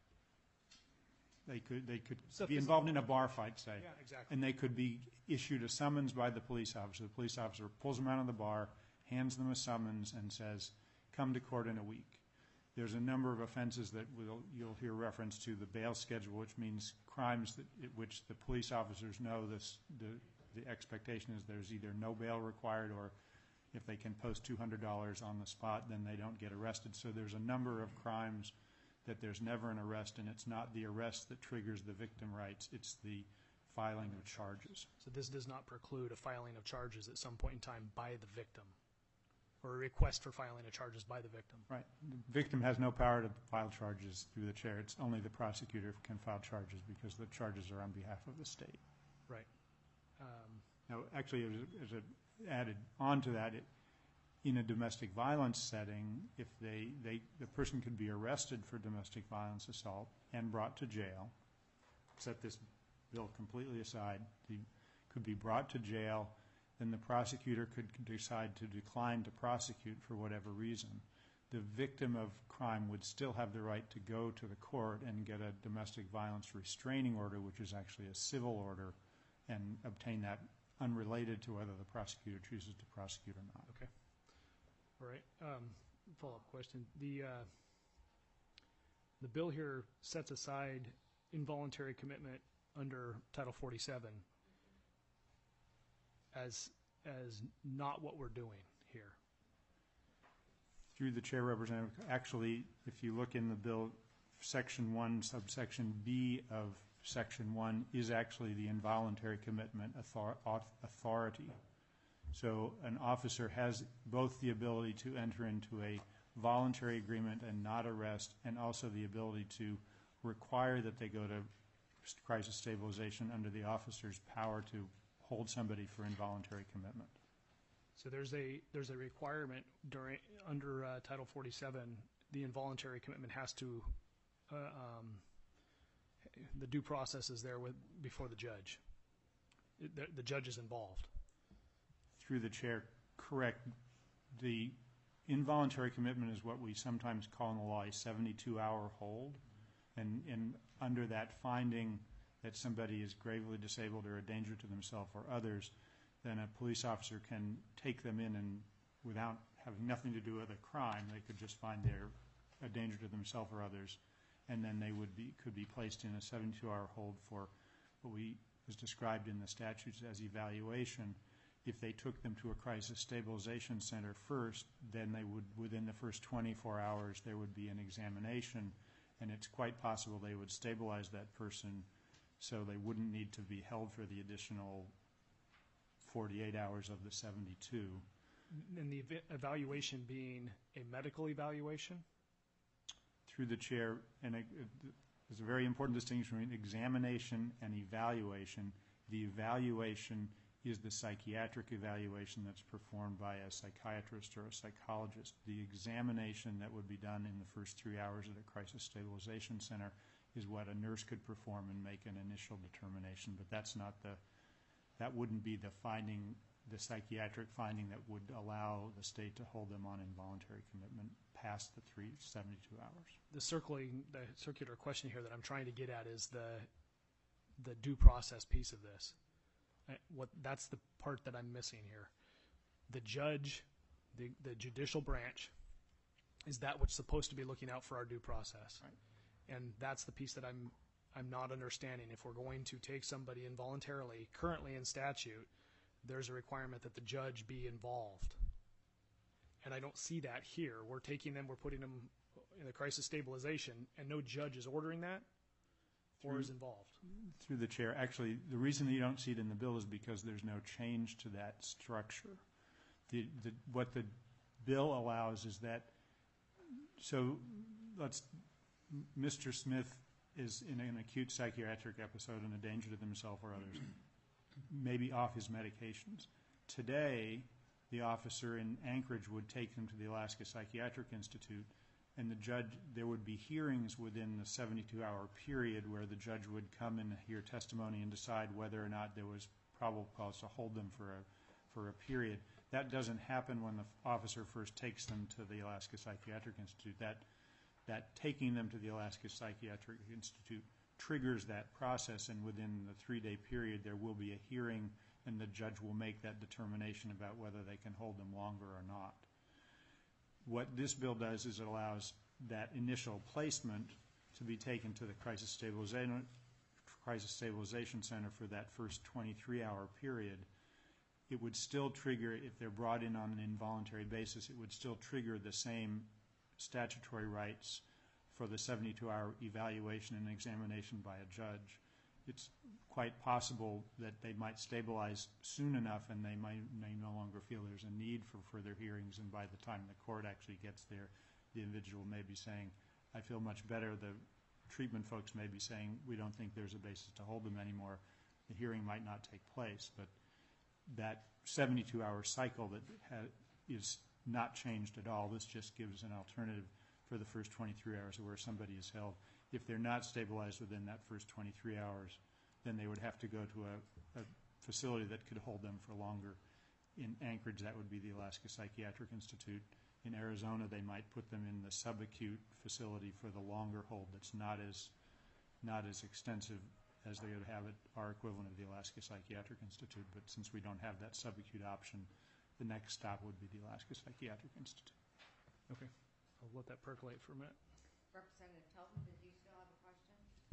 they could they could So be involved in a bar fight, say, Yeah, exactly. and they could be issued a summons by the police officer. The police officer pulls them out of the bar, hands them a summons, and says, "Come to court in a week." There's a number of offenses that we'll, you'll hear reference to the bail schedule, which means crimes that, which the police officers know this, the, the expectation is there's either no bail required or if they can post two hundred dollars on the spot, then they don't get arrested. So there's a number of crimes that there's never an arrest, and it's not the arrest that triggers the victim rights, it's the filing of charges. So this does not preclude a filing of charges at some point in time by the victim, or a request for filing of charges by the victim. Right. The victim has no power to file charges through the chair. It's only the prosecutor who can file charges because the charges are on behalf of the state. Right. Um, Now, actually, as a, as a added on to that, it, in a domestic violence setting, if they, they the person could be arrested for domestic violence assault and brought to jail, set this bill completely aside, he could be brought to jail, then the prosecutor could decide to decline to prosecute for whatever reason. The victim of crime would still have the right to go to the court and get a domestic violence restraining order, which is actually a civil order, and obtain that unrelated to whether the prosecutor chooses to prosecute or not. Okay. All right. Um, follow-up question. The uh, the bill here sets aside involuntary commitment under Title forty-seven as as not what we're doing here. Through the chair, Representative, actually, if you look in the bill, Section one, subsection B of Section one is actually the involuntary commitment author- authority. So an officer has both the ability to enter into a voluntary agreement and not arrest, and also the ability to require that they go to crisis stabilization under the officer's power to hold somebody for involuntary commitment. So there's a there's a requirement during under uh, Title forty-seven. The involuntary commitment has to uh, um, the due process is there with before the judge. It, the, the judge is involved. Through the chair, correct. The involuntary commitment is what we sometimes call in the law a seventy-two hour hold, and, and under that finding that somebody is gravely disabled or a danger to themselves or others, then a police officer can take them in and without having nothing to do with a crime, they could just find they're a danger to themselves or others, and then they would be could be placed in a seventy-two hour hold for what we was described in the statutes as evaluation. If they took them to a crisis stabilization center first, then they would, within the first twenty-four hours, there would be an examination, and it's quite possible they would stabilize that person so they wouldn't need to be held for the additional forty-eight hours of the seventy-two. And the ev- evaluation being a medical evaluation? Through the chair, and it, it, there's a very important distinction between examination and evaluation. The evaluation is the psychiatric evaluation that's performed by a psychiatrist or a psychologist. The examination that would be done in the first three hours at a crisis stabilization center is what a nurse could perform and make an initial determination, but that's not the, that wouldn't be the finding, the psychiatric finding that would allow the state to hold them on involuntary commitment past the three seventy-two hours. The circling, the circular question here that I'm trying to get at is the the due process piece of this. I, what that's the part that I'm missing here. The judge, the the judicial branch, is that what's supposed to be looking out for our due process, right. And that's the piece that I'm I'm not understanding. If we're going to take somebody involuntarily, currently in statute, there's a requirement that the judge be involved. And I don't see that here. We're taking them, we're putting them in the crisis stabilization, and no judge is ordering that? or is involved. Through the chair, actually, the reason that you don't see it in the bill is because there's no change to that structure. The, the, what the bill allows is that, so let's, Mister Smith is in an acute psychiatric episode and a danger to himself or others, maybe off his medications. Today, the officer in Anchorage would take them to the Alaska Psychiatric Institute, and the judge, there would be hearings within the seventy-two hour period where the judge would come and hear testimony and decide whether or not there was probable cause to hold them for a, for a period. That doesn't happen when the officer first takes them to the Alaska Psychiatric Institute. That, that taking them to the Alaska Psychiatric Institute triggers that process, and within the three-day period there will be a hearing, and the judge will make that determination about whether they can hold them longer or not. What this bill does is it allows that initial placement to be taken to the Crisis Stabilization, Crisis Stabilization Center for that first twenty-three hour period. It would still trigger, if they're brought in on an involuntary basis, it would still trigger the same statutory rights for the seventy-two hour evaluation and examination by a judge. It's quite possible that they might stabilize soon enough and they might may no longer feel there's a need for further hearings, and by the time the court actually gets there, the individual may be saying, I feel much better. The treatment folks may be saying, we don't think there's a basis to hold them anymore. The hearing might not take place, but that seventy-two hour cycle that ha- is not changed at all. This just gives an alternative for the first twenty-three hours where somebody is held. If they're not stabilized within that first twenty-three hours, then they would have to go to a, a facility that could hold them for longer. In Anchorage, that would be the Alaska Psychiatric Institute. In Arizona, they might put them in the subacute facility for the longer hold that's not as, not as extensive as they would have at our equivalent of the Alaska Psychiatric Institute. But since we don't have that subacute option, the next stop would be the Alaska Psychiatric Institute. Okay. I'll let that percolate for a minute. Representative Telton, did you still have a question?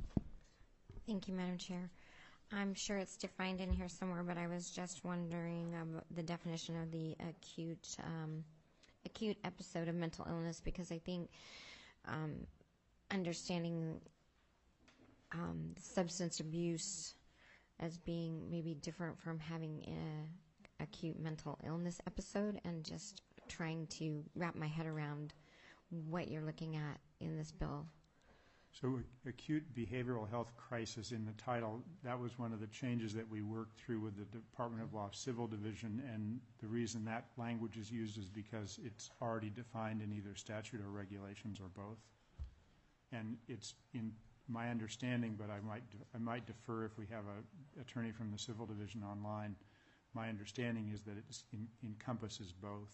Thank you, Madam Chair. I'm sure it's defined in here somewhere, but I was just wondering about the definition of the acute um, acute episode of mental illness, because I think um, understanding um, substance abuse as being maybe different from having an acute mental illness episode, and just trying to wrap my head around what you're looking at in this bill. So acute behavioral health crisis in the title, that was one of the changes that we worked through with the Department of Law Civil Division, and the reason that language is used is because it's already defined in either statute or regulations or both. And it's in my understanding, but I might I might defer if we have an attorney from the Civil Division online. My understanding is that it in, encompasses both.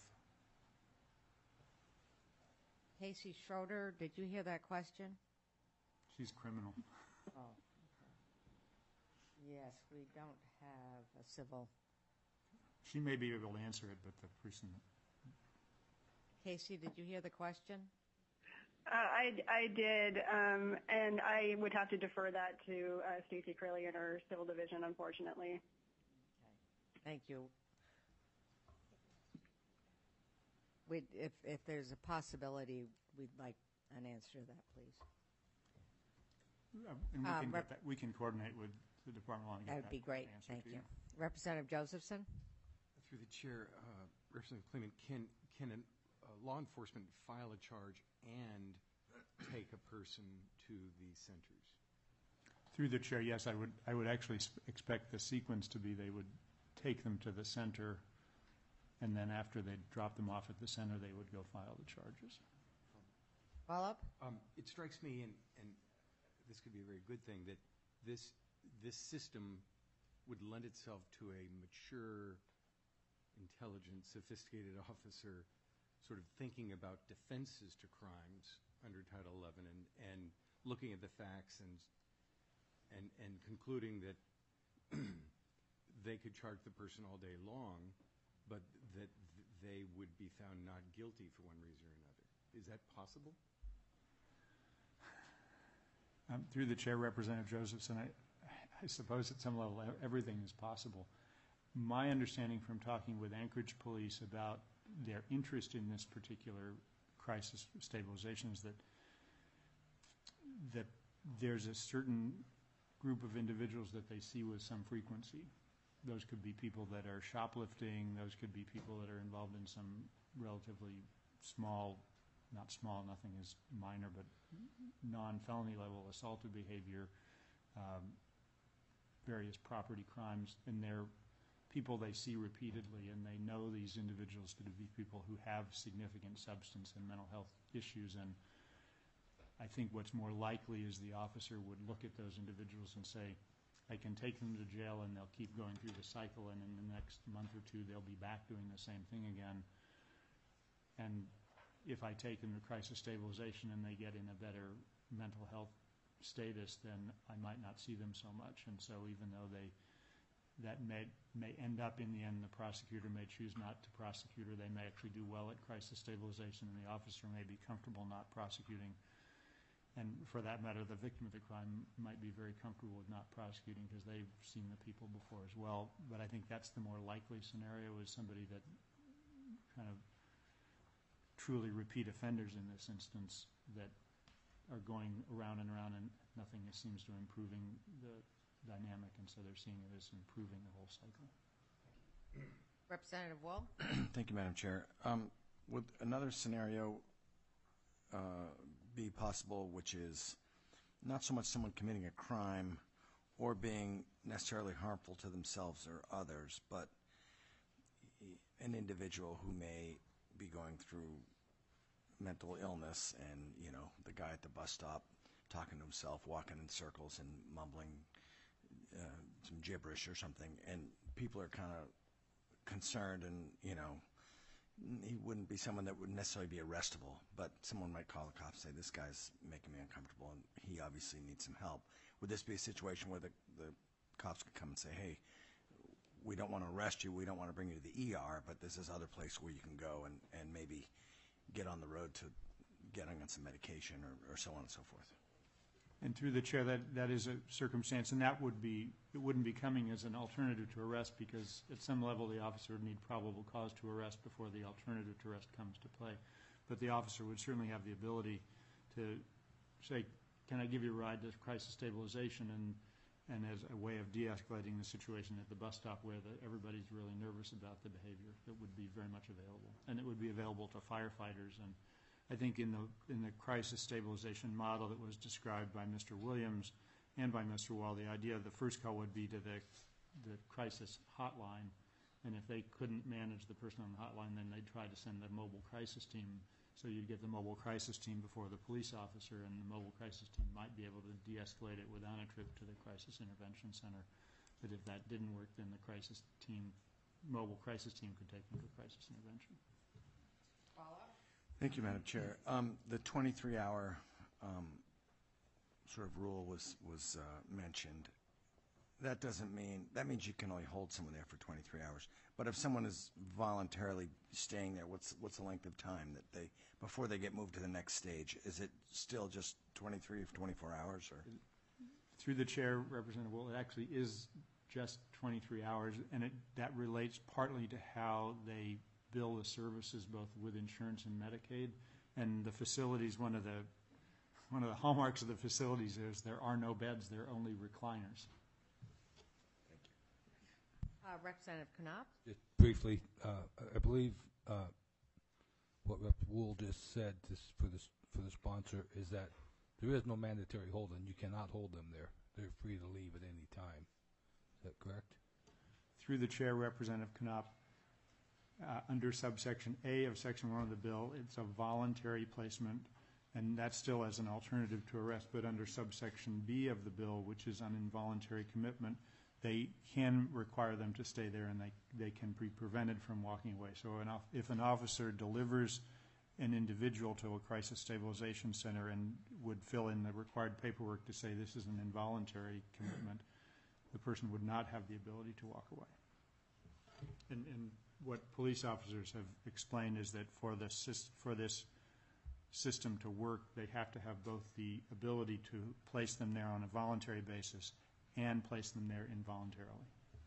Casey Schroeder, did you hear that question? She's criminal. Oh. Yes, we don't have a civil. She may be able to answer it, but the person. Casey, did you hear the question? Uh, I, I did, um, and I would have to defer that to uh, Stacey Crilly in her Civil Division, unfortunately. Okay. Thank you. We'd, if, if there's a possibility, we'd like an answer to that, please. Uh, and we, Um, can rep- get that, we can coordinate with the Department of Law and get That would be great. answer Thank to you. Representative Josephson? Through the chair, uh, Representative Clement, can, can an, uh, law enforcement file a charge and take a person to the centers? Through the chair, yes, I would. I would actually sp- expect the sequence to be they would take them to the center, and then after they drop them off at the center, they would go file the charges. Follow up? Um, it strikes me, and, and this could be a very good thing, that this this system would lend itself to a mature, intelligent, sophisticated officer sort of thinking about defenses to crimes under Title eleven, and, and looking at the facts and and and concluding that they could charge the person all day long, but that th- they would be found not guilty for one reason or another. Is that possible? Um, through the chair, Representative Josephson, I, I suppose at some level e- everything is possible. My understanding from talking with Anchorage Police about their interest in this particular crisis stabilization is that that there's a certain group of individuals that they see with some frequency. Those could be people that are shoplifting. Those could be people that are involved in some relatively small, not small, nothing is minor, but non-felony level assaultive behavior, um, various property crimes, and they're people they see repeatedly, and they know these individuals to be people who have significant substance and mental health issues. And I think what's more likely is the officer would look at those individuals and say, I can take them to jail and they'll keep going through the cycle, and in the next month or two they'll be back doing the same thing again. And if I take them to crisis stabilization and they get in a better mental health status, then I might not see them so much. And so even though they that may may end up in the end, the prosecutor may choose not to prosecute, or they may actually do well at crisis stabilization, and the officer may be comfortable not prosecuting. And for that matter, the victim of the crime might be very comfortable with not prosecuting because they've seen the people before as well. But I think that's the more likely scenario, is somebody that kind of truly repeat offenders in this instance that are going around and around and nothing seems to improving the dynamic, and so they're seeing it as improving the whole cycle. Representative Wall? Thank you, Madam Chair. Um, would another scenario uh, be possible, which is not so much someone committing a crime or being necessarily harmful to themselves or others, but an individual who may be going through mental illness, and, you know, the guy at the bus stop talking to himself, walking in circles and mumbling uh, some gibberish or something, and people are kind of concerned, and, you know, he wouldn't be someone that would necessarily be arrestable, but someone might call the cops and say, this guy's making me uncomfortable and he obviously needs some help. Would this be a situation where the, the cops could come and say, hey, we don't want to arrest you, we don't want to bring you to the E R, but this is other place where you can go and, and maybe get on the road to getting on some medication, or, or so on and so forth? And through the chair, that, that is a circumstance, and that would be, it wouldn't be coming as an alternative to arrest, because at some level the officer would need probable cause to arrest before the alternative to arrest comes to play. But the officer would certainly have the ability to say, can I give you a ride to crisis stabilization, and, and as a way of de-escalating the situation at the bus stop where the, everybody's really nervous about the behavior. It would be very much available. And it would be available to firefighters. And I think in the in the crisis stabilization model that was described by Mister Williams and by Mister Wall, the idea of the first call would be to the the crisis hotline, and if they couldn't manage the person on the hotline, then they'd try to send the mobile crisis team. So you'd get the mobile crisis team before the police officer, and the mobile crisis team might be able to de-escalate it without a trip to the crisis intervention center. But if that didn't work, then the crisis team, mobile crisis team, could take them to crisis intervention. Thank you, Madam Chair. Um, the twenty-three hour um, sort of rule was was uh, mentioned. That doesn't mean, that means you can only hold someone there for twenty-three hours. But if someone is voluntarily staying there, what's what's the length of time that they, before they get moved to the next stage? Is it still just twenty-three or twenty-four hours? Or? Through the chair, Representative Wool, it actually is just twenty-three hours, and it, that relates partly to how they bill the services, both with insurance and Medicaid. And the facilities, one of the one of the hallmarks of the facilities is there are no beds, there are only recliners. Thank you. Uh, Representative Knopp? Just briefly, uh, I believe uh, what Representative Wool just said this, for, this, for the sponsor is that there is no mandatory holding. You cannot hold them there. They're free to leave at any time. Is that correct? Through the chair, Representative Knopp, uh, under subsection A of section one of the bill, it's a voluntary placement, and that's still as an alternative to arrest. But under subsection B of the bill, which is on involuntary commitment, they can require them to stay there, and they, they can be prevented from walking away. So an, if an officer delivers an individual to a crisis stabilization center and would fill in the required paperwork to say this is an involuntary commitment, the person would not have the ability to walk away. And, and what police officers have explained is that for this, for this system to work, they have to have both the ability to place them there on a voluntary basis and place them there involuntarily.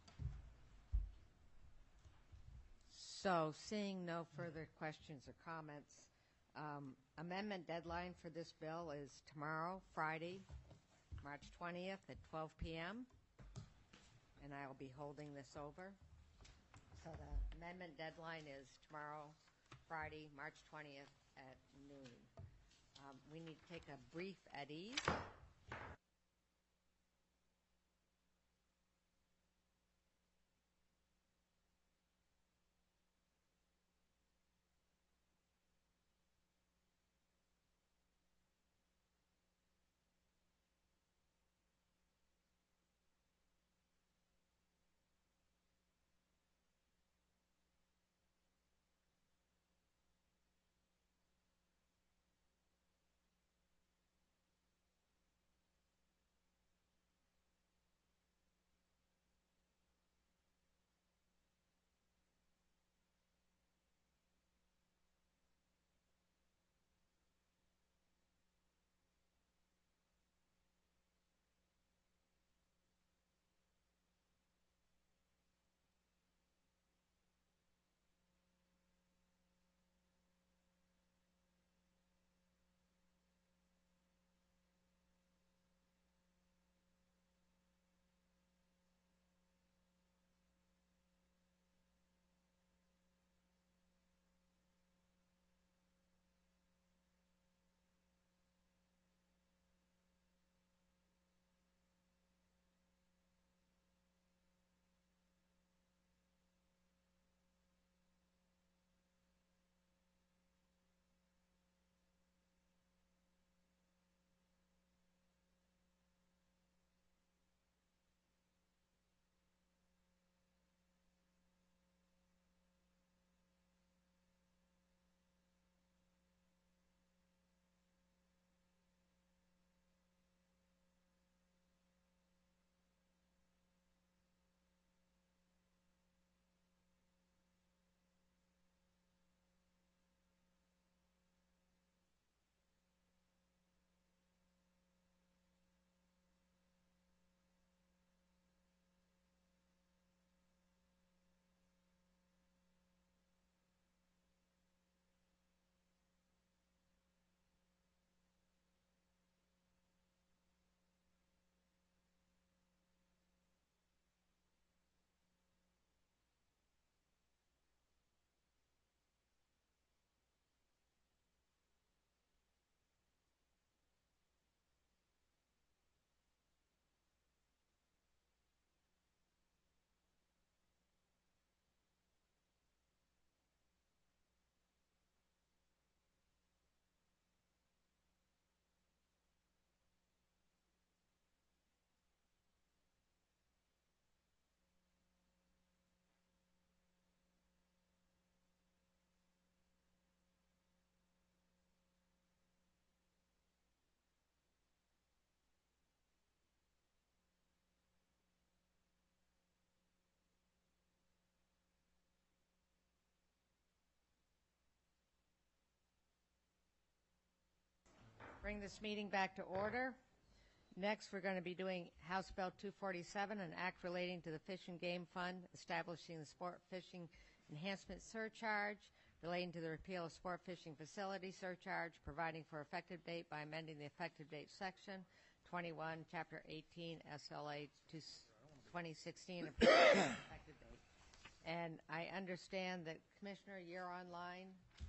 So, seeing no further questions or comments, um, amendment deadline for this bill is tomorrow, Friday, March twentieth at twelve p.m., and I will be holding this over. So the amendment deadline is tomorrow, Friday, March twentieth at noon. Um, we need to take a brief at ease. Bring this meeting back to order. Next, we're going to be doing House Bill two forty-seven, an act relating to the Fish and Game Fund, establishing the sport fishing enhancement surcharge, relating to the repeal of sport fishing facility surcharge, providing for effective date by amending the effective date section, twenty-one, Chapter eighteen, S L A twenty sixteen, effective date. And I understand that, Commissioner, you're online?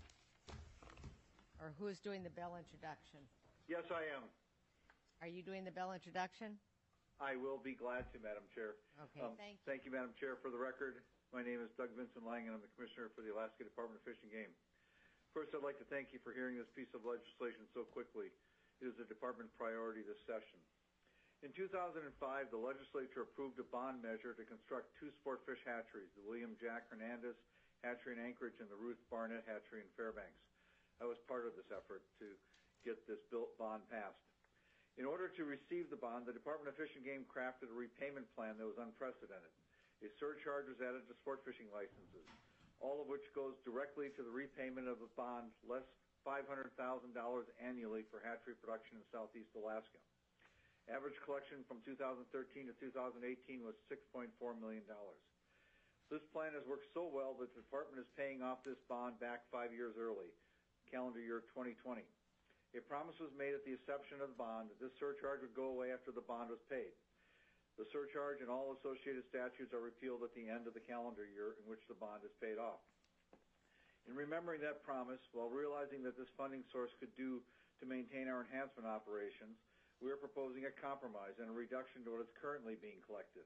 Or who is doing the bill introduction? Yes, I am. Are you doing the bill introduction? I will be glad to, Madam Chair. Okay, Um, thank you. Thank you, Madam Chair. For the record, my name is Doug Vincent Lang, and I'm the Commissioner for the Alaska Department of Fish and Game. First, I'd like to thank you for hearing this piece of legislation so quickly. It is a department priority this session. In two thousand five, the legislature approved a bond measure to construct two sport fish hatcheries, the William Jack Hernandez Hatchery in Anchorage and the Ruth Barnett Hatchery in Fairbanks. I was part of this effort to get this bill bond passed. In order to receive the bond, the Department of Fish and Game crafted a repayment plan that was unprecedented. A surcharge was added to sport fishing licenses, all of which goes directly to the repayment of the bond, less five hundred thousand dollars annually for hatchery production in southeast Alaska. Average collection from two thousand thirteen to two thousand eighteen was six point four million dollars. This plan has worked so well that the department is paying off this bond back five years early, calendar year twenty twenty. A promise was made at the inception of the bond that this surcharge would go away after the bond was paid. The surcharge and all associated statutes are repealed at the end of the calendar year in which the bond is paid off. In remembering that promise, while realizing that this funding source could do to maintain our enhancement operations, we are proposing a compromise and a reduction to what is currently being collected.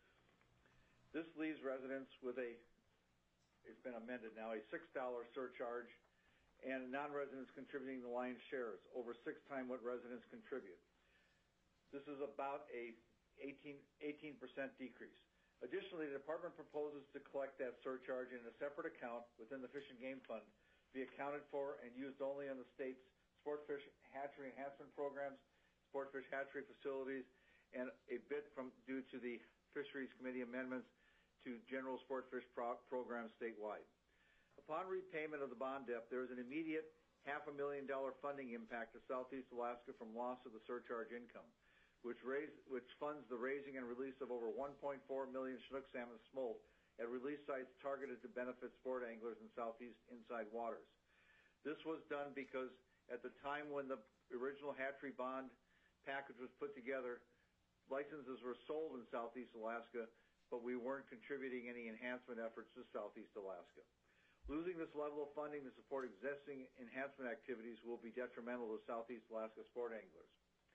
This leaves residents with a, it's been amended now, a six dollar surcharge, and non-residents contributing the lion's shares, over six times what residents contribute. This is about a eighteen percent decrease. Additionally, the department proposes to collect that surcharge in a separate account within the Fish and Game Fund, be accounted for and used only on the state's sportfish hatchery enhancement programs, sportfish hatchery facilities, and a bit from due to the Fisheries Committee amendments to general sportfish pro- programs statewide. Upon repayment of the bond debt, there is an immediate half a million dollar funding impact to Southeast Alaska from loss of the surcharge income, which, raise, which funds the raising and release of over one point four million Chinook salmon smolt at release sites targeted to benefit sport anglers in Southeast inside waters. This was done because at the time when the original hatchery bond package was put together, licenses were sold in Southeast Alaska, but we weren't contributing any enhancement efforts to Southeast Alaska. Losing this level of funding to support existing enhancement activities will be detrimental to Southeast Alaska sport anglers.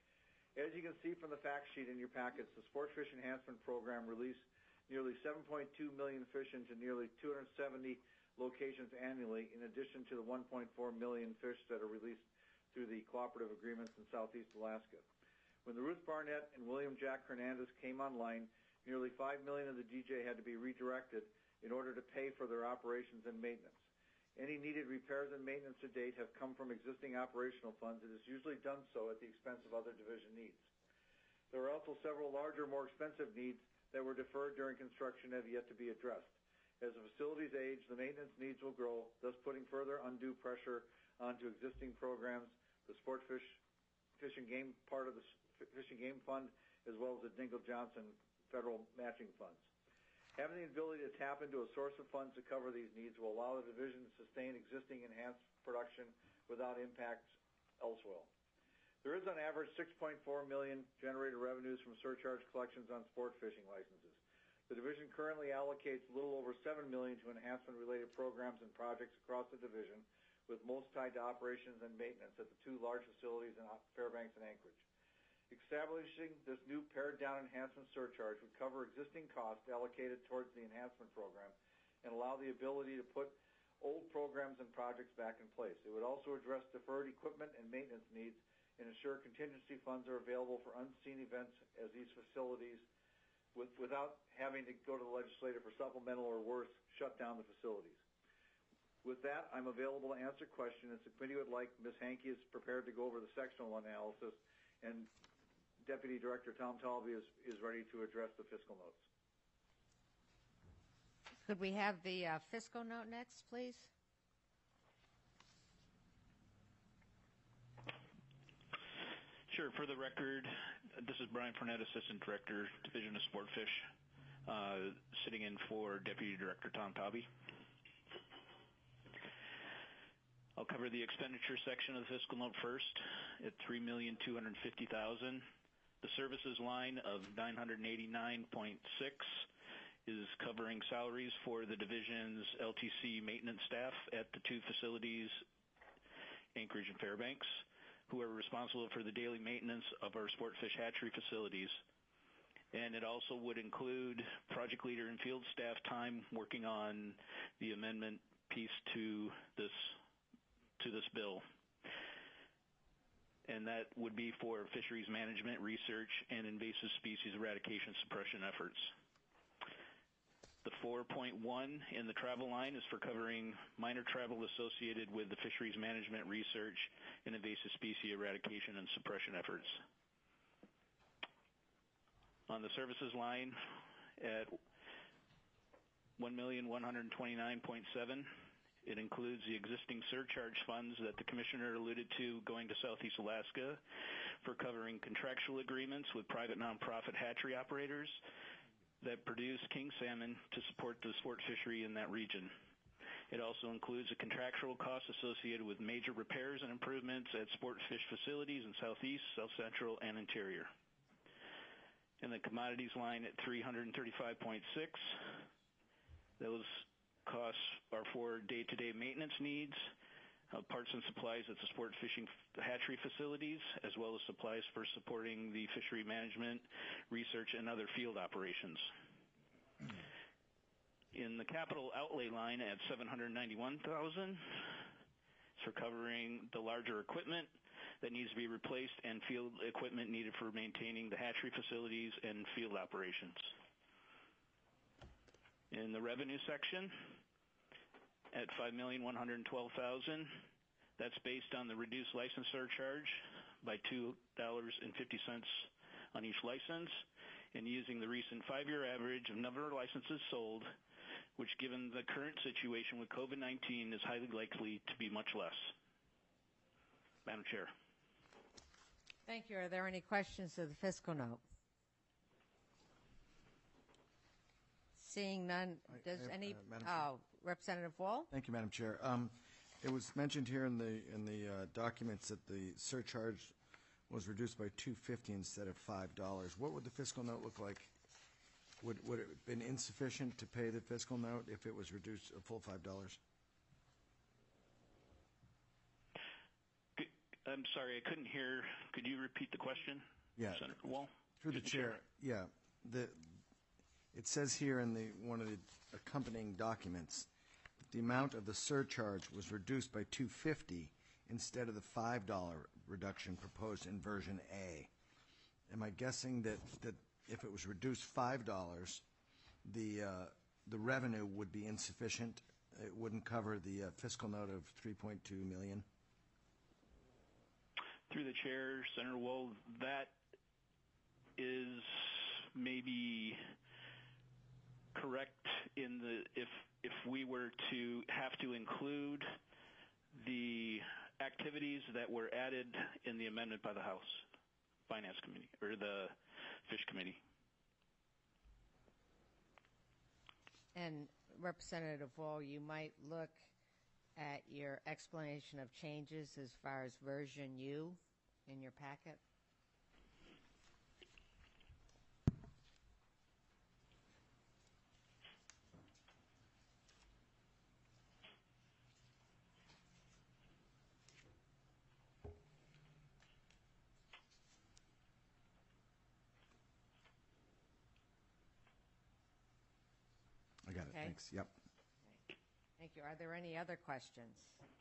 As you can see from the fact sheet in your packets, the Sportfish Enhancement Program released nearly seven point two million fish into nearly two hundred seventy locations annually, in addition to the one point four million fish that are released through the cooperative agreements in Southeast Alaska. When the Ruth Barnett and William Jack Hernandez came online, nearly five million of the D J had to be redirected in order to pay for their operations and maintenance. Any needed repairs and maintenance to date have come from existing operational funds. It is usually done so at the expense of other division needs. There are also several larger, more expensive needs that were deferred during construction and have yet to be addressed. As the facilities age, the maintenance needs will grow, thus putting further undue pressure onto existing programs, the Sport Fish, Fish and Game part of the Fish and Game Fund, as well as the Dingle Johnson federal matching funds. Having the ability to tap into a source of funds to cover these needs will allow the division to sustain existing enhanced production without impacts elsewhere. There is on average six point four million dollars generated revenues from surcharge collections on sport fishing licenses. The division currently allocates a little over seven million dollars to enhancement-related programs and projects across the division, with most tied to operations and maintenance at the two large facilities in Fairbanks and Anchorage. Establishing this new pared-down enhancement surcharge would cover existing costs allocated towards the enhancement program and allow the ability to put old programs and projects back in place. It would also address deferred equipment and maintenance needs and ensure contingency funds are available for unseen events as these facilities, with, without having to go to the legislature for supplemental or worse, shut down the facilities. With that, I'm available to answer questions. If the committee would like, Miz Hankey is prepared to go over the sectional analysis, and Deputy Director Tom Talby is, is ready to address the fiscal notes. Could we have the uh, fiscal note next, please? Sure. For the record, this is Brian Fournette, Assistant Director, Division of Sportfish, uh, sitting in for Deputy Director Tom Talby. I'll cover the expenditure section of the fiscal note first at three million two hundred fifty thousand dollars. The services line of nine hundred eighty-nine point six is covering salaries for the division's L T C maintenance staff at the two facilities, Anchorage and Fairbanks, who are responsible for the daily maintenance of our sportfish hatchery facilities. And it also would include project leader and field staff time working on the amendment piece to this to this bill. And that would be for fisheries management, research, and invasive species eradication suppression efforts. The four point one in the travel line is for covering minor travel associated with the fisheries management, research, and invasive species eradication and suppression efforts. On the services line at one million one hundred twenty-nine point seven, it includes the existing surcharge funds that the Commissioner alluded to going to Southeast Alaska for covering contractual agreements with private nonprofit hatchery operators that produce king salmon to support the sport fishery in that region. It also includes a contractual cost associated with major repairs and improvements at sport fish facilities in Southeast, South Central, and Interior. In the commodities line at three hundred thirty-five point six, those costs are for day-to-day maintenance needs, uh, parts and supplies at the sport fishing hatchery facilities, as well as supplies for supporting the fishery management, research, and other field operations. In the capital outlay line at seven hundred ninety-one thousand dollars, it's for covering the larger equipment that needs to be replaced and field equipment needed for maintaining the hatchery facilities and field operations. In the revenue section at five million one hundred twelve thousand dollars, that's based on the reduced license surcharge by two dollars and fifty cents on each license, and using the recent five-year average of number of licenses sold, which given the current situation with COVID nineteen is highly likely to be much less. Madam Chair. Thank you. Are there any questions of the fiscal note? Seeing none, does I have, any, uh, Madam oh, Representative Wall? Thank you, Madam Chair. Um, it was mentioned here in the in the uh, documents that the surcharge was reduced by two fifty instead of five dollars. What would the fiscal note look like? Would would it have been insufficient to pay the fiscal note if it was reduced a full five dollars? I'm sorry, I couldn't hear. Could you repeat the question? Yeah. Senator Wall? Through the chair. Yeah. The it says here in the one of the accompanying documents that the amount of the surcharge was reduced by two fifty instead of the five dollar reduction proposed in version A. Am I guessing that that if it was reduced five dollars, the uh, the revenue would be insufficient? It wouldn't cover the uh, fiscal note of three point two million. Through the chair, Senator Wall, that is maybe correct in the if if we were to have to include the activities that were added in the amendment by the House Finance Committee or the Fish Committee. And Representative Wall, you might look at your explanation of changes as far as version U in your packet. I got it. Okay. Thanks. Yep. Thank you. Are there any other questions?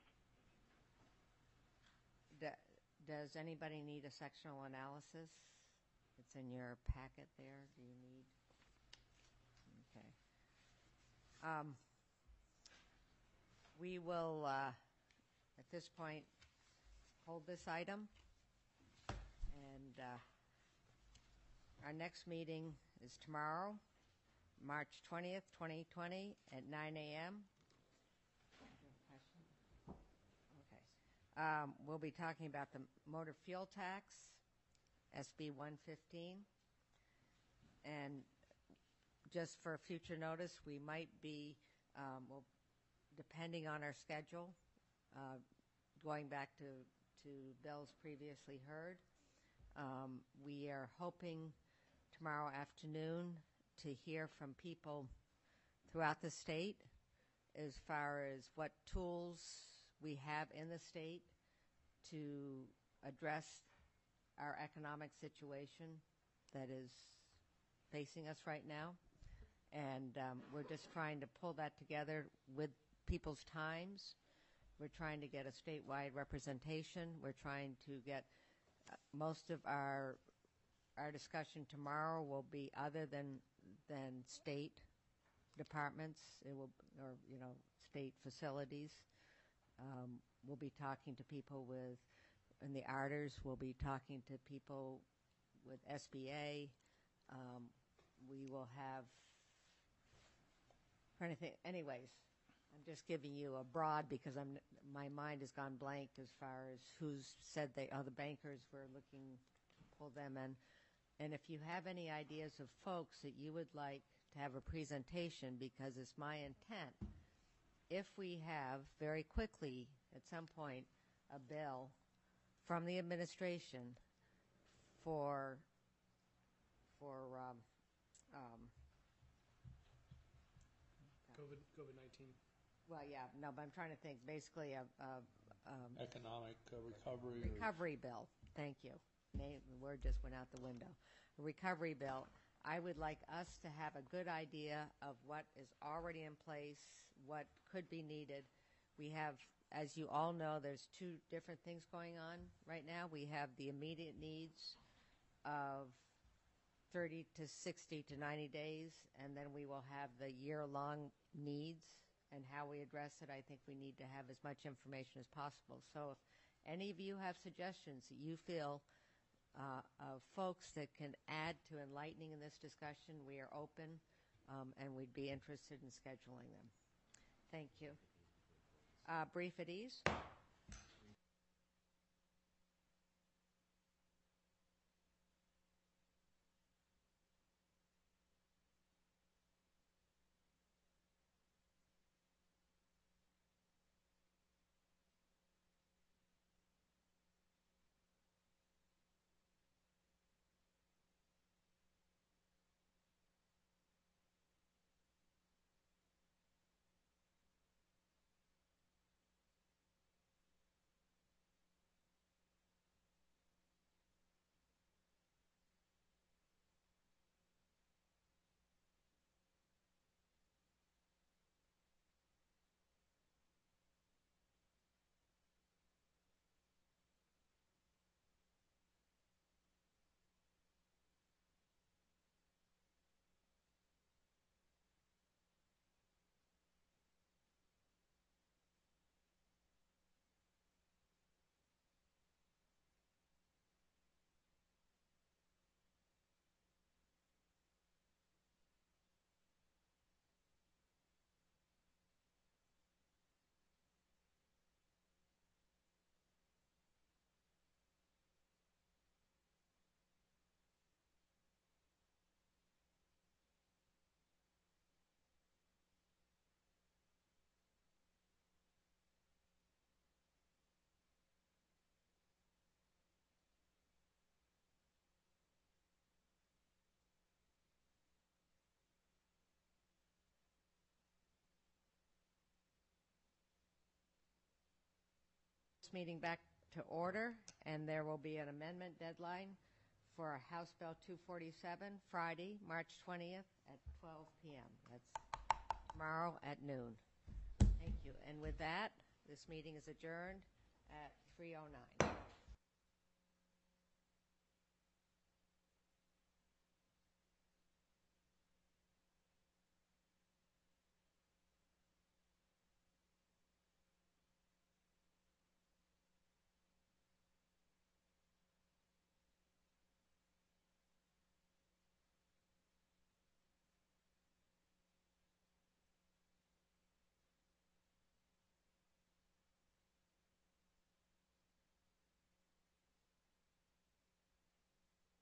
Do, does anybody need a sectional analysis? It's in your packet there. Do you need? Okay. Um, we will, uh, at this point, hold this item. And uh, our next meeting is tomorrow, March twentieth, twenty twenty, at nine a.m. Um, we'll be talking about the motor fuel tax, S B one fifteen. And just for future notice, we might be, um, well, depending on our schedule, uh, going back to, to bills previously heard, um, we are hoping tomorrow afternoon to hear from people throughout the state as far as what tools we have in the state to address our economic situation that is facing us right now. And um, we're just trying to pull that together with people's times. We're trying to get a statewide representation. We're trying to get uh, most of our our discussion tomorrow will be other than than state departments. It will, or you know, state facilities. Um, we'll be talking to people with, in the Arters, we'll be talking to people with S B A. Um, we will have, trying to think, anyways, I'm just giving you a broad because I'm, my mind has gone blank as far as who's said they, oh, the bankers, we're looking to pull them in. And if you have any ideas of folks that you would like to have a presentation, because it's my intent if we have very quickly, at some point, a bill from the administration for for um, um, COVID COVID nineteen. well, yeah, no, but I'm trying to think. Basically, a, a um, Economic uh, recovery. recovery bill. Thank you. Name, the word just went out the window. A recovery bill. I would like us to have a good idea of what is already in place, what could be needed. We have, as you all know, there's two different things going on right now. We have the immediate needs of thirty to sixty to ninety days, and then we will have the year-long needs and how we address it. I think we need to have as much information as possible. So if any of you have suggestions that you feel uh, of folks that can add to enlightening in this discussion, we are open, um, and we'd be interested in scheduling them. Thank you. Uh, brief at ease. Meeting back to order, and there will be an amendment deadline for House Bill two forty-seven, Friday, March twentieth at twelve p.m. That's tomorrow at noon. Thank you. And with that, this meeting is adjourned at three oh nine.